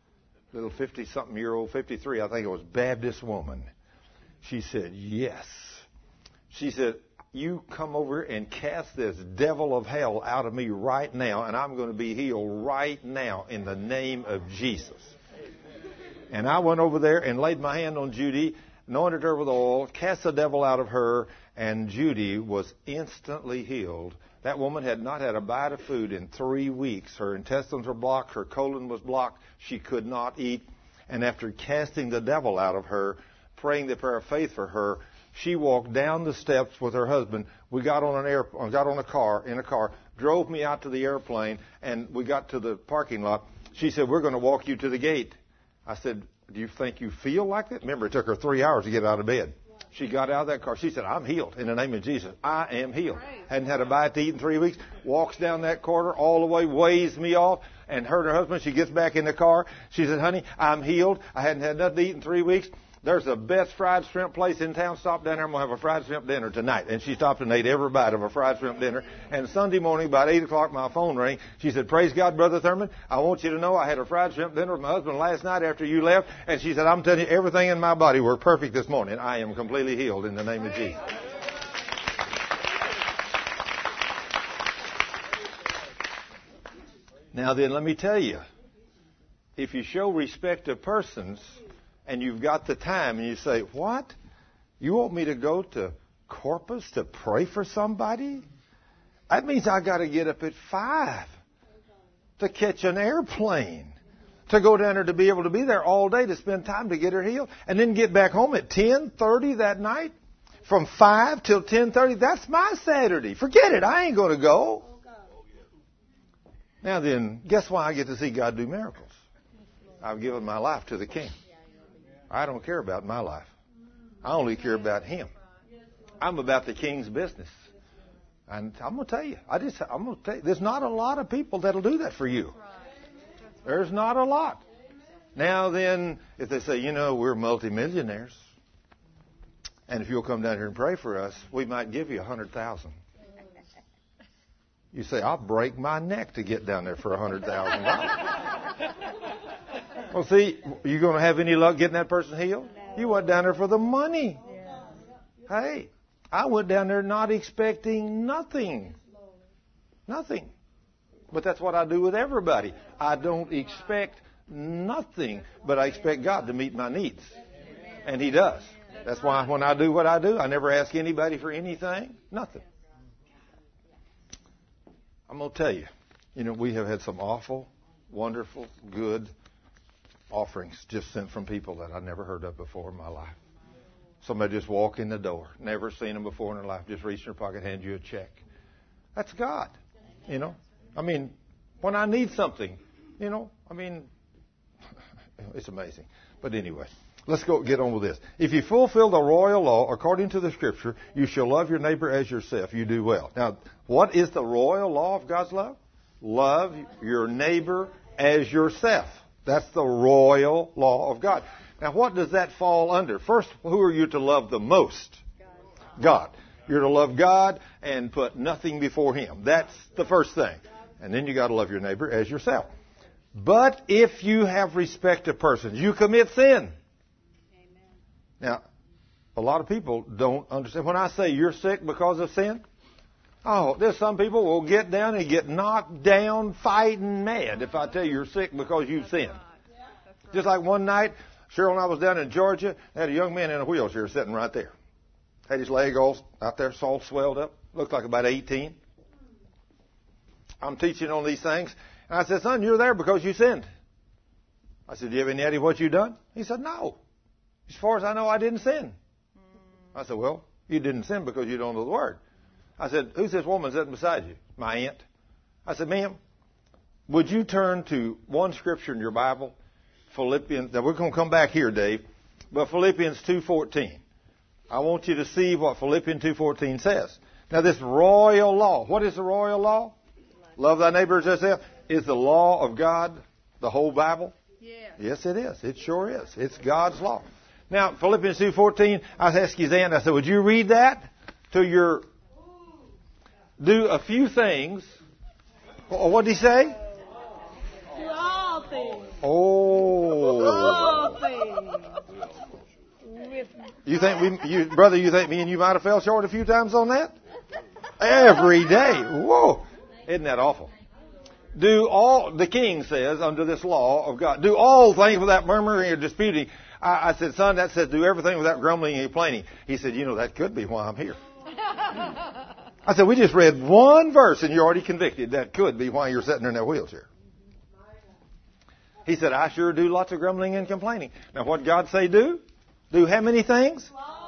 little 50-something-year-old, 53, I think it was, Baptist woman. She said, yes. She said, you come over and cast this devil of hell out of me right now, and I'm going to be healed right now in the name of Jesus. And I went over there and laid my hand on Judy, anointed her with oil, cast the devil out of her, and Judy was instantly healed. That woman had not had a bite of food in 3 weeks. Her intestines were blocked. Her colon was blocked. She could not eat. And after casting the devil out of her, praying the prayer of faith for her, she walked down the steps with her husband. We got on a car, drove me out to the airplane, and we got to the parking lot. She said, we're going to walk you to the gate. I said, do you think you feel like that? Remember, it took her 3 hours to get out of bed. She got out of that car. She said, I'm healed in the name of Jesus. I am healed. Hadn't had a bite to eat in 3 weeks. Walks down that corridor all the way, waves me off, and her and her husband, she gets back in the car. She said, honey, I'm healed. I hadn't had nothing to eat in 3 weeks. There's the best fried shrimp place in town. Stop down there. I'm going to have a fried shrimp dinner tonight. And she stopped and ate every bite of a fried shrimp dinner. And Sunday morning, about 8 o'clock, my phone rang. She said, praise God, Brother Thurman. I want you to know I had a fried shrimp dinner with my husband last night after you left. And she said, I'm telling you, everything in my body worked perfect this morning. I am completely healed in the name of Jesus. Now then, let me tell you, if you show respect to persons, and you've got the time, and you say, what? You want me to go to Corpus to pray for somebody? That means I got to get up at 5 to catch an airplane, to go down there to be able to be there all day to spend time to get her healed, and then get back home at 10:30 that night, from 5 till 10:30. That's my Saturday. Forget it. I ain't going to go. Now then, guess why I get to see God do miracles? I've given my life to the King. I don't care about my life. I only care about Him. I'm about the King's business. And I'm going to tell you, there's not a lot of people that'll do that for you. There's not a lot. Now then, if they say, we're multimillionaires, and if you'll come down here and pray for us, we might give you $100,000. You say, I'll break my neck to get down there for $100,000. Well, see, you going to have any luck getting that person healed? You went down there for the money. Hey, I went down there not expecting nothing. Nothing. But that's what I do with everybody. I don't expect nothing, but I expect God to meet my needs. And He does. That's why when I do what I do, I never ask anybody for anything. Nothing. I'm going to tell you, we have had some awful, wonderful, good offerings just sent from people that I never heard of before in my life. Somebody just walk in the door, never seen them before in their life, just reach in their pocket, hand you a check. That's God, I mean, when I need something, it's amazing. But anyway, let's get on with this. If you fulfill the royal law according to the Scripture, you shall love your neighbor as yourself. You do well. Now, what is the royal law of God's love? Love your neighbor as yourself. That's the royal law of God. Now, what does that fall under? First, who are you to love the most? God. You're to love God and put nothing before Him. That's the first thing. And then you got to love your neighbor as yourself. But if you have respect to persons, you commit sin. Now, a lot of people don't understand. When I say you're sick because of sin, there's some people will get down and get knocked down fighting mad if I tell you you're sick because you've sinned. Just like one night, Cheryl and I was down in Georgia, had a young man in a wheelchair sitting right there. Had his leg all out there, all swelled up. Looked like about 18. I'm teaching on these things. And I said, son, you're there because you sinned. I said, do you have any idea what you've done? He said, no. As far as I know, I didn't sin. I said, well, you didn't sin because you don't know the Word. I said, who's this woman sitting beside you? My aunt. I said, ma'am, would you turn to one scripture in your Bible, Philippians, now we're going to come back here, Dave, but Philippians 2:14. I want you to see what Philippians 2:14 says. Now this royal law, what is the royal law? Love thy neighbor as thyself. Is the law of God the whole Bible? Yes. Yes, it is. It sure is. It's God's law. Now, Philippians 2:14, I asked his aunt, I said, would you read that to your, do a few things. What did he say? To all things. Oh, Brother, you think me and you might have fell short a few times on that? Every day. Whoa. Isn't that awful? The king says, under this law of God, do all things without murmuring or disputing. I said, son, that says do everything without grumbling and complaining. He said, that could be why I'm here. I said, we just read one verse and you're already convicted. That could be why you're sitting in that wheelchair. He said, I sure do lots of grumbling and complaining. Now, what God say do? Do how many things?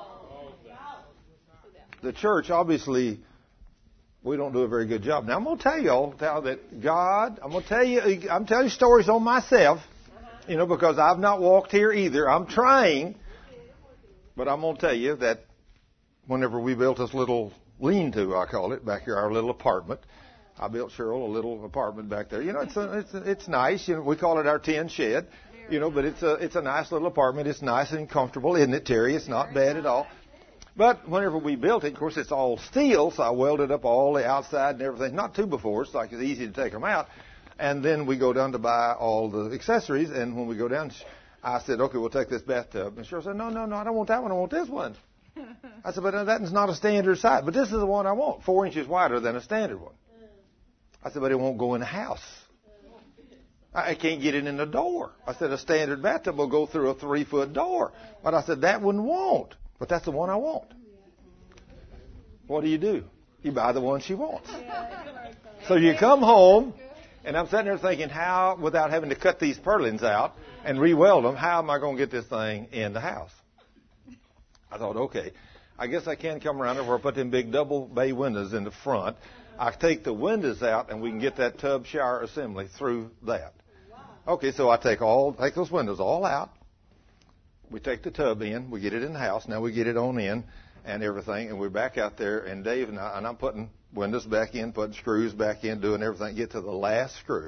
The church, obviously, we don't do a very good job. Now, I'm going to tell you all that God, I'm telling you stories on myself, because I've not walked here either. I'm trying. But I'm going to tell you that whenever we built this little lean-to, I call it, back here, our little apartment, I built Cheryl a little apartment back there. It's nice. We call it our tin shed. But it's a nice little apartment. It's nice and comfortable, isn't it, Terry? It's not bad at all. But whenever we built it, of course, it's all steel, so I welded up all the outside and everything. Not two before, so it's easy to take them out. And then we go down to buy all the accessories. And when we go down, I said, okay, we'll take this bathtub. And Cheryl said, no, I don't want that one. I want this one. I said, but that is not a standard size. But this is the one I want, 4 inches wider than a standard one. I said, but it won't go in the house. I can't get it in the door. I said, a standard bathtub will go through a 3-foot door. But I said, that one won't. But that's the one I want. What do? You buy the one she wants. So you come home, and I'm sitting there thinking, how, without having to cut these purlins out and re-weld them, how am I going to get this thing in the house? I thought, okay, I guess I can come around there where I put them big double bay windows in the front. I take the windows out, and we can get that tub shower assembly through that. Okay, so I take those windows all out. We take the tub in. We get it in the house. Now we get it on in and everything, and we're back out there. And Dave and I'm putting windows back in, putting screws back in, doing everything. Get to the last screw.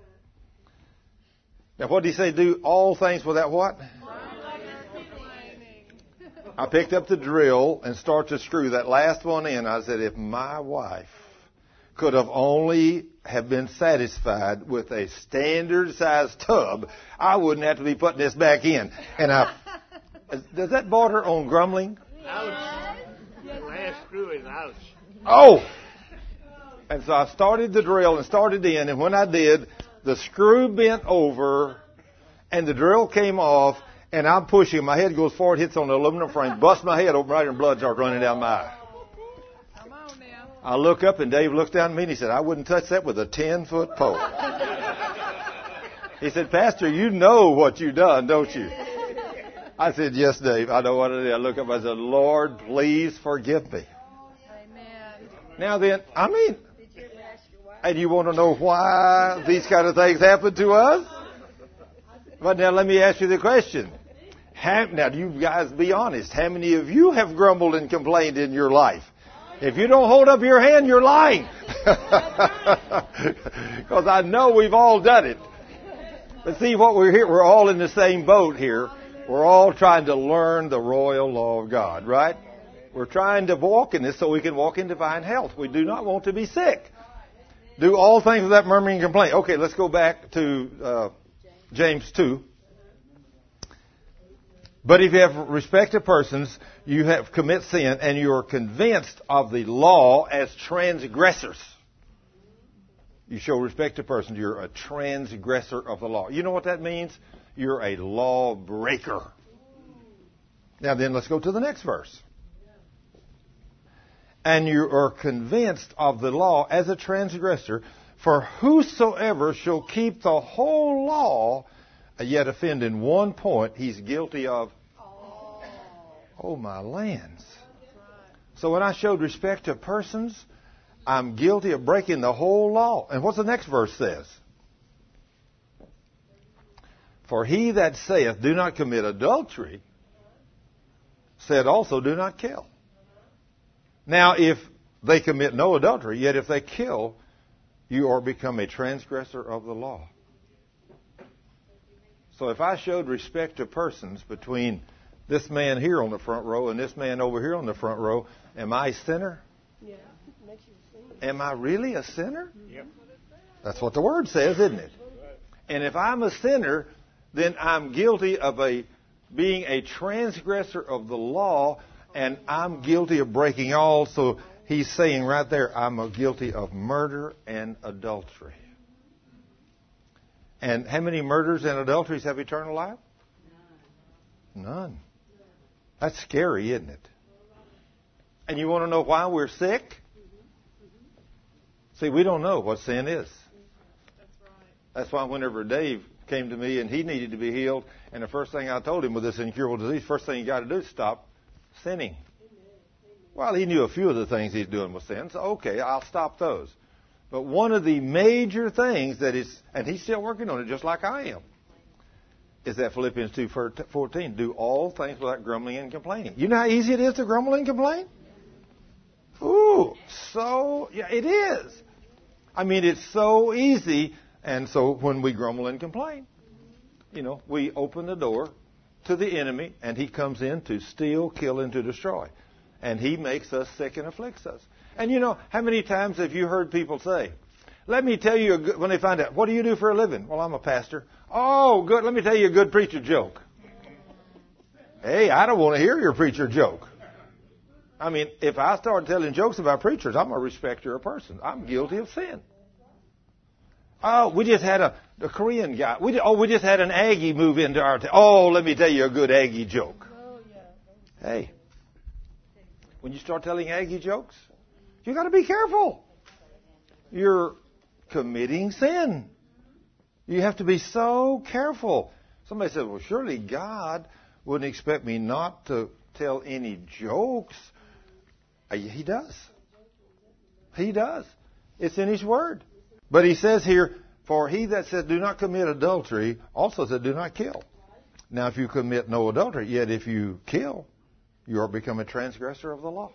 Now, what did he say? Do all things without what? I picked up the drill and started to screw that last one in. I said, if my wife could have only have been satisfied with a standard-sized tub, I wouldn't have to be putting this back in. And does that border on grumbling? Ouch. The last screw is ouch. Oh! And so I started the drill and started in, and when I did, the screw bent over, and the drill came off, and I'm pushing. My head goes forward, hits on the aluminum frame, busts my head open right, and blood starts running down my eye. I look up, and Dave looks down at me, and he said, I wouldn't touch that with a 10-foot pole. He said, Pastor, you know what you've done, don't you? I said, yes, Dave, I know what I did. I look up, I said, Lord, please forgive me. Amen. Now then, and you want to know why these kind of things happen to us? But now let me ask you the question. Now, you guys be honest. How many of you have grumbled and complained in your life? If you don't hold up your hand, you're lying. Because I know we've all done it. But see, what we're here, we're all in the same boat here. We're all trying to learn the royal law of God, right? We're trying to walk in this so we can walk in divine health. We do not want to be sick. Do all things without murmuring and complaint. Okay, let's go back to James 2. But if you have respect to persons, you have commit sin, and you are convinced of the law as transgressors. You show respect to persons. You're a transgressor of the law. You know what that means? You're a lawbreaker. Now then, let's go to the next verse. And you are convinced of the law as a transgressor, for whosoever shall keep the whole law, yet offend in one point, he's guilty of, oh my lands. So when I showed respect to persons, I'm guilty of breaking the whole law. And what's the next verse says? For he that saith, do not commit adultery, said also, do not kill. Now, if they commit no adultery, yet if they kill, you are become a transgressor of the law. So if I showed respect to persons between this man here on the front row and this man over here on the front row, am I a sinner? Yeah. Makes you a sinner. Am I really a sinner? Yep. That's what the Word says, isn't it? And if I'm a sinner, then I'm guilty of a being a transgressor of the law, and I'm guilty of breaking all. So he's saying right there, I'm guilty of murder and adultery. And how many murders and adulteries have eternal life? None. That's scary, isn't it? And you want to know why we're sick? See, we don't know what sin is. That's why whenever Dave came to me and he needed to be healed, and the first thing I told him with this incurable disease, first thing you got to do is stop sinning. Well, he knew a few of the things he's doing with sin, so okay, I'll stop those. But one of the major things that is, and he's still working on it just like I am, is that Philippians 2:14, do all things without grumbling and complaining. You know how easy it is to grumble and complain? Ooh, yeah, it is. I mean, it's so easy. And so when we grumble and complain, we open the door to the enemy, and he comes in to steal, kill, and to destroy. And he makes us sick and afflicts us. And how many times have you heard people say, let me tell you, when they find out, what do you do for a living? Well, I'm a pastor. Oh, good. Let me tell you a good preacher joke. Hey, I don't want to hear your preacher joke. I mean, if I start telling jokes about preachers, I'm a respecter of person. I'm guilty of sin. Oh, we just had a Korean guy. We just had an Aggie move into our town. Oh, let me tell you a good Aggie joke. Hey, when you start telling Aggie jokes, you got to be careful. You're committing sin. You have to be so careful. Somebody said, well, surely God wouldn't expect me not to tell any jokes. He does. He does. It's in His Word. But He says here, for he that said, do not commit adultery, also said, do not kill. Now, if you commit no adultery, yet if you kill, you are become a transgressor of the law.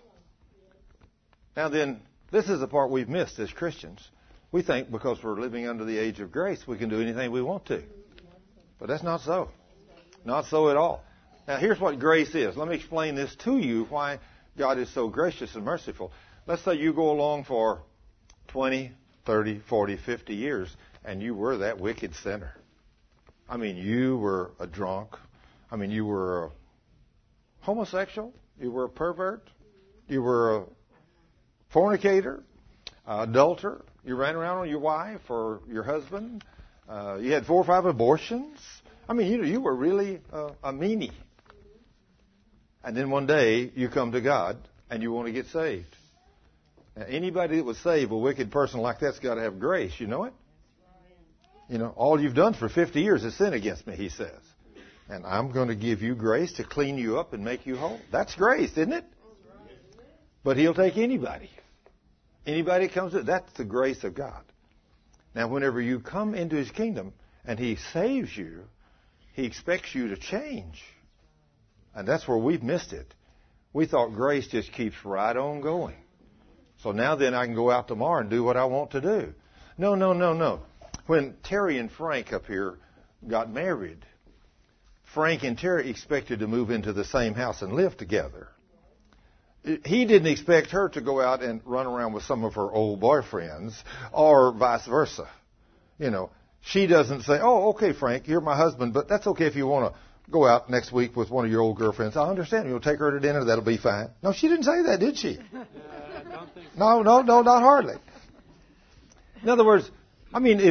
Now then, this is the part we've missed as Christians. We think because we're living under the age of grace, we can do anything we want to. But that's not so. Not so at all. Now, here's what grace is. Let me explain this to you, why God is so gracious and merciful. Let's say you go along for 20, 30, 40, 50 years, and you were that wicked sinner. I mean, you were a drunk. I mean, you were a homosexual. You were a pervert. You were a fornicator, adulterer. You ran around on your wife or your husband. You had 4 or 5 abortions. I mean, you were really a meanie. And then one day you come to God and you want to get saved. Now, anybody that was saved, a wicked person like that's got to have grace. You know it? All you've done for 50 years is sin against me, He says. And I'm going to give you grace to clean you up and make you whole. That's grace, isn't it? But He'll take anybody. Anybody that comes to it, that's the grace of God. Now, whenever you come into His kingdom and He saves you, He expects you to change. And that's where we've missed it. We thought grace just keeps right on going. So now then I can go out tomorrow and do what I want to do. No. When Terry and Frank up here got married, Frank and Terry expected to move into the same house and live together. He didn't expect her to go out and run around with some of her old boyfriends or vice versa. She doesn't say, oh, okay, Frank, you're my husband, but that's okay if you want to go out next week with one of your old girlfriends. I understand. You'll take her to dinner. That'll be fine. No, she didn't say that, did she? No, not hardly. In other words, I mean,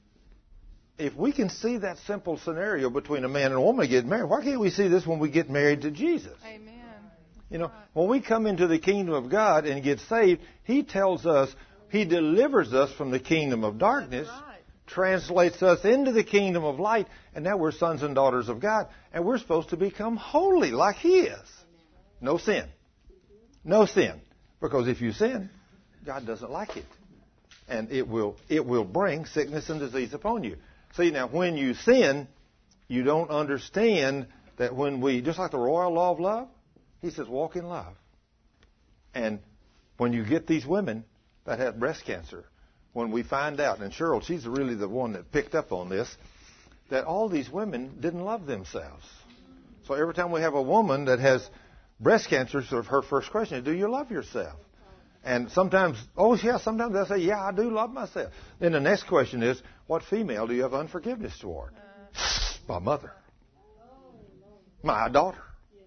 if we can see that simple scenario between a man and a woman to get married, why can't we see this when we get married to Jesus? Amen. When we come into the kingdom of God and get saved, He tells us, He delivers us from the kingdom of darkness, translates us into the kingdom of light, and now we're sons and daughters of God, and we're supposed to become holy like He is. No sin. No sin. Because if you sin, God doesn't like it. And it will bring sickness and disease upon you. See, now, when you sin, you don't understand that just like the royal law of love, He says, walk in love. And when you get these women that have breast cancer, when we find out, and Cheryl, she's really the one that picked up on this, that all these women didn't love themselves. So every time we have a woman that has breast cancer, sort of her first question is, do you love yourself? And sometimes they'll say, yeah, I do love myself. Then the next question is, what female do you have unforgiveness toward? My mother. my daughter.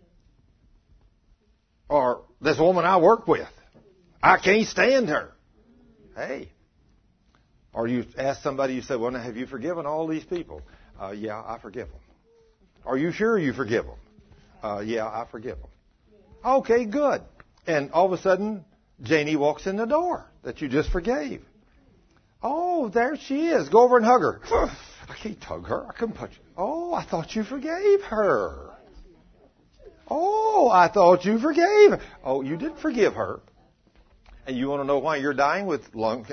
Or this woman I work with. I can't stand her. Hey. Or you ask somebody, you say, well, now, have you forgiven all these people? Yeah, I forgive them. Are you sure you forgive them? Yeah, I forgive them. Okay, good. And all of a sudden, Janie walks in the door that you just forgave. Oh, there she is. Go over and hug her. I can't hug her. I couldn't punch her. Oh, I thought you forgave her. Oh, I thought you forgave her. Oh, you didn't forgive her. And you want to know why you're dying with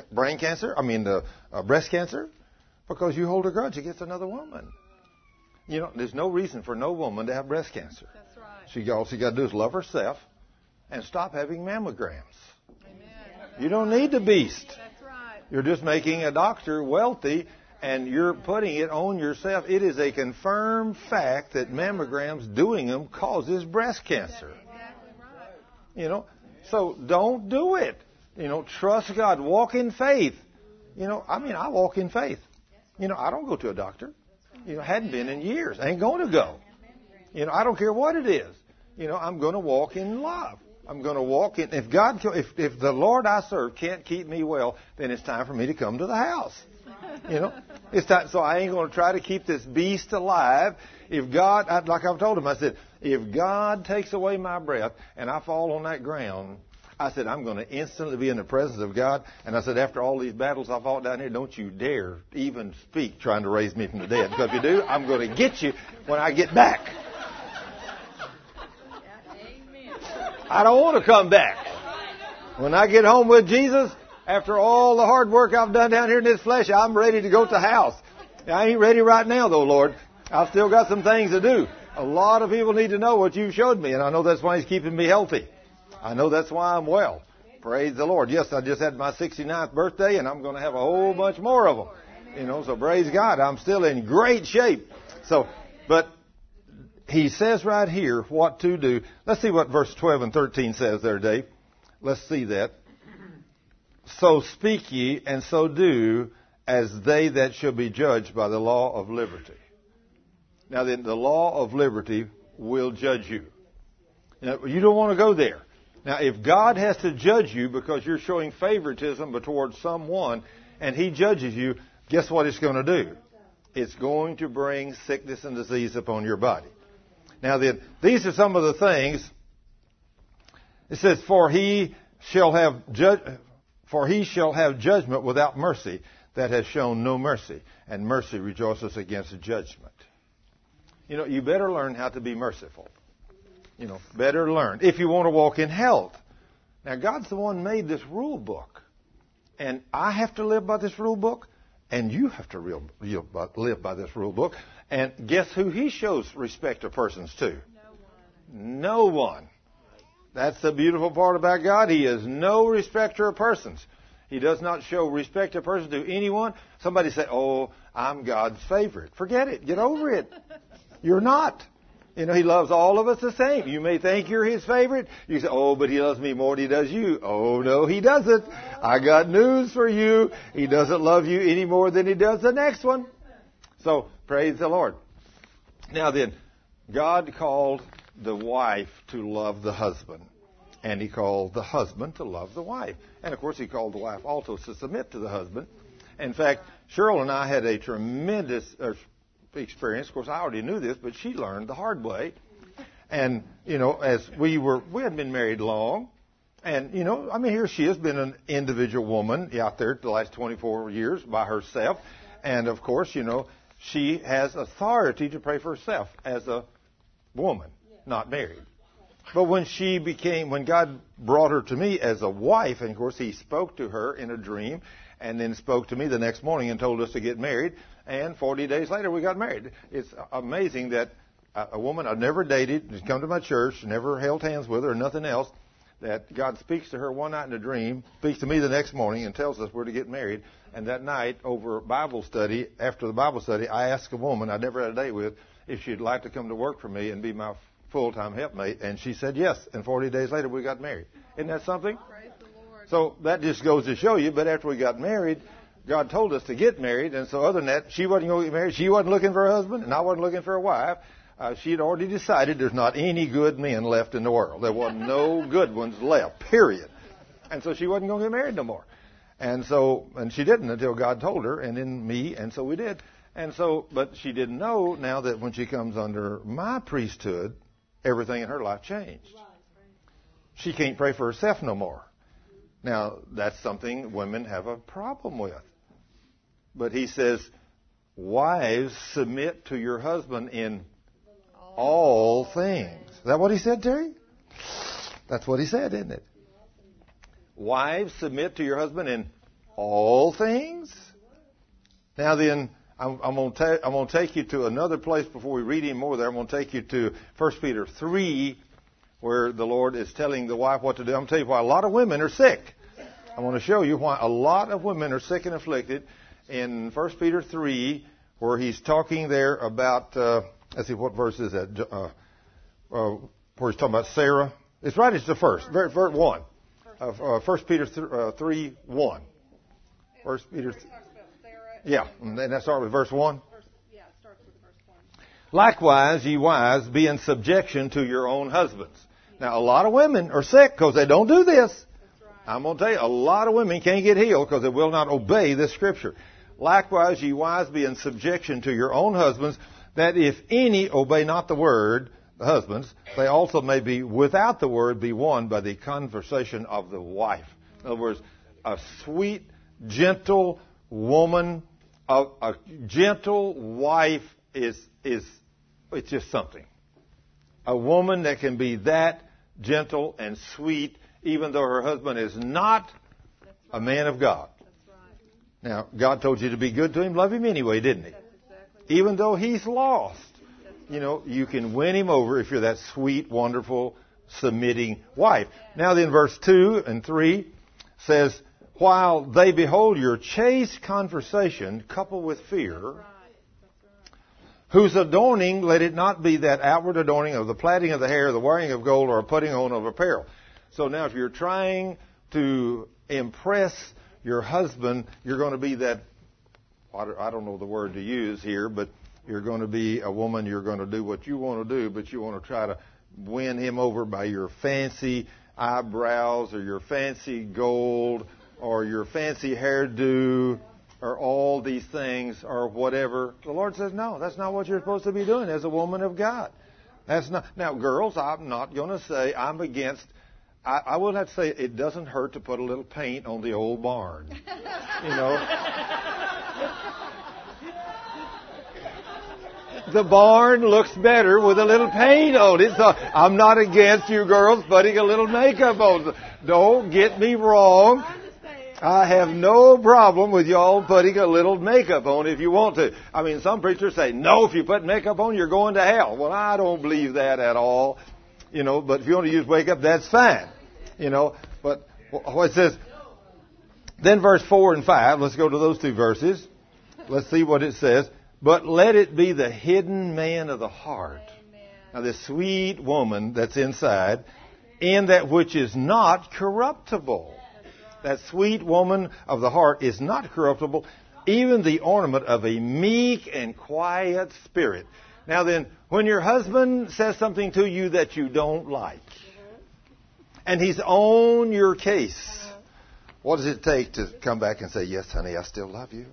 breast cancer? Because you hold a grudge against another woman. You know, there's no reason for no woman to have breast cancer. That's right. All she got to do is love herself and stop having mammograms. Amen. You don't need the beast. That's right. You're just making a doctor wealthy, and you're putting it on yourself. It is a confirmed fact that mammograms, doing them, causes breast cancer. Exactly right. You know, so don't do it. You know, trust God. Walk in faith. You know, I walk in faith. You know, I don't go to a doctor. You know, hadn't been in years. I ain't going to go. You know, I don't care what it is. You know, I'm going to walk in love. I'm going to walk in. If the Lord I serve can't keep me well, then it's time for me to come to the house. You know, it's time. So I ain't going to try to keep this beast alive. If God, like I've told him, I said, if God takes away my breath and I fall on that ground, I said, I'm going to instantly be in the presence of God. And I said, after all these battles I fought down here, don't you dare even speak trying to raise me from the dead. Because if you do, I'm going to get you when I get back. I don't want to come back. When I get home with Jesus, after all the hard work I've done down here in this flesh, I'm ready to go to the house. I ain't ready right now, though, Lord. I've still got some things to do. A lot of people need to know what you showed me, and I know that's why He's keeping me healthy. I know that's why I'm well. Praise the Lord. Yes, I just had my 69th birthday, and I'm going to have a whole bunch more of them. You know, so praise God. I'm still in great shape. So, but He says right here what to do. Let's see what verse 12 and 13 says there, Dave. Let's see that. So speak ye, and so do, as they that shall be judged by the law of liberty. Now then, the law of liberty will judge you. Now, you don't want to go there. Now, if God has to judge you because you're showing favoritism towards someone, and He judges you, guess what it's going to do? It's going to bring sickness and disease upon your body. Now then, these are some of the things. It says, For he shall have judgment without mercy that has shown no mercy, and mercy rejoices against judgment. You know, you better learn how to be merciful. You know, better learn. If you want to walk in health. Now, God's the one who made this rule book. And I have to live by this rule book. And you have to live by this rule book. And guess who He shows respect to persons to? No one. That's the beautiful part about God. He is no respecter of persons. He does not show respect to persons to anyone. Somebody say, oh, I'm God's favorite. Forget it. Get over it. You're not. You know, He loves all of us the same. You may think you're His favorite. You say, oh, but He loves me more than He does you. Oh, no, He doesn't. I got news for you. He doesn't love you any more than He does the next one. So, praise the Lord. Now then, God called the wife to love the husband. And He called the husband to love the wife. And, of course, He called the wife also to submit to the husband. In fact, Cheryl and I had a tremendous experience. Of course, I already knew this, but she learned the hard way. And, you know, as we hadn't been married long. And, you know, I mean, here she has been an individual woman out there the last 24 years by herself. And, of course, you know, she has authority to pray for herself as a woman, not married. But when God brought her to me as a wife, and, of course, He spoke to her in a dream and then spoke to me the next morning and told us to get married. And 40 days later, we got married. It's amazing that a woman I've never dated, has come to my church, never held hands with her or nothing else, that God speaks to her one night in a dream, speaks to me the next morning and tells us we're to get married. And that night, over Bible study, after the Bible study, I asked a woman I'd never had a date with if she'd like to come to work for me and be my full-time helpmate. And she said yes. And 40 days later, we got married. Isn't that something? Praise the Lord. So that just goes to show you, but after we got married, God told us to get married, and so other than that, she wasn't going to get married. She wasn't looking for a husband, and I wasn't looking for a wife. She had already decided there's not any good men left in the world. There wasn't no good ones left, period. And so she wasn't going to get married no more. And she didn't until God told her, and then me, and so we did. But she didn't know now that when she comes under my priesthood, everything in her life changed. She can't pray for herself no more. Now, that's something women have a problem with. But he says, wives, submit to your husband in all things. Is that what he said, Terry? That's what he said, isn't it? Wives, submit to your husband in all things. Now then, I'm going to take you to another place before we read any more there. I'm going to take you to 1 Peter 3, where the Lord is telling the wife what to do. I'm going to tell you why a lot of women are sick. I want to show you why a lot of women are sick and afflicted in 1 Peter 3, where he's talking there about, let's see, what verse is that? Where he's talking about Sarah. It's right, it's the first, verse 1. 1 Peter 3, 1. 1 Peter. Yeah, and that starts with verse 1. Yeah, it starts with verse 1. Likewise, ye wives, be in subjection to your own husbands. Now, a lot of women are sick because they don't do this. I'm going to tell you, a lot of women can't get healed because they will not obey this scripture. Likewise, ye wives, be in subjection to your own husbands, that if any obey not the word, the husbands, they also may be without the word be won by the conversation of the wife. In other words, a sweet, gentle woman, a gentle wife is it's just something. A woman that can be that gentle and sweet, even though her husband is not a man of God. Now, God told you to be good to him, love him anyway, didn't he? Even though he's lost. You can win him over if you're that sweet, wonderful, submitting wife. Now then, verse 2 and 3 says, while they behold your chaste conversation coupled with fear, whose adorning, let it not be that outward adorning of the plaiting of the hair, the wearing of gold, or a putting on of apparel. So now if you're trying to impress your husband, you're going to be that, I don't know the word to use here, but you're going to be a woman, you're going to do what you want to do, but you want to try to win him over by your fancy eyebrows or your fancy gold or your fancy hairdo or all these things or whatever. The Lord says, no, that's not what you're supposed to be doing as a woman of God. That's not. Now, girls, I'm not going to say I'm against. I will not say it doesn't hurt to put a little paint on the old barn. The barn looks better with a little paint on it. So I'm not against you girls putting a little makeup on. Don't get me wrong. I have no problem with y'all putting a little makeup on if you want to. I mean, some preachers say, no, if you put makeup on, you're going to hell. Well, I don't believe that at all. But if you want to use makeup, that's fine. But what it says, then verse 4 and 5, let's go to those two verses. Let's see what it says. But let it be the hidden man of the heart. Amen. Now, this sweet woman that's inside, in that which is not corruptible. That sweet woman of the heart is not corruptible, even the ornament of a meek and quiet spirit. Now then, when your husband says something to you that you don't like, and he's on your case, what does it take to come back and say, yes, honey, I still love you?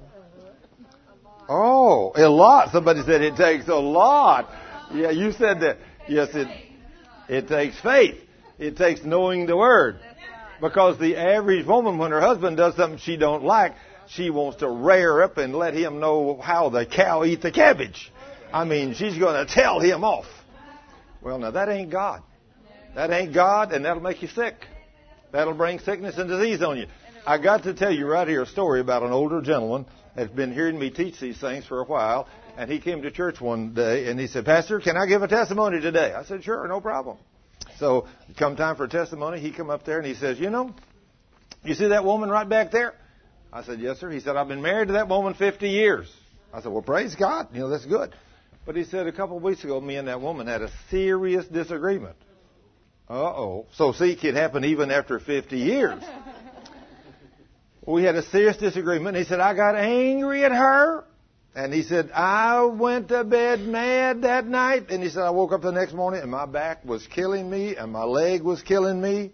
Oh, a lot. Somebody said it takes a lot. Yeah, you said that. Yes, it takes faith. It takes knowing the Word. Because the average woman, when her husband does something she don't like, she wants to rear up and let him know how the cow eats the cabbage. I mean, she's going to tell him off. Well, now that ain't God. That ain't God, and that'll make you sick. That'll bring sickness and disease on you. I got to tell you right here a story about an older gentleman that's been hearing me teach these things for a while, and he came to church one day, and he said, Pastor, can I give a testimony today? I said, sure, no problem. So, come time for a testimony, he come up there and he says, you see that woman right back there? I said, yes, sir. He said, I've been married to that woman 50 years. I said, well, praise God. That's good. But he said a couple of weeks ago, me and that woman had a serious disagreement. Uh-oh. So, see, it can happen even after 50 years. We had a serious disagreement. He said, I got angry at her. And he said, I went to bed mad that night. And he said, I woke up the next morning and my back was killing me and my leg was killing me.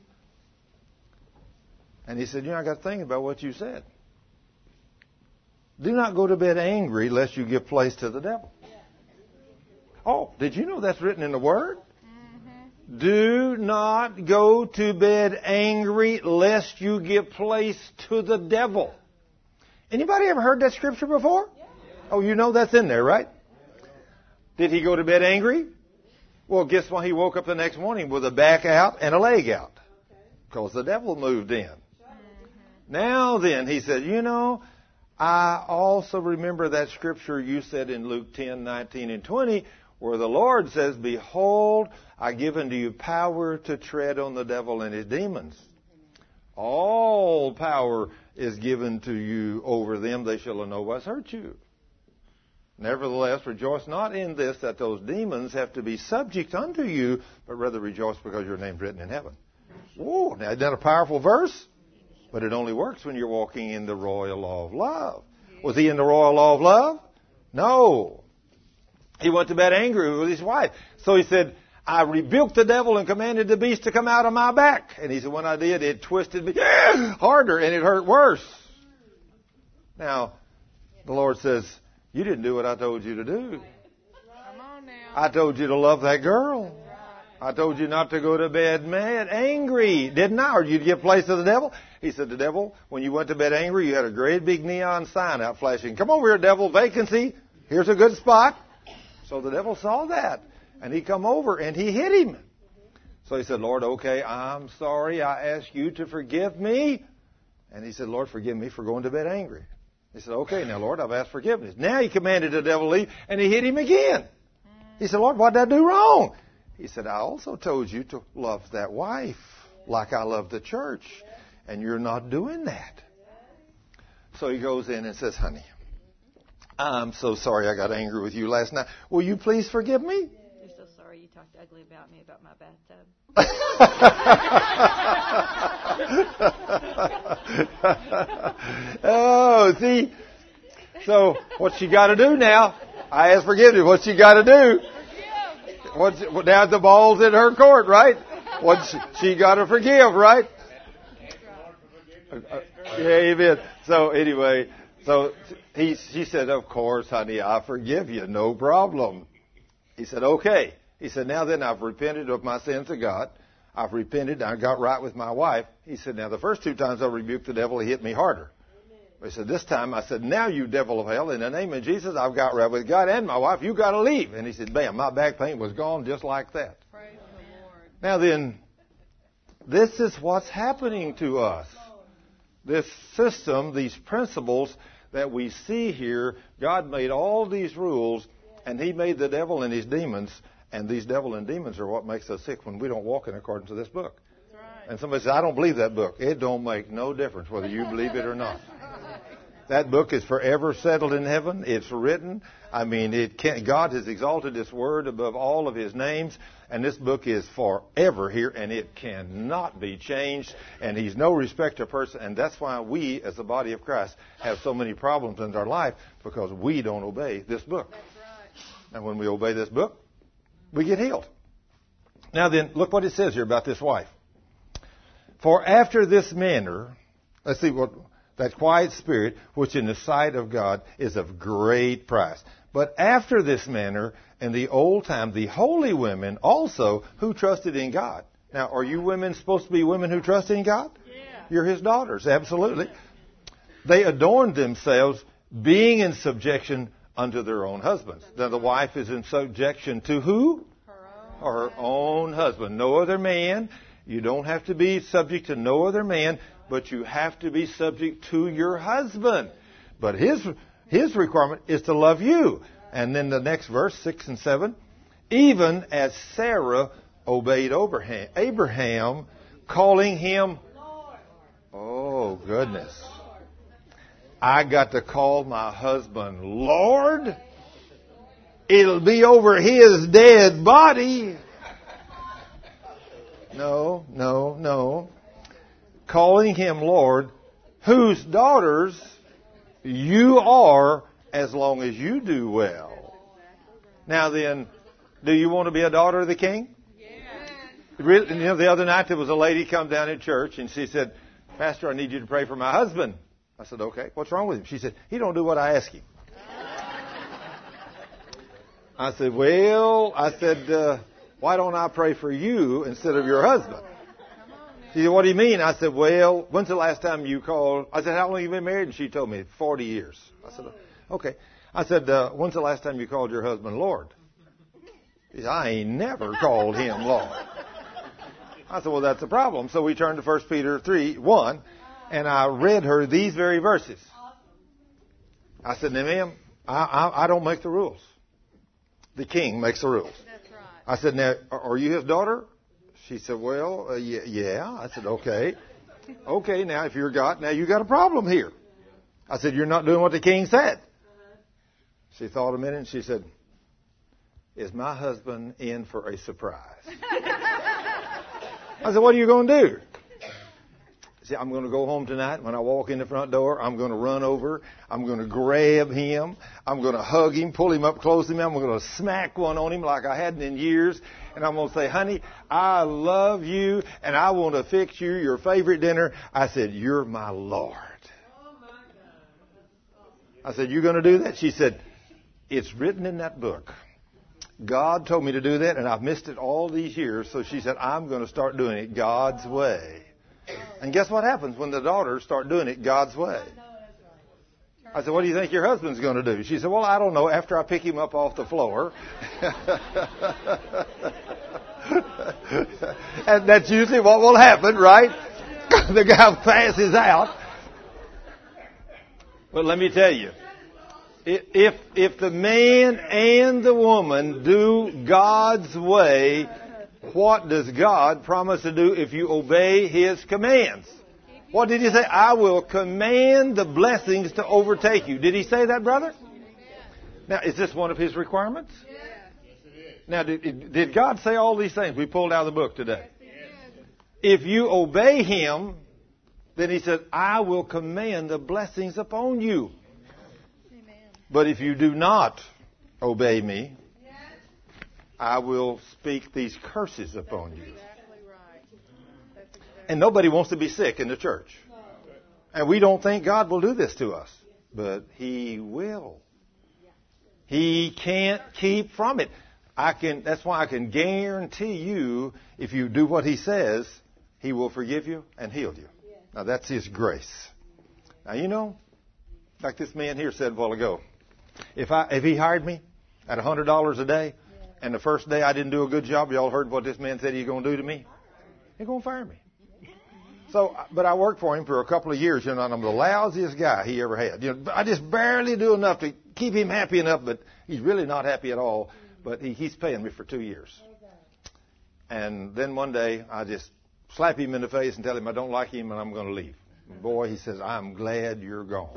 And he said, I got thinking about what you said. Do not go to bed angry lest you give place to the devil. Oh, did you know that's written in the Word? Mm-hmm. Do not go to bed angry lest you give place to the devil. Anybody ever heard that scripture before? Oh, you know that's in there, right? Did he go to bed angry? Well, guess what? He woke up the next morning with a back out and a leg out. Because the devil moved in. Now then, he said, I also remember that scripture you said in Luke 10, 19, and 20, where the Lord says, Behold, I give unto you power to tread on the devil and his demons. All power is given to you over them. They shall in no wise hurt you. Nevertheless, rejoice not in this, that those demons have to be subject unto you, but rather rejoice because your name's written in heaven. Whoa, now isn't that a powerful verse? But it only works when you're walking in the royal law of love. Was he in the royal law of love? No. He went to bed angry with his wife. So he said, I rebuked the devil and commanded the beast to come out of my back. And he said, when I did, it twisted me harder and it hurt worse. Now, the Lord says, you didn't do what I told you to do. Come on now. I told you to love that girl. I told you not to go to bed mad, angry. Didn't I? Or you'd give place to the devil? He said, the devil, when you went to bed angry, you had a great big neon sign out flashing. Come over here, devil, vacancy. Here's a good spot. So the devil saw that. And he come over and he hit him. So he said, Lord, okay, I'm sorry. I ask you to forgive me. And he said, Lord, forgive me for going to bed angry. He said, okay, now, Lord, I've asked forgiveness. Now he commanded the devil to leave, and he hit him again. He said, Lord, what did I do wrong? He said, I also told you to love that wife like I love the church, and you're not doing that. So he goes in and says, honey, I'm so sorry I got angry with you last night. Will you please forgive me? You're so sorry you talked ugly about me about my bathtub. Oh, see? So, what she got to do now? I asked forgiveness. What she got to do? Now the ball's in her court, right? What she got to forgive, right? Yeah, amen. So anyway, she said, of course, honey, I forgive you, no problem. He said, okay. He said, now then, I've repented of my sins to God. I've repented. I got right with my wife. He said, now the first 2 times I rebuked the devil, he hit me harder. He said, this time, I said, now you devil of hell, in the name of Jesus, I've got right with God and my wife. You got to leave. And he said, bam, my back pain was gone just like that. Praise the Lord. Now then, this is what's happening to us. This system, these principles that we see here, God made all these rules, and he made the devil and his demons. And these devil and demons are what makes us sick when we don't walk in accordance to this book. That's right. And somebody says, I don't believe that book. It don't make no difference whether you believe it or not. That book is forever settled in heaven. It's written. I mean, God has exalted this word above all of his names. And this book is forever here, and it cannot be changed. And he's no respecter of person. And that's why we, as the body of Christ, have so many problems in our life, because we don't obey this book. That's right. And when we obey this book, we get healed. Now then, look what it says here about this wife. For after this manner, let's see what that quiet spirit, which in the sight of God is of great price. But after this manner, in the old time, the holy women also who trusted in God. Now, are you women supposed to be women who trust in God? Yeah. You're his daughters, absolutely. They adorned themselves, being in subjection unto their own husbands. Now, the wife is in subjection to who? Her own husband. No other man. You don't have to be subject to no other man, but you have to be subject to your husband. But his requirement is to love you. And then the next verse, 6 and 7, even as Sarah obeyed Abraham, calling him, oh goodness, I got to call my husband Lord? It'll be over his dead body. No. Calling him Lord, whose daughters you are as long as you do well. Now then, do you want to be a daughter of the King? Yeah. The other night there was a lady come down in church and she said, Pastor, I need you to pray for my husband. I said, okay, what's wrong with him? She said, he don't do what I ask him. I said, why don't I pray for you instead of your husband? She said, what do you mean? I said, well, when's the last time you called? I said, how long have you been married? And she told me, 40 years. I said, okay. I said, when's the last time you called your husband Lord? She said, I ain't never called him Lord. I said, well, that's a problem. So we turned to 1 Peter 3:1, and I read her these very verses. I said, now, ma'am, I don't make the rules. The King makes the rules. That's right. I said, now, are you his daughter? She said, well, yeah. I said, okay. Okay, now, if you're God, now you got a problem here. I said, you're not doing what the King said. She thought a minute and she said, is my husband in for a surprise? I said, what are you going to do? See, I'm going to go home tonight. When I walk in the front door, I'm going to run over. I'm going to grab him. I'm going to hug him, pull him up close to me. I'm going to smack one on him like I hadn't in years. And I'm going to say, honey, I love you, and I want to fix you your favorite dinner. I said, you're my Lord. I said, you going to do that? She said, it's written in that book. God told me to do that, and I've missed it all these years. So she said, I'm going to start doing it God's way. And guess what happens when the daughters start doing it God's way? I said, what do you think your husband's going to do? She said, well, I don't know. After I pick him up off the floor. And that's usually what will happen, right? The guy passes out. But let me tell you, if the man and the woman do God's way, what does God promise to do if you obey His commands? What did He say? I will command the blessings to overtake you. Did He say that, brother? Now, is this one of His requirements? Now, did God say all these things we pulled out of the book today? If you obey Him, then He said, I will command the blessings upon you. But if you do not obey me, I will speak these curses upon you. And nobody wants to be sick in the church. And we don't think God will do this to us. But He will. He can't keep from it. That's why I can guarantee you, if you do what He says, He will forgive you and heal you. Now that's His grace. Now you know, like this man here said a while ago, if he hired me at $100 a day, and the first day I didn't do a good job, y'all heard what this man said he's going to do to me? He's going to fire me. So, but I worked for him for a couple of years, and I'm the lousiest guy he ever had. I just barely do enough to keep him happy enough, but he's really not happy at all. But he's paying me for 2 years. And then one day, I just slap him in the face and tell him I don't like him and I'm going to leave. Boy, he says, I'm glad you're gone.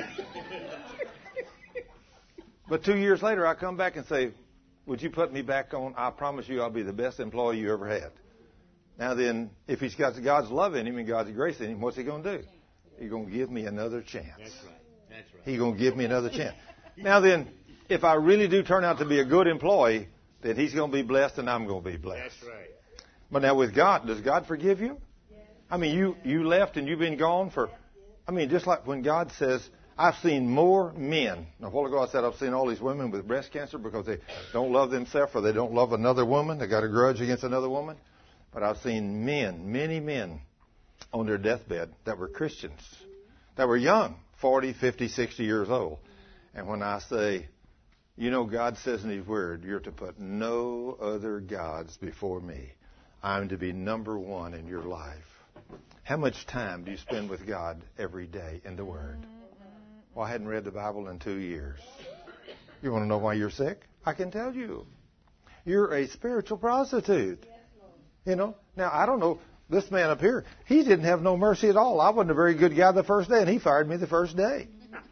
But 2 years later, I come back and say, would you put me back on? I promise you I'll be the best employee you ever had. Now then, if he's got God's love in him and God's grace in him, what's he going to do? He's going to give me another chance. That's right. He's going to give me another chance. Now then, if I really do turn out to be a good employee, then he's going to be blessed and I'm going to be blessed. That's right. But now with God, does God forgive you? I mean, you left and you've been gone for, just like when God says, I've seen more men. Now, a while ago I said I've seen all these women with breast cancer because they don't love themselves or they don't love another woman. They got a grudge against another woman. But I've seen men, many men, on their deathbed that were Christians, that were young, 40, 50, 60 years old. And when I say, God says in His Word, you're to put no other gods before me. I'm to be number one in your life. How much time do you spend with God every day in the Word? Well, I hadn't read the Bible in 2 years. You want to know why you're sick? I can tell you. You're a spiritual prostitute. Now, I don't know. This man up here, he didn't have no mercy at all. I wasn't a very good guy the first day, and he fired me the first day.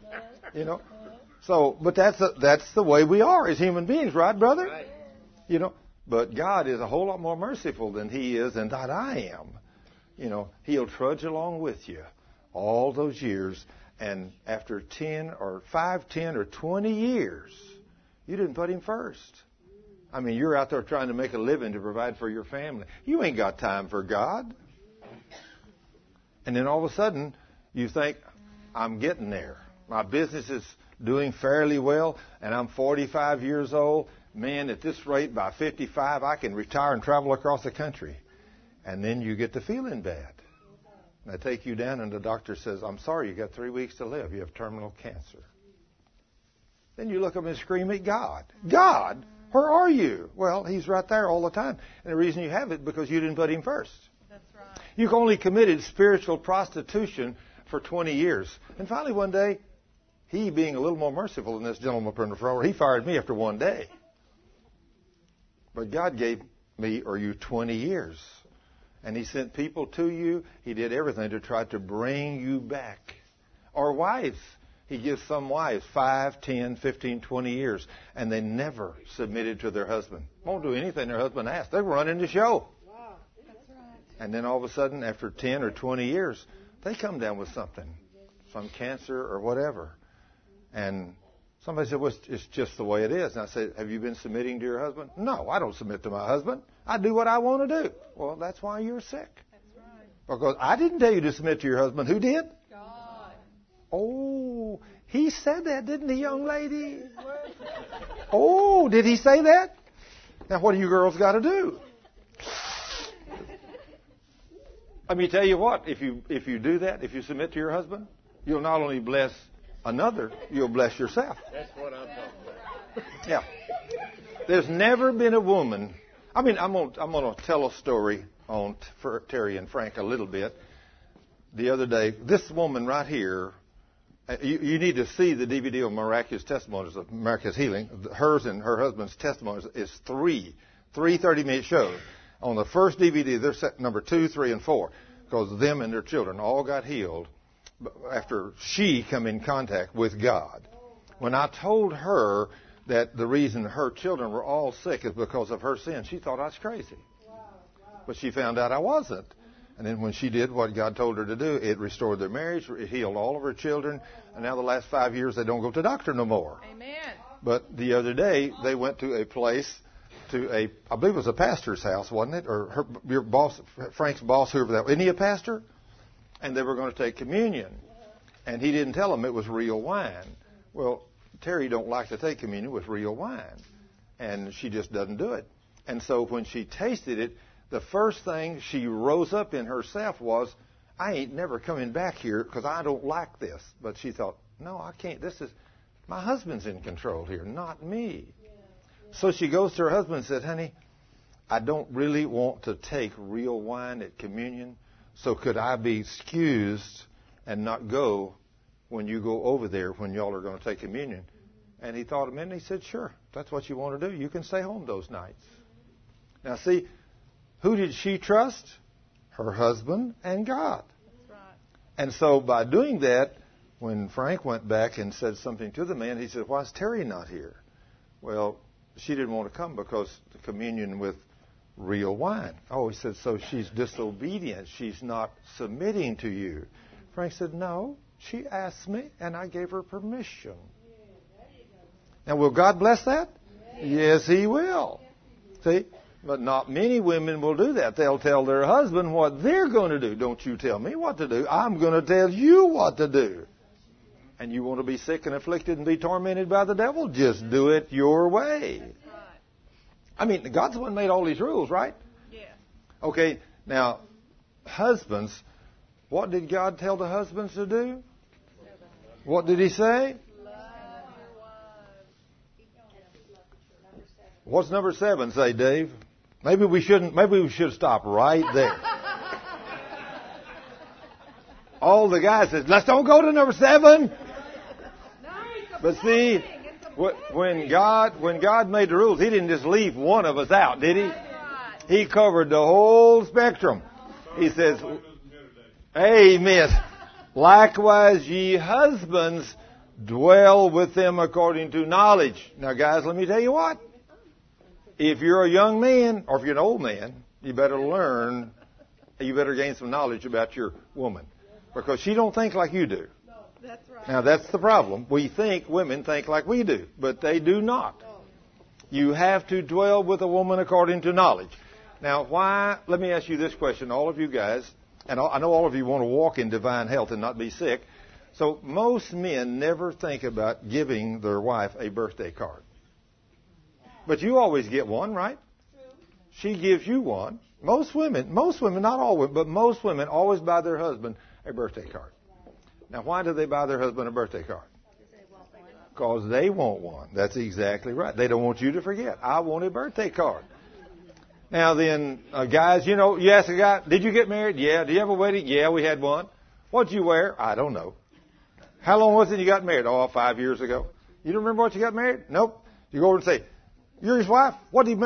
So, but that's the way we are as human beings, right, brother? Right. But God is a whole lot more merciful than He is and that I am. He'll trudge along with you all those years, And after 10 or 5, 10 or 20 years, you didn't put him first. I mean, you're out there trying to make a living to provide for your family. You ain't got time for God. And then all of a sudden, you think, I'm getting there. My business is doing fairly well, and I'm 45 years old. Man, at this rate, by 55, I can retire and travel across the country. And then you get to feeling bad. They take you down, and the doctor says, I'm sorry, you got 3 weeks to live. You have terminal cancer. Then you look up and scream at God. God, where are you? Well, he's right there all the time. And the reason you have it, because you didn't put him first. That's right. You've only committed spiritual prostitution for 20 years. And finally one day, he, being a little more merciful than this gentleman from the floor, he fired me after one day. But God gave me or you 20 years. And he sent people to you. He did everything to try to bring you back. Or wives. He gives some wives 5, 10, 15, 20 years. And they never submitted to their husband. Won't do anything their husband asks. They're running the show. Wow. That's right. And then all of a sudden, after 10 or 20 years, they come down with something. Some cancer or whatever. And somebody said, well, it's just the way it is. And I said, have you been submitting to your husband? No, I don't submit to my husband. I do what I want to do. Well, that's why you're sick. That's right. Because I didn't tell you to submit to your husband. Who did? God. Oh, he said that, didn't he, young lady? Oh, did he say that? Now, what do you girls got to do? Let me tell you what, if you do that, if you submit to your husband, you'll not only bless another, you'll bless yourself. That's what I'm talking about. Yeah. There's never been a woman. I mean, I'm going to tell a story on for Terry and Frank a little bit. The other day, this woman right here, you need to see the DVD of Miraculous Testimonies of Miraculous Healing. Hers and her husband's testimonies is three 30-minute shows. On the first DVD, they're set number 2, 3, and 4, because them and their children all got healed after she come in contact with God. When I told her that the reason her children were all sick is because of her sin, she thought I was crazy. But she found out I wasn't. And then when she did what God told her to do, it restored their marriage, it healed all of her children, and now the last 5 years they don't go to the doctor no more. Amen. But the other day they went to a place, I believe it was a pastor's house, wasn't it? Or your boss, Frank's boss, whoever that was. Isn't he a pastor? And they were going to take communion. And he didn't tell them it was real wine. Well, Terry don't like to take communion with real wine. And she just doesn't do it. And so when she tasted it, the first thing she rose up in herself was, I ain't never coming back here because I don't like this. But she thought, no, I can't. My husband's in control here, not me. So she goes to her husband and said, honey, I don't really want to take real wine at communion, so could I be excused and not go when you go over there when y'all are going to take communion? And he thought a minute and he said, sure, if that's what you want to do. You can stay home those nights. Now see, who did she trust? Her husband and God. That's right. And so by doing that, when Frank went back and said something to the man, he said, why is Terry not here? Well, she didn't want to come because the communion with real wine. Oh, he said, so she's disobedient. She's not submitting to you. Frank said, no, she asked me and I gave her permission. Now, will God bless that? Yes, he will. See? But not many women will do that. They'll tell their husband what they're going to do. Don't you tell me what to do. I'm going to tell you what to do. And you want to be sick and afflicted and be tormented by the devil? Just do it your way. That's right. I mean, God's the one who made all these rules, right? Yeah. Okay, now, husbands, what did God tell the husbands to do? What did he say? What's number 7 say, Dave? Maybe we should stop right there. All the guys says, let's don't go to number 7. But see, when God made the rules, he didn't just leave one of us out, did he? He covered the whole spectrum. He says, amen. Likewise, ye husbands, dwell with them according to knowledge. Now, guys, let me tell you what. If you're a young man, or if you're an old man, you better learn, you better gain some knowledge about your woman. Because she don't think like you do. That's right. Now, that's the problem. We think women think like we do, but they do not. You have to dwell with a woman according to knowledge. Now, why? Let me ask you this question, all of you guys, and I know all of you want to walk in divine health and not be sick. So most men never think about giving their wife a birthday card. But you always get one, right? She gives you one. Most women, not all women, but most women always buy their husband a birthday card. Now, why do they buy their husband a birthday card? Because they want one. That's exactly right. They don't want you to forget. I want a birthday card. Now then, guys, you ask a guy, did you get married? Yeah. Do you have a wedding? Yeah, we had one. What'd you wear? I don't know. How long was it you got married? Oh, 5 years ago. You don't remember what you got married? Nope. You go over and say, you're his wife? What do you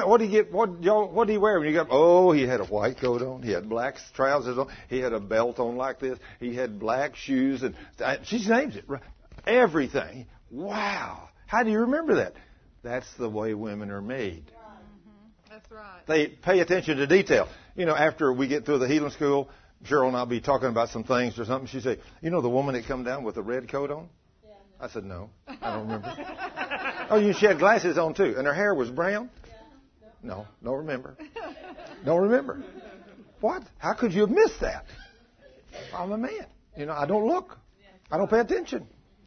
wear when you got? Oh, he had a white coat on. He had black trousers on. He had a belt on like this. He had black shoes, and she names it. Everything. Wow. How do you remember that? That's the way women are made. That's right. They pay attention to detail. After we get through the healing school, Cheryl and I'll be talking about some things or something. She'd say, the woman that come down with the red coat on? Yeah. I said, no, I don't remember. Oh, she had glasses on too, and her hair was brown? No, don't remember. Don't remember. What? How could you have missed that? I'm a man. I don't look. I don't pay attention.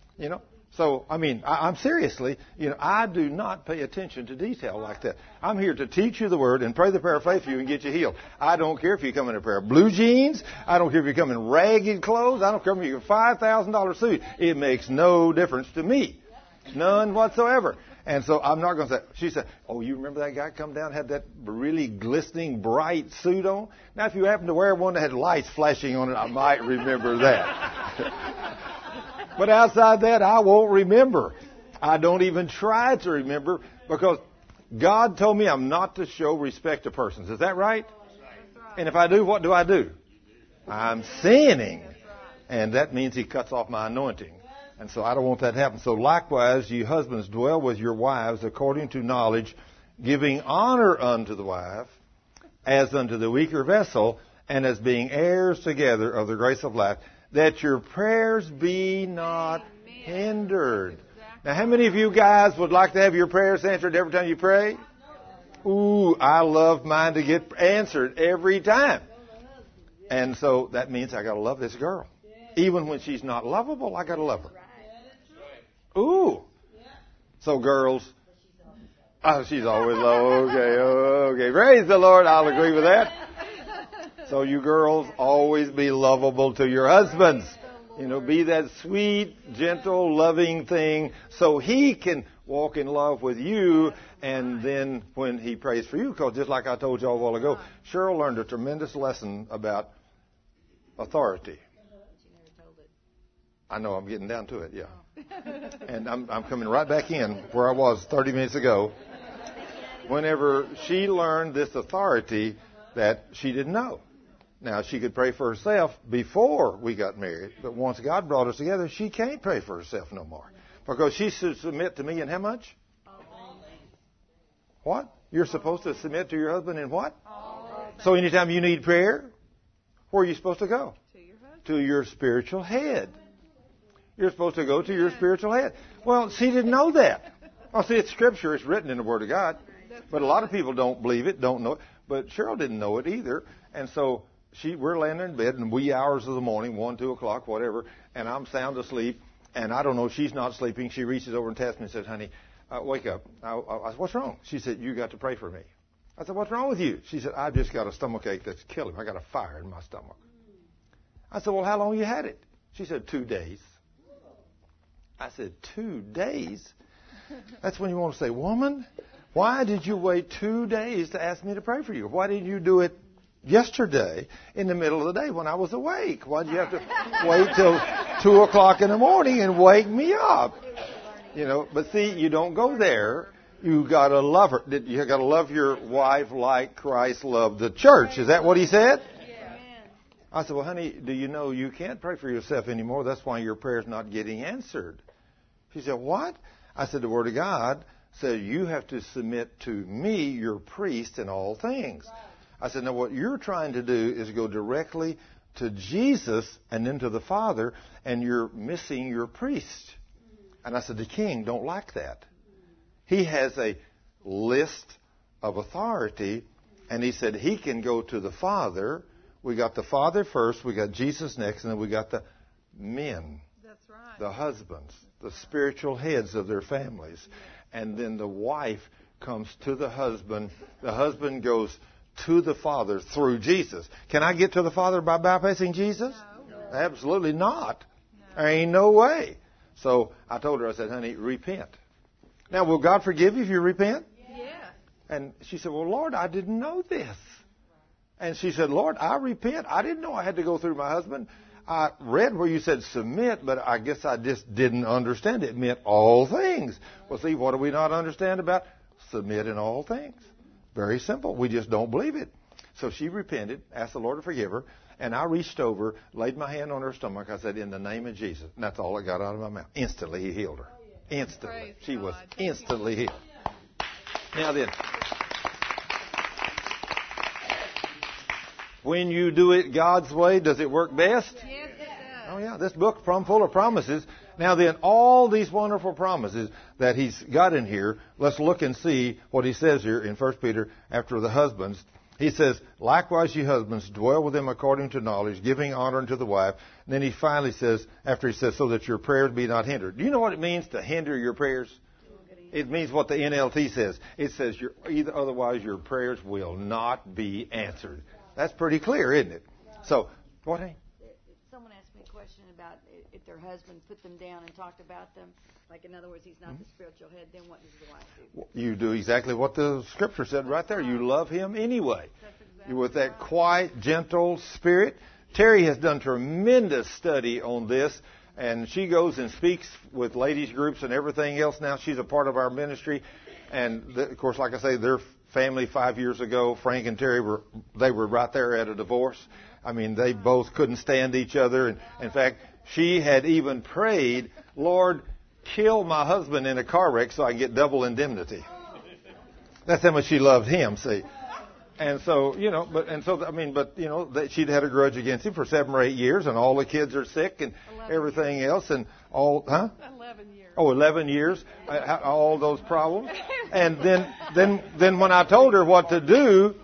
So, I'm seriously, I do not pay attention to detail like that. I'm here to teach you the Word and pray the prayer of faith for you and get you healed. I don't care if you come in a pair of blue jeans. I don't care if you come in ragged clothes. I don't care if you have a $5,000 suit. It makes no difference to me. None whatsoever. And so I'm not going to say, she said, oh, you remember that guy come down, had that really glistening, bright suit on? Now, if you happen to wear one that had lights flashing on it, I might remember that. But outside that, I won't remember. I don't even try to remember because God told me I'm not to show respect to persons. Is that right? And if I do, what do? I'm sinning. And that means He cuts off my anointing. And so I don't want that to happen. So likewise, you husbands, dwell with your wives according to knowledge, giving honor unto the wife as unto the weaker vessel, and as being heirs together of the grace of life, that your prayers be not hindered. Now, how many of you guys would like to have your prayers answered every time you pray? Ooh, I love mine to get answered every time. And so that means I got to love this girl. Even when she's not lovable, I got to love her. Ooh. So girls, she's always low. Okay. Praise the Lord. I'll agree with that. So you girls, always be lovable to your husbands. Be that sweet, gentle, loving thing so he can walk in love with you. And then when he prays for you, because just like I told you all a while ago, Cheryl learned a tremendous lesson about authority. I know, I'm getting down to it, yeah. And I'm coming right back in where I was 30 minutes ago. Whenever she learned this authority that she didn't know. Now, she could pray for herself before we got married, but once God brought us together, she can't pray for herself no more. Because she should submit to me in how much? All things. What? You're supposed to submit to your husband in what? All things. So anytime you need prayer, where are you supposed to go? To your husband. To your spiritual head. You're supposed to go to your spiritual head. Well, she didn't know that. Well, see, it's Scripture. It's written in the Word of God. But a lot of people don't believe it, don't know it. But Cheryl didn't know it either. And so we're laying in bed in wee hours of the morning, 1, 2 o'clock, whatever, and I'm sound asleep, and I don't know, she's not sleeping. She reaches over and taps me and says, honey, wake up. I said, what's wrong? She said, you got to pray for me. I said, what's wrong with you? She said, I've just got a stomachache that's killing me. I got a fire in my stomach. I said, well, how long you had it? She said, 2 days. I said, 2 days? That's when you want to say, woman, why did you wait 2 days to ask me to pray for you? Why didn't you do it yesterday in the middle of the day when I was awake? Why did you have to wait till 2 o'clock in the morning and wake me up? But see, you don't go there. You got to love her. You got to love your wife like Christ loved the church. Is that what he said? Yeah. I said, well, honey, do you know you can't pray for yourself anymore? That's why your prayer's not getting answered. She said, what? I said, the Word of God said you have to submit to me, your priest, in all things. I said, now what you're trying to do is go directly to Jesus and then to the Father, and you're missing your priest. And I said, the king don't like that. He has a list of authority, and he said he can go to the Father. We got the Father first, we got Jesus next, and then we got the men. That's right. The husbands, the spiritual heads of their families. And then the wife comes to the husband. The husband goes to the Father through Jesus. Can I get to the Father by bypassing Jesus? No. Absolutely not. No. There ain't no way. So I told her, I said, honey, repent. Now, will God forgive you if you repent? Yes. And she said, well, Lord, I didn't know this. And she said, Lord, I repent. I didn't know I had to go through my husband. I read where you said submit, but I guess I just didn't understand it. It meant all things. Well, see, what do we not understand about submit in all things? Very simple. We just don't believe it. So she repented, asked the Lord to forgive her, and I reached over, laid my hand on her stomach. I said, in the name of Jesus. And that's all that got out of my mouth. Instantly, he healed her. Instantly. Praise She was God. instantly healed. Now then, when you do it God's way, does it work best? Yes, it does. Oh, yeah. This book's full of promises. Now then, all these wonderful promises that he's got in here, let's look and see what he says here in 1 Peter after the husbands. He says, likewise, ye husbands, dwell with them according to knowledge, giving honor unto the wife. And then he finally says, after he says, so that your prayers be not hindered. Do you know what it means to hinder your prayers? It means what the NLT says. It says, otherwise your prayers will not be answered. That's pretty clear, isn't it? So, what? Someone asked me a question about if their husband put them down and talked about them. Like, in other words, he's not the spiritual head, then what does the wife do? You do exactly what the Scripture said right there. You love him anyway. You're with that quiet, gentle spirit. Terry has done tremendous study on this, and she goes and speaks with ladies groups and everything else now. She's a part of our ministry. And, of course, like I say, their family 5 years ago, Frank and Terry, were right there at a divorce. I mean, they both couldn't stand each other. And, in fact, she had even prayed, Lord, kill my husband in a car wreck so I can get double indemnity. That's how much she loved him, see. And so, she'd had a grudge against him for 7 or 8 years, and all the kids are sick and everything else, and all, 11 years. Oh, 11 years, all those problems. And then when I told her what to do,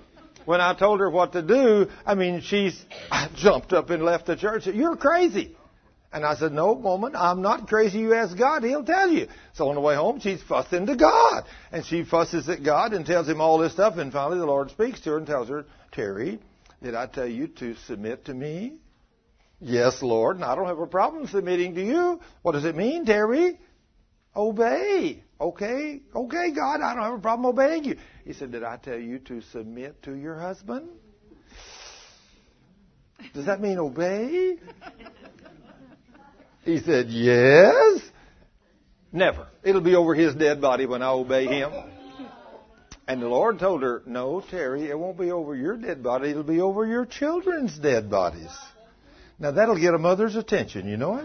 I mean, she's jumped up and left the church. You're crazy. And I said, no, woman, I'm not crazy. You ask God, He'll tell you. So on the way home, she's fussing to God. And she fusses at God and tells Him all this stuff. And finally, the Lord speaks to her and tells her, Terry, did I tell you to submit to me? Yes, Lord, and I don't have a problem submitting to you. What does it mean, Terry? Obey. Okay, God, I don't have a problem obeying you. He said, did I tell you to submit to your husband? Does that mean obey? He said, yes. Never. It'll be over his dead body when I obey him. And the Lord told her, no, Terry, it won't be over your dead body. It'll be over your children's dead bodies. Now, that'll get a mother's attention, you know it?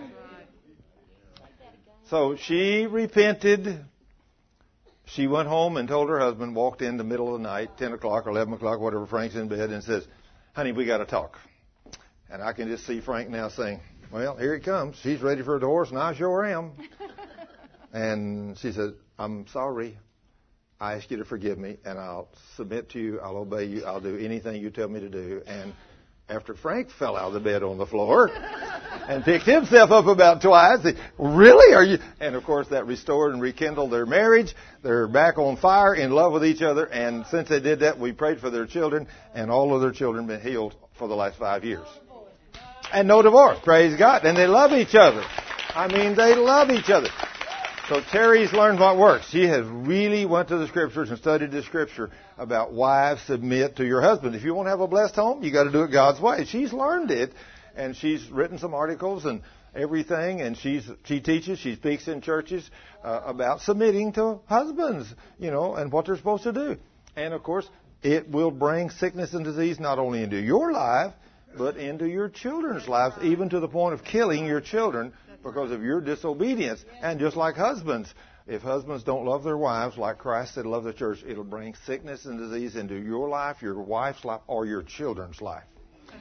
So she repented. She went home and told her husband, walked in the middle of the night, 10 o'clock or 11 o'clock, whatever, Frank's in bed, and says, honey, we got to talk. And I can just see Frank now saying, well, here it comes. She's ready for a divorce, and I sure am. And she said, I'm sorry. I ask you to forgive me, and I'll submit to you. I'll obey you. I'll do anything you tell me to do. And after Frank fell out of the bed on the floor and picked himself up about twice, he, really? Are you? And, of course, that restored and rekindled their marriage. They're back on fire, in love with each other. And since they did that, we prayed for their children, and all of their children have been healed for the last 5 years. And no divorce, praise God. And they love each other. I mean, they love each other. So Terry's learned what works. She has really went to the Scriptures and studied the Scripture about wives submit to your husband. If you want to have a blessed home, you got to do it God's way. She's learned it, and she's written some articles and everything, and she teaches, she speaks in churches about submitting to husbands, and what they're supposed to do. And, of course, it will bring sickness and disease not only into your life, but into your children's lives, even to the point of killing your children because of your disobedience. And just like husbands, if husbands don't love their wives like Christ said love the church, it'll bring sickness and disease into your life, your wife's life, or your children's life.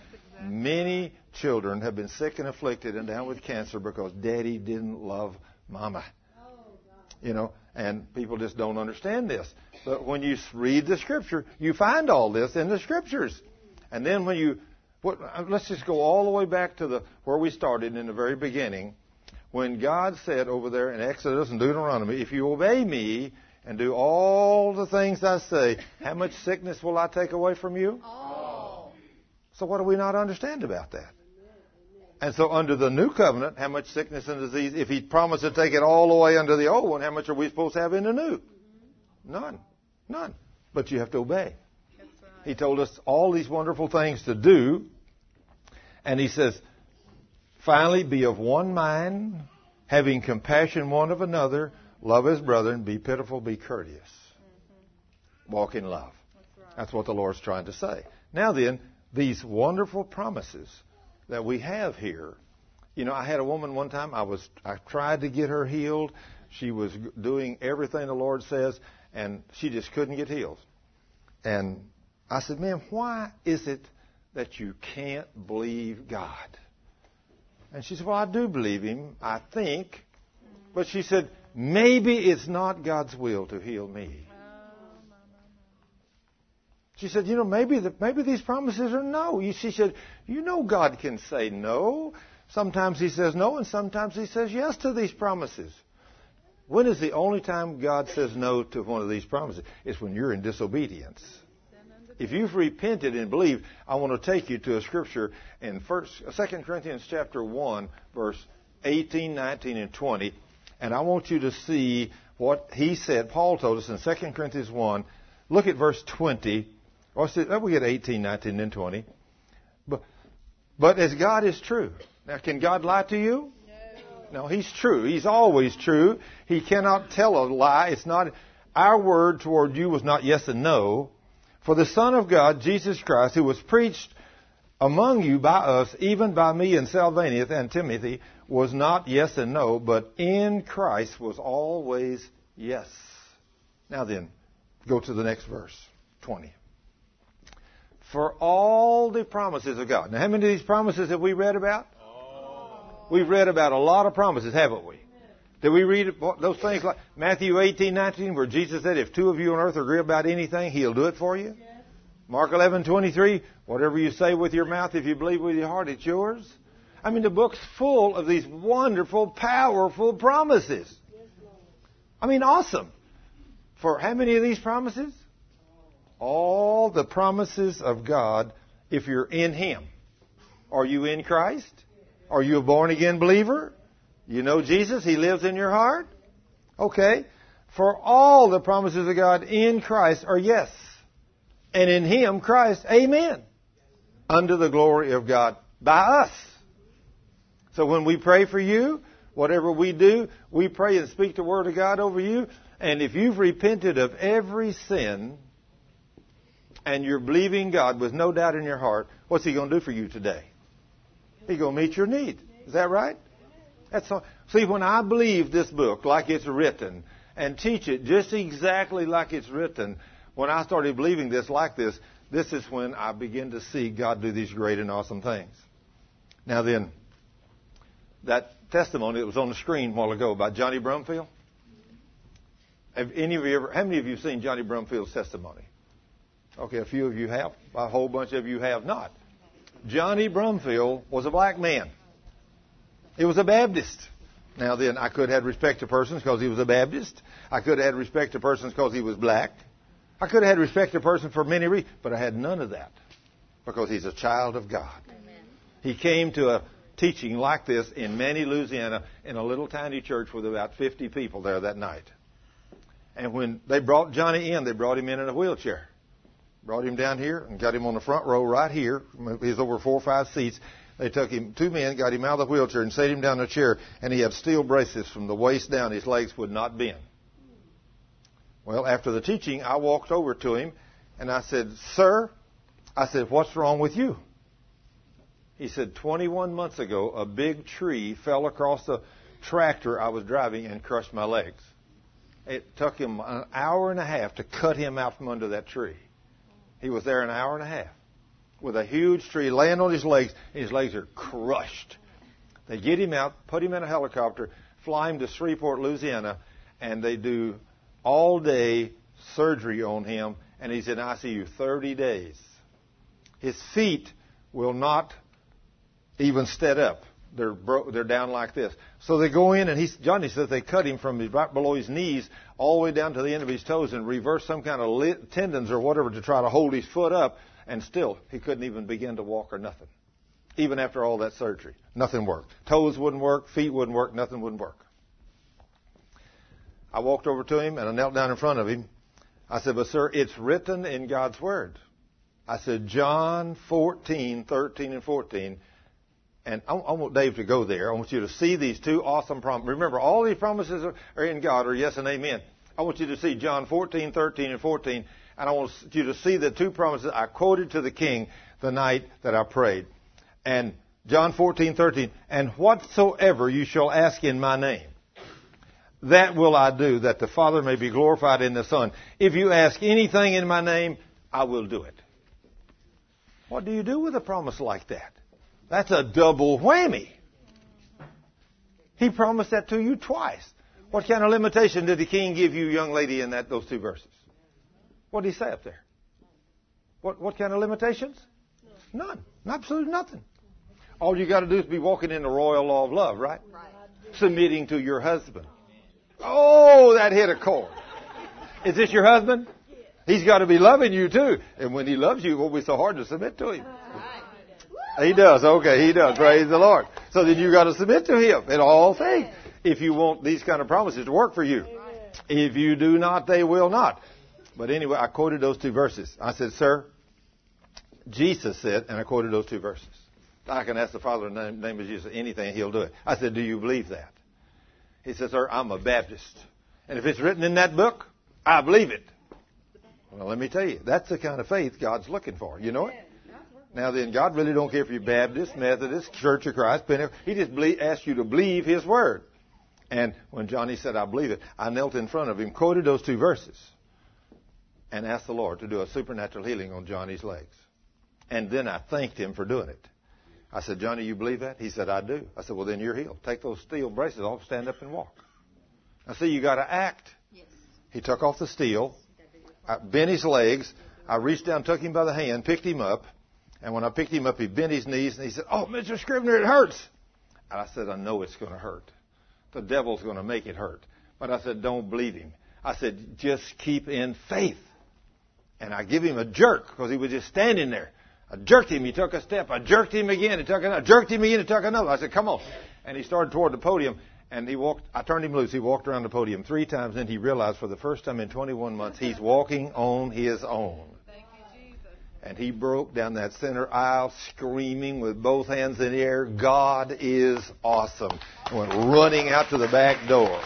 Many children have been sick and afflicted and down with cancer because daddy didn't love mama. You know, and people just don't understand this. But when you read the Scripture, you find all this in the Scriptures. And then let's just go all the way back to where we started in the very beginning, when God said over there in Exodus and Deuteronomy, if you obey me and do all the things I say, how much sickness will I take away from you? All. So what do we not understand about that? And so under the new covenant, how much sickness and disease, if he promised to take it all the way under the old one, how much are we supposed to have in the new? None. None. But you have to obey. That's right. He told us all these wonderful things to do. And he says, finally, be of one mind, having compassion one of another, love his brethren, be pitiful, be courteous. Walk in love. That's what the Lord's trying to say. Now then, these wonderful promises that we have here. You know, I had a woman one time, I tried to get her healed. She was doing everything the Lord says, and she just couldn't get healed. And I said, ma'am, why is it that you can't believe God? And she said, well, I do believe him, I think. But she said, maybe it's not God's will to heal me. She said, you know, maybe these promises are no. She said, you know God can say no. Sometimes he says no, and sometimes he says yes to these promises. When is the only time God says no to one of these promises? It's when you're in disobedience. If you've repented and believed, I want to take you to a scripture in 2 Corinthians chapter 1, verse 18, 19, and 20. And I want you to see what he said. Paul told us in 2 Corinthians 1. Look at verse 20. We get 18, 19, and 20. But as God is true. Now, can God lie to you? No, he's true. He's always true. He cannot tell a lie. It's not, our word toward you was not yes and no. For the Son of God, Jesus Christ, who was preached among you by us, even by me and Silvanus and Timothy, was not yes and no, but in Christ was always yes. Now then, go to the next verse, 20. For all the promises of God. Now, how many of these promises have we read about? We've read about a lot of promises, haven't we? Did we read those things like Matthew 18, 19, where Jesus said, if two of you on earth agree about anything, he'll do it for you? Yes. Mark 11, 23, whatever you say with your mouth, if you believe with your heart, it's yours. I mean, the book's full of these wonderful, powerful promises. Yes, I mean, awesome. For how many of these promises? All the promises of God if you're in him. Are you in Christ? Are you a born-again believer? You know Jesus? He lives in your heart? Okay. For all the promises of God in Christ are yes. And in him, Christ, amen. Unto the glory of God by us. So when we pray for you, whatever we do, we pray and speak the word of God over you. And if you've repented of every sin and you're believing God with no doubt in your heart, what's he going to do for you today? He's going to meet your need. Is that right? That's all. See, when I believe this book like it's written and teach it just exactly like it's written, when I started believing this like this, this is when I begin to see God do these great and awesome things. Now then, that testimony that was on the screen a while ago about Johnny Brumfield. Have any of you ever? How many of you have seen Johnny Brumfield's testimony? Okay, a few of you have. A whole bunch of you have not. Johnny Brumfield was a black man. He was a Baptist. Now then, I could have had respect to persons because he was a Baptist. I could have had respect to persons because he was black. I could have had respect to a person for many reasons, but I had none of that because he's a child of God. Amen. He came to a teaching like this in Manny, Louisiana, in a little tiny church with about 50 people there that night. And when they brought Johnny in, they brought him in a wheelchair. Brought him down here and got him on the front row right here. He was over 4 or 5 seats. They took him, 2 men, got him out of the wheelchair and set him down in a chair, and he had steel braces from the waist down. His legs would not bend. Well, after the teaching, I walked over to him, and I said, "Sir," I said, "what's wrong with you?" He said, 21 months ago, a big tree fell across the tractor I was driving and crushed my legs. It took him an hour and a half to cut him out from under that tree. He was there an hour and a half with a huge tree laying on his legs, and his legs are crushed. They get him out, put him in a helicopter, fly him to Shreveport, Louisiana, and they do all-day surgery on him, and he's in ICU 30 days. His feet will not even stand up. They're down like this. So they go in, and Johnny says they cut him from right below his knees all the way down to the end of his toes and reverse some kind of tendons or whatever to try to hold his foot up, and still he couldn't even begin to walk or nothing. Even after all that surgery, nothing worked. Toes wouldn't work, feet wouldn't work, nothing wouldn't work. I walked over to him, and I knelt down in front of him. I said, but sir, it's written in God's Word. I said, John 14, 13, and 14. And I want Dave to go there. I want you to see these two awesome promises. Remember, all these promises are in God, are yes and amen. I want you to see John 14, 13, and 14. And I want you to see the two promises I quoted to the king the night that I prayed. And John 14, 13. And whatsoever you shall ask in my name, that will I do, that the Father may be glorified in the Son. If you ask anything in my name, I will do it. What do you do with a promise like that? That's a double whammy. He promised that to you twice. What kind of limitation did the king give you, young lady, in those two verses? What did he say up there? What kind of limitations? None. Absolutely nothing. All you got to do is be walking in the royal law of love, right? Submitting to your husband. Oh, that hit a chord. Is this your husband? He's got to be loving you too. And when he loves you, it won't be so hard to submit to him. He does. Okay, he does. Praise the Lord. So then you got to submit to him in all things if you want these kind of promises to work for you. If you do not, they will not. But anyway, I quoted those two verses. I said, sir, Jesus said, and I quoted those two verses. I can ask the Father in the name of Jesus anything, he'll do it. I said, do you believe that? He said, sir, I'm a Baptist. And if it's written in that book, I believe it. Well, let me tell you, that's the kind of faith God's looking for. You know it? Now then, God really don't care if you're Baptist, Methodist, Church of Christ, Pentecostal. He just asks you to believe His Word. And when Johnny said, I believe it, I knelt in front of him, quoted those two verses, and asked the Lord to do a supernatural healing on Johnny's legs. And then I thanked Him for doing it. I said, Johnny, you believe that? He said, I do. I said, well, then you're healed. Take those steel braces off, stand up and walk. I see you got to act. Yes. He took off the steel. I bent his legs. I reached down, took him by the hand, picked him up. And when I picked him up, he bent his knees, and he said, oh, Mr. Scrivener, it hurts. And I said, I know it's going to hurt. The devil's going to make it hurt. But I said, don't believe him. I said, just keep in faith. And I give him a jerk because he was just standing there. I jerked him. He took a step. I jerked him again. He took another. I jerked him again. He took another. I said, come on. And he started toward the podium. And he walked. I turned him loose. He walked around the podium 3 times. Then he realized for the first time in 21 months, he's walking on his own. Thank you, Jesus. And he broke down that center aisle screaming with both hands in the air, God is awesome. And went running out to the back door.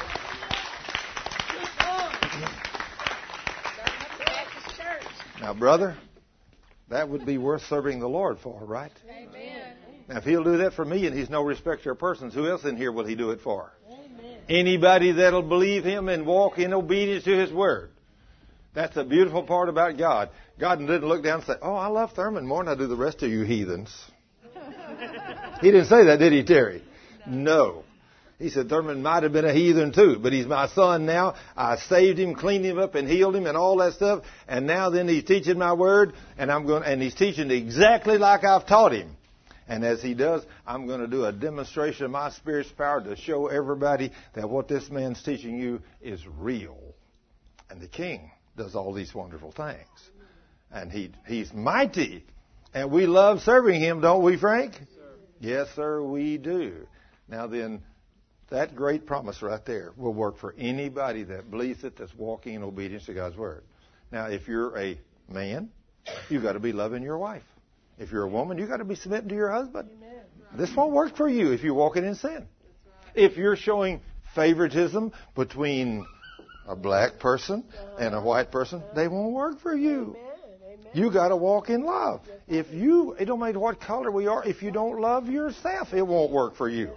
Now, brother, that would be worth serving the Lord for, right? Amen. Now, if He'll do that for me and He's no respecter of persons, who else in here will He do it for? Amen. Anybody that'll believe Him and walk in obedience to His Word. That's the beautiful part about God. God didn't look down and say, oh, I love Thurman more than I do the rest of you heathens. He didn't say that, did He, Terry? No. He said, Thurman might have been a heathen too, but he's my son now. I saved him, cleaned him up, and healed him and all that stuff. And now then he's teaching my word, and he's teaching exactly like I've taught him. And as he does, I'm going to do a demonstration of my Spirit's power to show everybody that what this man's teaching you is real. And the King does all these wonderful things. And he's mighty. And we love serving Him, don't we, Frank? Yes, sir, we do. Now then, that great promise right there will work for anybody that believes it, that's walking in obedience to God's Word. Now, if you're a man, you've got to be loving your wife. If you're a woman, you've got to be submitting to your husband. Amen. This won't work for you if you're walking in sin. Right. If you're showing favoritism between a black person and a white person, they won't work for you. Amen. You got to walk in love. It don't matter what color we are, if you don't love yourself, it won't work for you.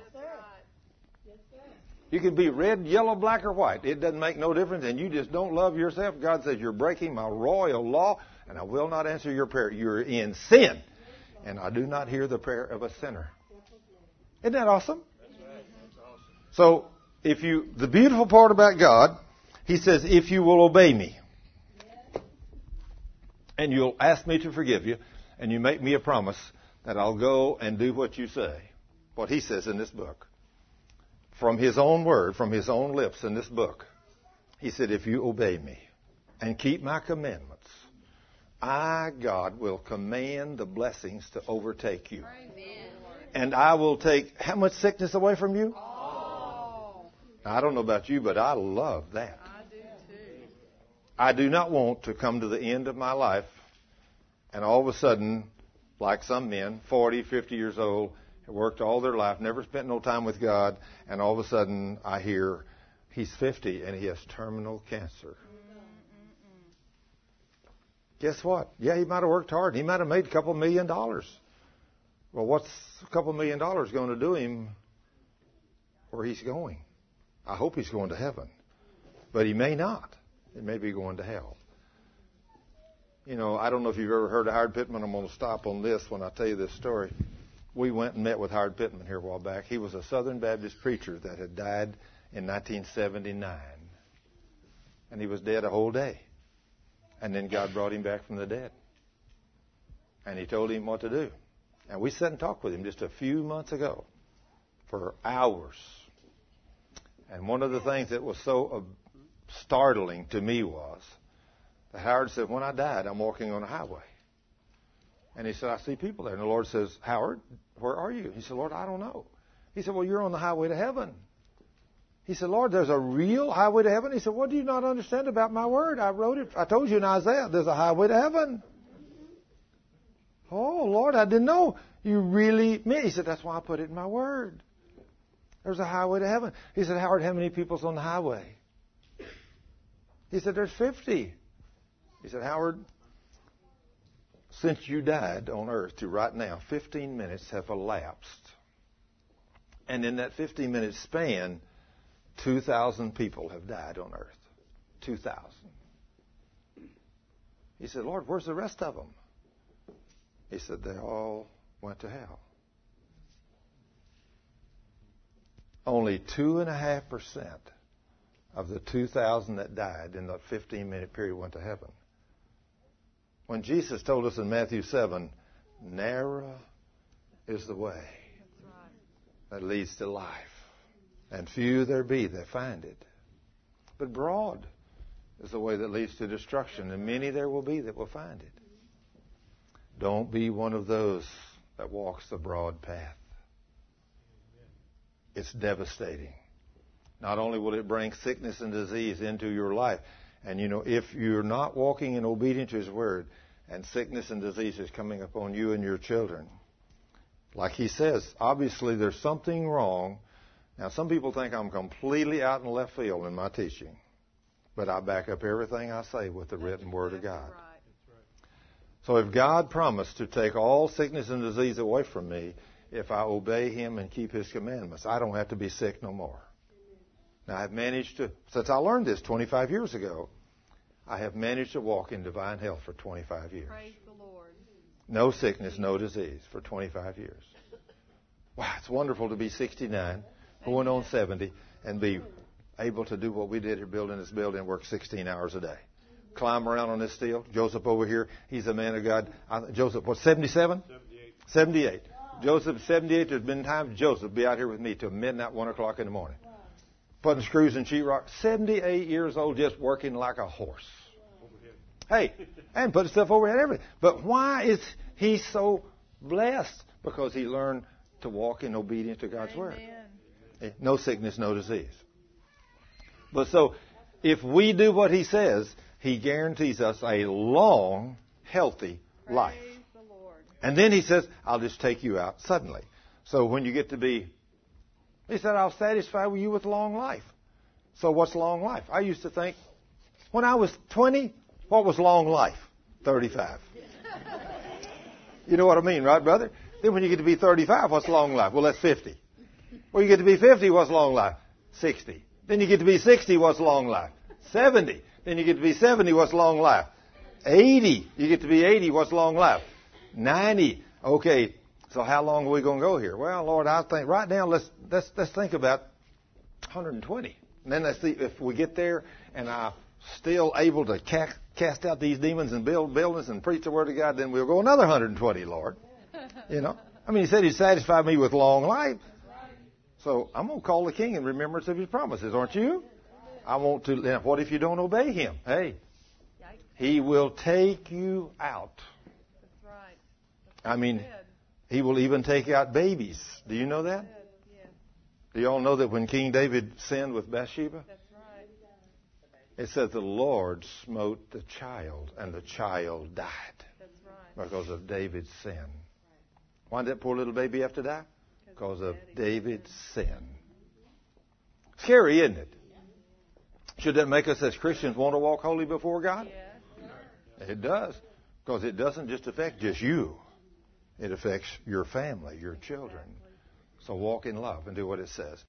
You can be red, yellow, black, or white. It doesn't make no difference, and you just don't love yourself. God says, you're breaking my royal law, and I will not answer your prayer. You're in sin. and I do not hear the prayer of a sinner. Isn't that awesome? So, the beautiful part about God, He says, if you will obey me, and you'll ask me to forgive you, and you make me a promise that I'll go and do what you say, what He says in this book, from His own word, from His own lips in this book, He said, if you obey me and keep my commandments, I, God, will command the blessings to overtake you. Amen. And I will take how much sickness away from you? Oh. I don't know about you, but I love that. I do too. I do not want to come to the end of my life and all of a sudden, like some men, 40, 50 years old, have worked all their life, never spent no time with God, and all of a sudden I hear he's 50 and he has terminal cancer. Guess what? Yeah, he might have worked hard. He might have made a couple $1 million. Well, what's a couple $1 million going to do him where he's going? I hope he's going to heaven. But he may not. He may be going to hell. You know, I don't know if you've ever heard of Howard Pittman. I'm going to stop on this when I tell you this story. We went and met with Howard Pittman here a while back. He was a Southern Baptist preacher that had died in 1979. And he was dead a whole day. And then God brought him back from the dead. And He told him what to do. And we sat and talked with him just a few months ago for hours. And one of the things that was so startling to me was that Howard said, when I died, I'm walking on a highway. And he said, I see people there. And the Lord says, Howard, where are you? He said, Lord, I don't know. He said, well, you're on the highway to heaven. He said, Lord, there's a real highway to heaven? He said, what do you not understand about my word? I wrote it. I told you in Isaiah, there's a highway to heaven. Oh, Lord, I didn't know you really meant. He said, that's why I put it in my word. There's a highway to heaven. He said, Howard, how many people's on the highway? He said, there's 50. He said, Howard, since you died on earth to right now, 15 minutes have elapsed. And in that 15-minute span, 2,000 people have died on earth. 2,000. He said, Lord, where's the rest of them? He said, they all went to hell. Only 2.5% of the 2,000 that died in the 15-minute period went to heaven. When Jesus told us in Matthew 7, narrow is the way that leads to life, and few there be that find it. But broad is the way that leads to destruction, and many there will be that will find it. Don't be one of those that walks the broad path. It's devastating. Not only will it bring sickness and disease into your life, and you know, if you're not walking in obedience to His word, and sickness and disease is coming upon you and your children, like He says, obviously there's something wrong. Now, some people think I'm completely out in left field in my teaching, but I back up everything I say with the written word of God. So if God promised to take all sickness and disease away from me, if I obey Him and keep His commandments, I don't have to be sick no more. Now, I've managed to, since I learned this 25 years ago, I have managed to walk in divine health for 25 years. Praise the Lord. No sickness, no disease for 25 years. Wow, it's wonderful to be 69, going on 70, and be able to do what we did here building this building and work 16 hours a day. Climb around on this steel. Joseph over here, he's a man of God. Joseph, what, 77? 78. Joseph, 78. There's been times Joseph be out here with me till midnight, 1 o'clock in the morning. Putting screws in sheetrock. 78 years old, just working like a horse. Hey, and putting stuff overhead and everything. But why is he so blessed? Because he learned to walk in obedience to God's word. No sickness, no disease. But so, if we do what He says, He guarantees us a long, healthy life. And then He says, I'll just take you out suddenly. So when you get to be, He said, I'll satisfy you with long life. So what's long life? I used to think, when I was 20, what was long life? 35. You know what I mean, right, brother? Then when you get to be 35, what's long life? Well, that's 50. When you get to be 50, what's long life? 60. Then you get to be 60, what's long life? 70. Then you get to be 70, what's long life? 80. You get to be 80, what's long life? 90. Okay, so how long are we going to go here? Well, Lord, I think right now let's think about 120. And then let's see if we get there and I'm still able to cast out these demons and build buildings and preach the word of God, then we'll go another 120, Lord. You know? I mean, He said He'd satisfy me with long life. So I'm going to call the King in remembrance of His promises, aren't you? I want to. Now, what if you don't obey Him? Hey, He will take you out. That's right. I mean, He will even take out babies. Do you know that? Yes. Do you all know that when King David sinned with Bathsheba? That's right. It said the Lord smote the child, and the child died That's right. because of David's sin. Why did that poor little baby have to die? Because of David's sin. Scary, isn't it? Should that make us as Christians want to walk holy before God? Yes. It does. Because it doesn't just affect just you. It affects your family, your children. So walk in love and do what it says.